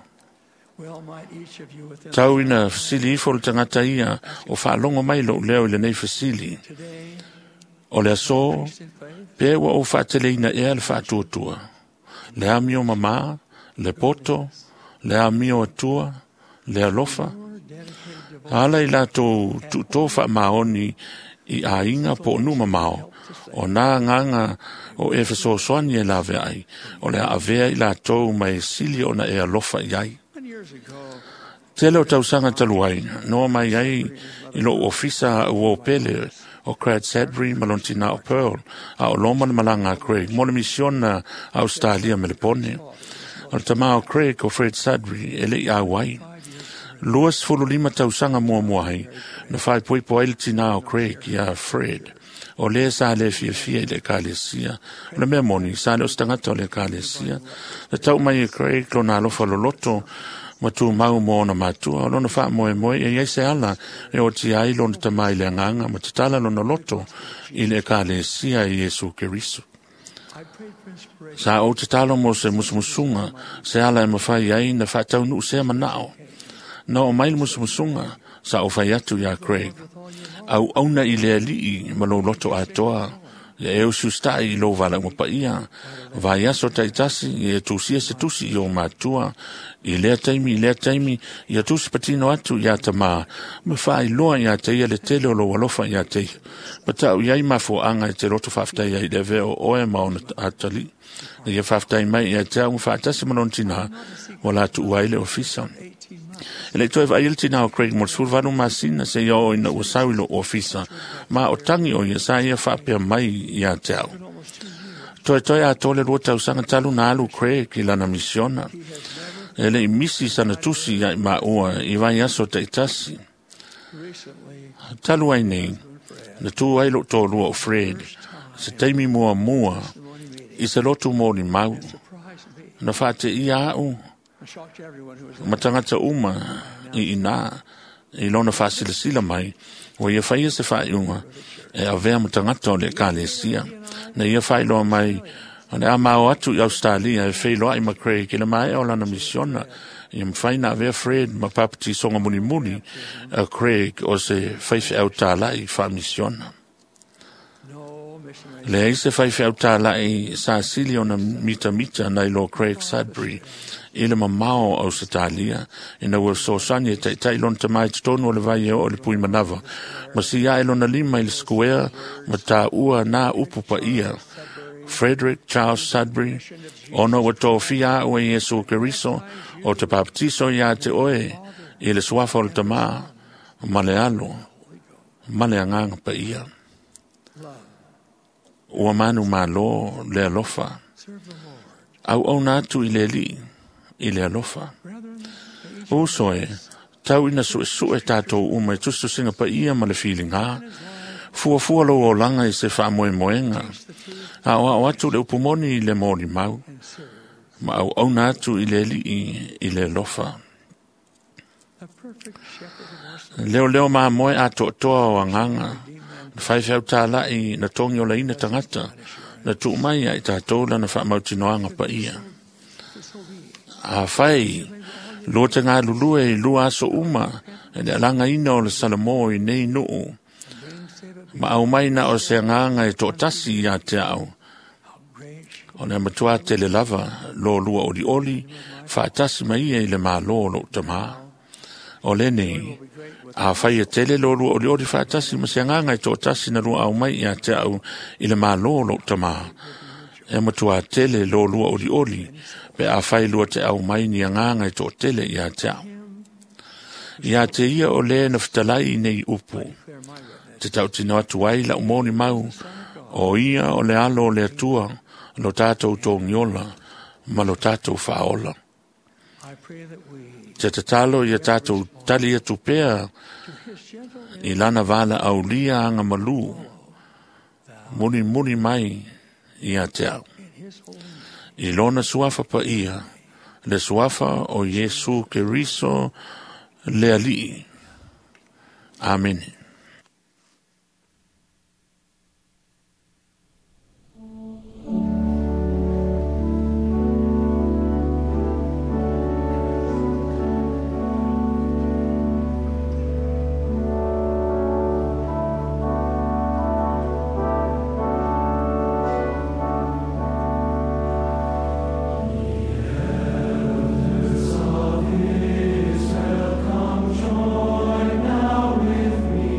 S11: Tau ina fasili ifo le tangata ia, o wha longo mai lo leo i le nei fasili. O le aso, pewa o wha tele ina ea le wha tuatua. Le a mio mama, le poto, le a mio atua, le alofa. Ala i la tō tofa maoni i a inga po numa mao. O nā nganga o e whaso soani e la vea ai. O le a vea i la tō mai sili o na e alofa i ai. Tele o tausanga taluai. Noa mai ai i lo ofisa o pele o Craig Sadbury malontina o Pearl. A o loma na malanga Craig. Mo le misiona Australia me le pone. O le tamao Craig o Fred Sadbury ele i a wai. Luas fulu lima tausanga mua mua hai, na whai pui po aile tina o Craig ia Fred. O le sa le fia fia i le kālesia. O le mea moni, sa le o stangata o le kālesia. Na tau mai e Craig lo na alofa lo loto, ma tu mau mo na matua, o lo na wha moe moe, e iai se ala, e o ti ai lo na tamai le anganga, ma te tala lo na loto, i le kālesia i Yesu Keriso. Sa o te talo mo se musumusunga, se ala e mawhai ai na wha nu se manao. Na o mai musumusunga, sa o whai atu ia Craig. Au auna i lea lii, ma lo loto atoa, le e usu stai i lo wala ngapa ia, vai aso taitasi, i e tusia se tusi i o matua, i lea taimi, i lea taimi, i a tusi patino atu ia tama, me whai loa ia te ia le tele o lo walofa ia te. Matau iai mafo anga i te roto whaftai ai le veo oe maona atali. Na ia whaftai mai ia te au mwhaatasi manontina, wala tu uaile ofisa. Ele toi vai il tina o Craig Morse vanu masina se yo ina o saulo ofisa ma o tangi o ia sa ia fa pe mai ia tau. Toi toi a tole rota usanga talu na alu Craig ila na misiona. Ele misi sana tusi ia ma oa i vai aso te itasi. Talu ai nei na tu ai lo tolu o Fred se teimi mua mua i se lotu mo ni mau na fate ia au matangata uma i ina i lona fasile sila mai o ia fai se fai uma e avea matangata o le kālesia na ia fai loa mai ane a mao atu i Australia e fai loa i ma Craig ina mai o lana misiona i mwhai na avea Fred ma papati songa muni muni a Craig o se fai fe au tālai fa misiona le eise fai fe au tālai sa sili o na mita mita na i lo Craig Sadbury ile mamao au Australia ina ua sosani e tai tai lon tamai tonu o le vai o le pui manava ma si ia elona lima i le square ma ta ua na upu pa ia Frederick Charles Sudbury ono wa tō fia ua Yesu Keriso o te baptiso ia te oe i le suafa o le tama ma le alo ma le anganga pa ia ua manu malo le alofa au au natu i le li i le alofa. Uso e, tau ina su su e tātou uma e tustu singa pa ia ma le feeling ha. Fua fua lo o langa i se wha moe moenga. A o o atu le upumoni i le mori mau. Ma au au na atu i le li i le lofa. Leo leo maa moe a to toa o anganga. Whai whiau tā lai na tongi o la ina tangata. Na tu mai ai tātou lana wha mautinoanga pa ia. A whai, lo te ngā lulue i lua aso uma, e le alanga ina o le salamo i nei nuu. Ma au mai na o se nganga e tō tasi i a te au. O le matua te le lava, lo lua o li oli, wha tasi mai e le mā lo lo tamā. O le nei, a whai e tele lo lua o li oli wha tasi, ma se nganga e tō tasi na lua au mai i a te au i le mā lo lo tamā. E matua tele lo lua o li oli, pe a whai lua te au mai ni a nganga i tō tele i a te au. I a te ia o le na fitalai nei upu. Te tau tino atu ai la umoni mau, o ia o le alo o le atua, lo tātou tō ngiola, ma lo tātou whaola. Te tatalo i a tātou tali atu pēa, i lana wala au lia anga malu, muni muni mai i a te au. I lona suafa pa ia, le suafa o Yesu Keriso le ali. Amen.
S12: Come join now with me.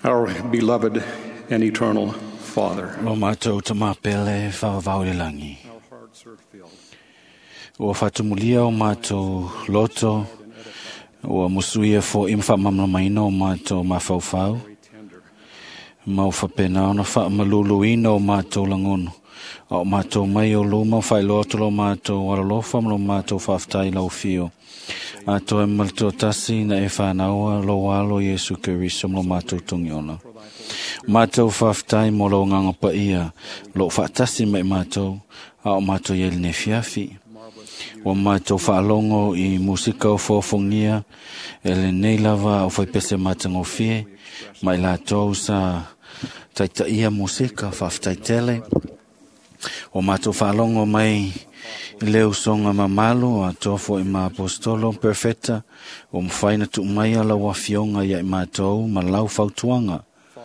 S10: our beloved and eternal Father.
S2: Lo mātou ta mapele whawavau le langi. Ua whatumulia o mātou loto, ua musuia fo imwha mamlamaina o mātou mawhauwhau. Mau whapena ona wha maluluina o mātou langono. O mātou mai o luma whai loto lo mātou waralofa lo mātou whaftai lau fio. Ato e malto tasi na e whanaua lo walo Yesu Keriso lo mātou tungi ona. Mātou whaftai mo lo nganga pa ia lo whaatasi mai mātou a o mātou yeli ne fiafi. Wa mātou whaalongo i musika o whofongia e le nei lava o whaipese mātango fie mai lātou sa taita ia musika whaftai tele. O mātou whaalongo mai leo songa mamalu a tofo i ma apostolo perfecta o mwhaina tu mai ala wafionga ia i mātou ma lau whautuanga.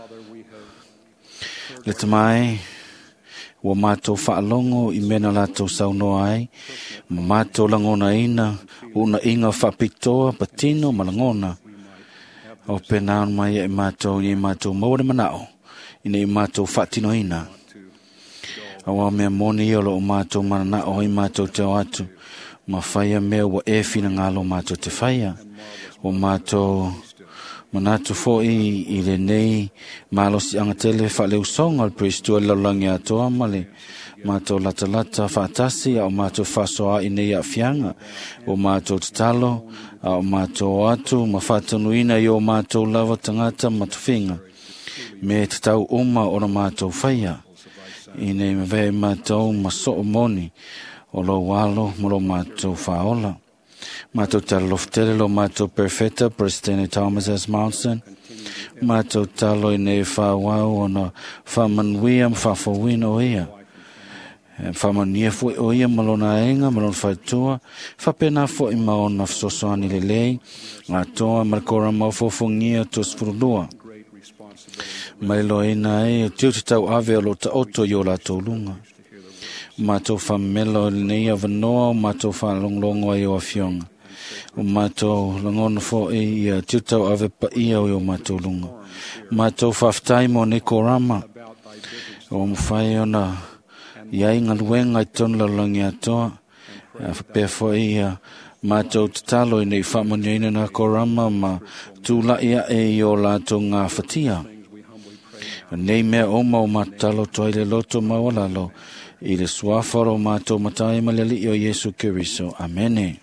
S2: Le tamai, o mātou whaalongo i mena lātou saunoa ai, ma mātou langona ina, una inga whapitoa patino malangona. O penao mai i mātou i mātou maure manao, ina i mātou whatino ina. Awa mea moni i olo o mātou manana o i mātou te atu. Ma whaia mea wa e whina ngalo mātou te whaia. O mātou manatu fo i i le nei malosi angatele whaleu songa al prestua laulangi atoa male. Mātou lata lata whaatasi a o mātou whasoa i nei a whianga. O mātou tatalo a o mātou atu ma whatanuina i o mātou lava tangata matuwhinga. Me te tau uma o na mātou whaia. I nei mawea mātou maso o moni o lo walo mo lo mātou whaola. Mātou talo loftere lo mātou perfecta Presidente Thomas S. Monson. Mātou talo i nei whawau o na whamanuia mwhawhawina o ia. Whamania fwoi o ia malona ainga malona whaitua. Whapena fwoi maona wsosoani le lei. Atoa markora mawhawhongia tos furulua. Mai lo ina e tiu te tau ave o lo ta oto i o la tau lunga. Mātou whamelo nei a vanoa o mātou whalonglongo ai o a fionga. O mātou langono fo e i a tiu tau ave pa ia o i o mātou lunga. Mātou whaftai mo ne korama. O mwhai o na iai ngā luenga i tonu lalangi atoa. Pea fo e i a mātou tatalo i nei whamanyaina na korama ma tūla ia e i o lātou ngā whatia. Nei mea oma o matalo toile loto mawalalo i le suafaro mātou matai malali o Yesu Keriso. Amene.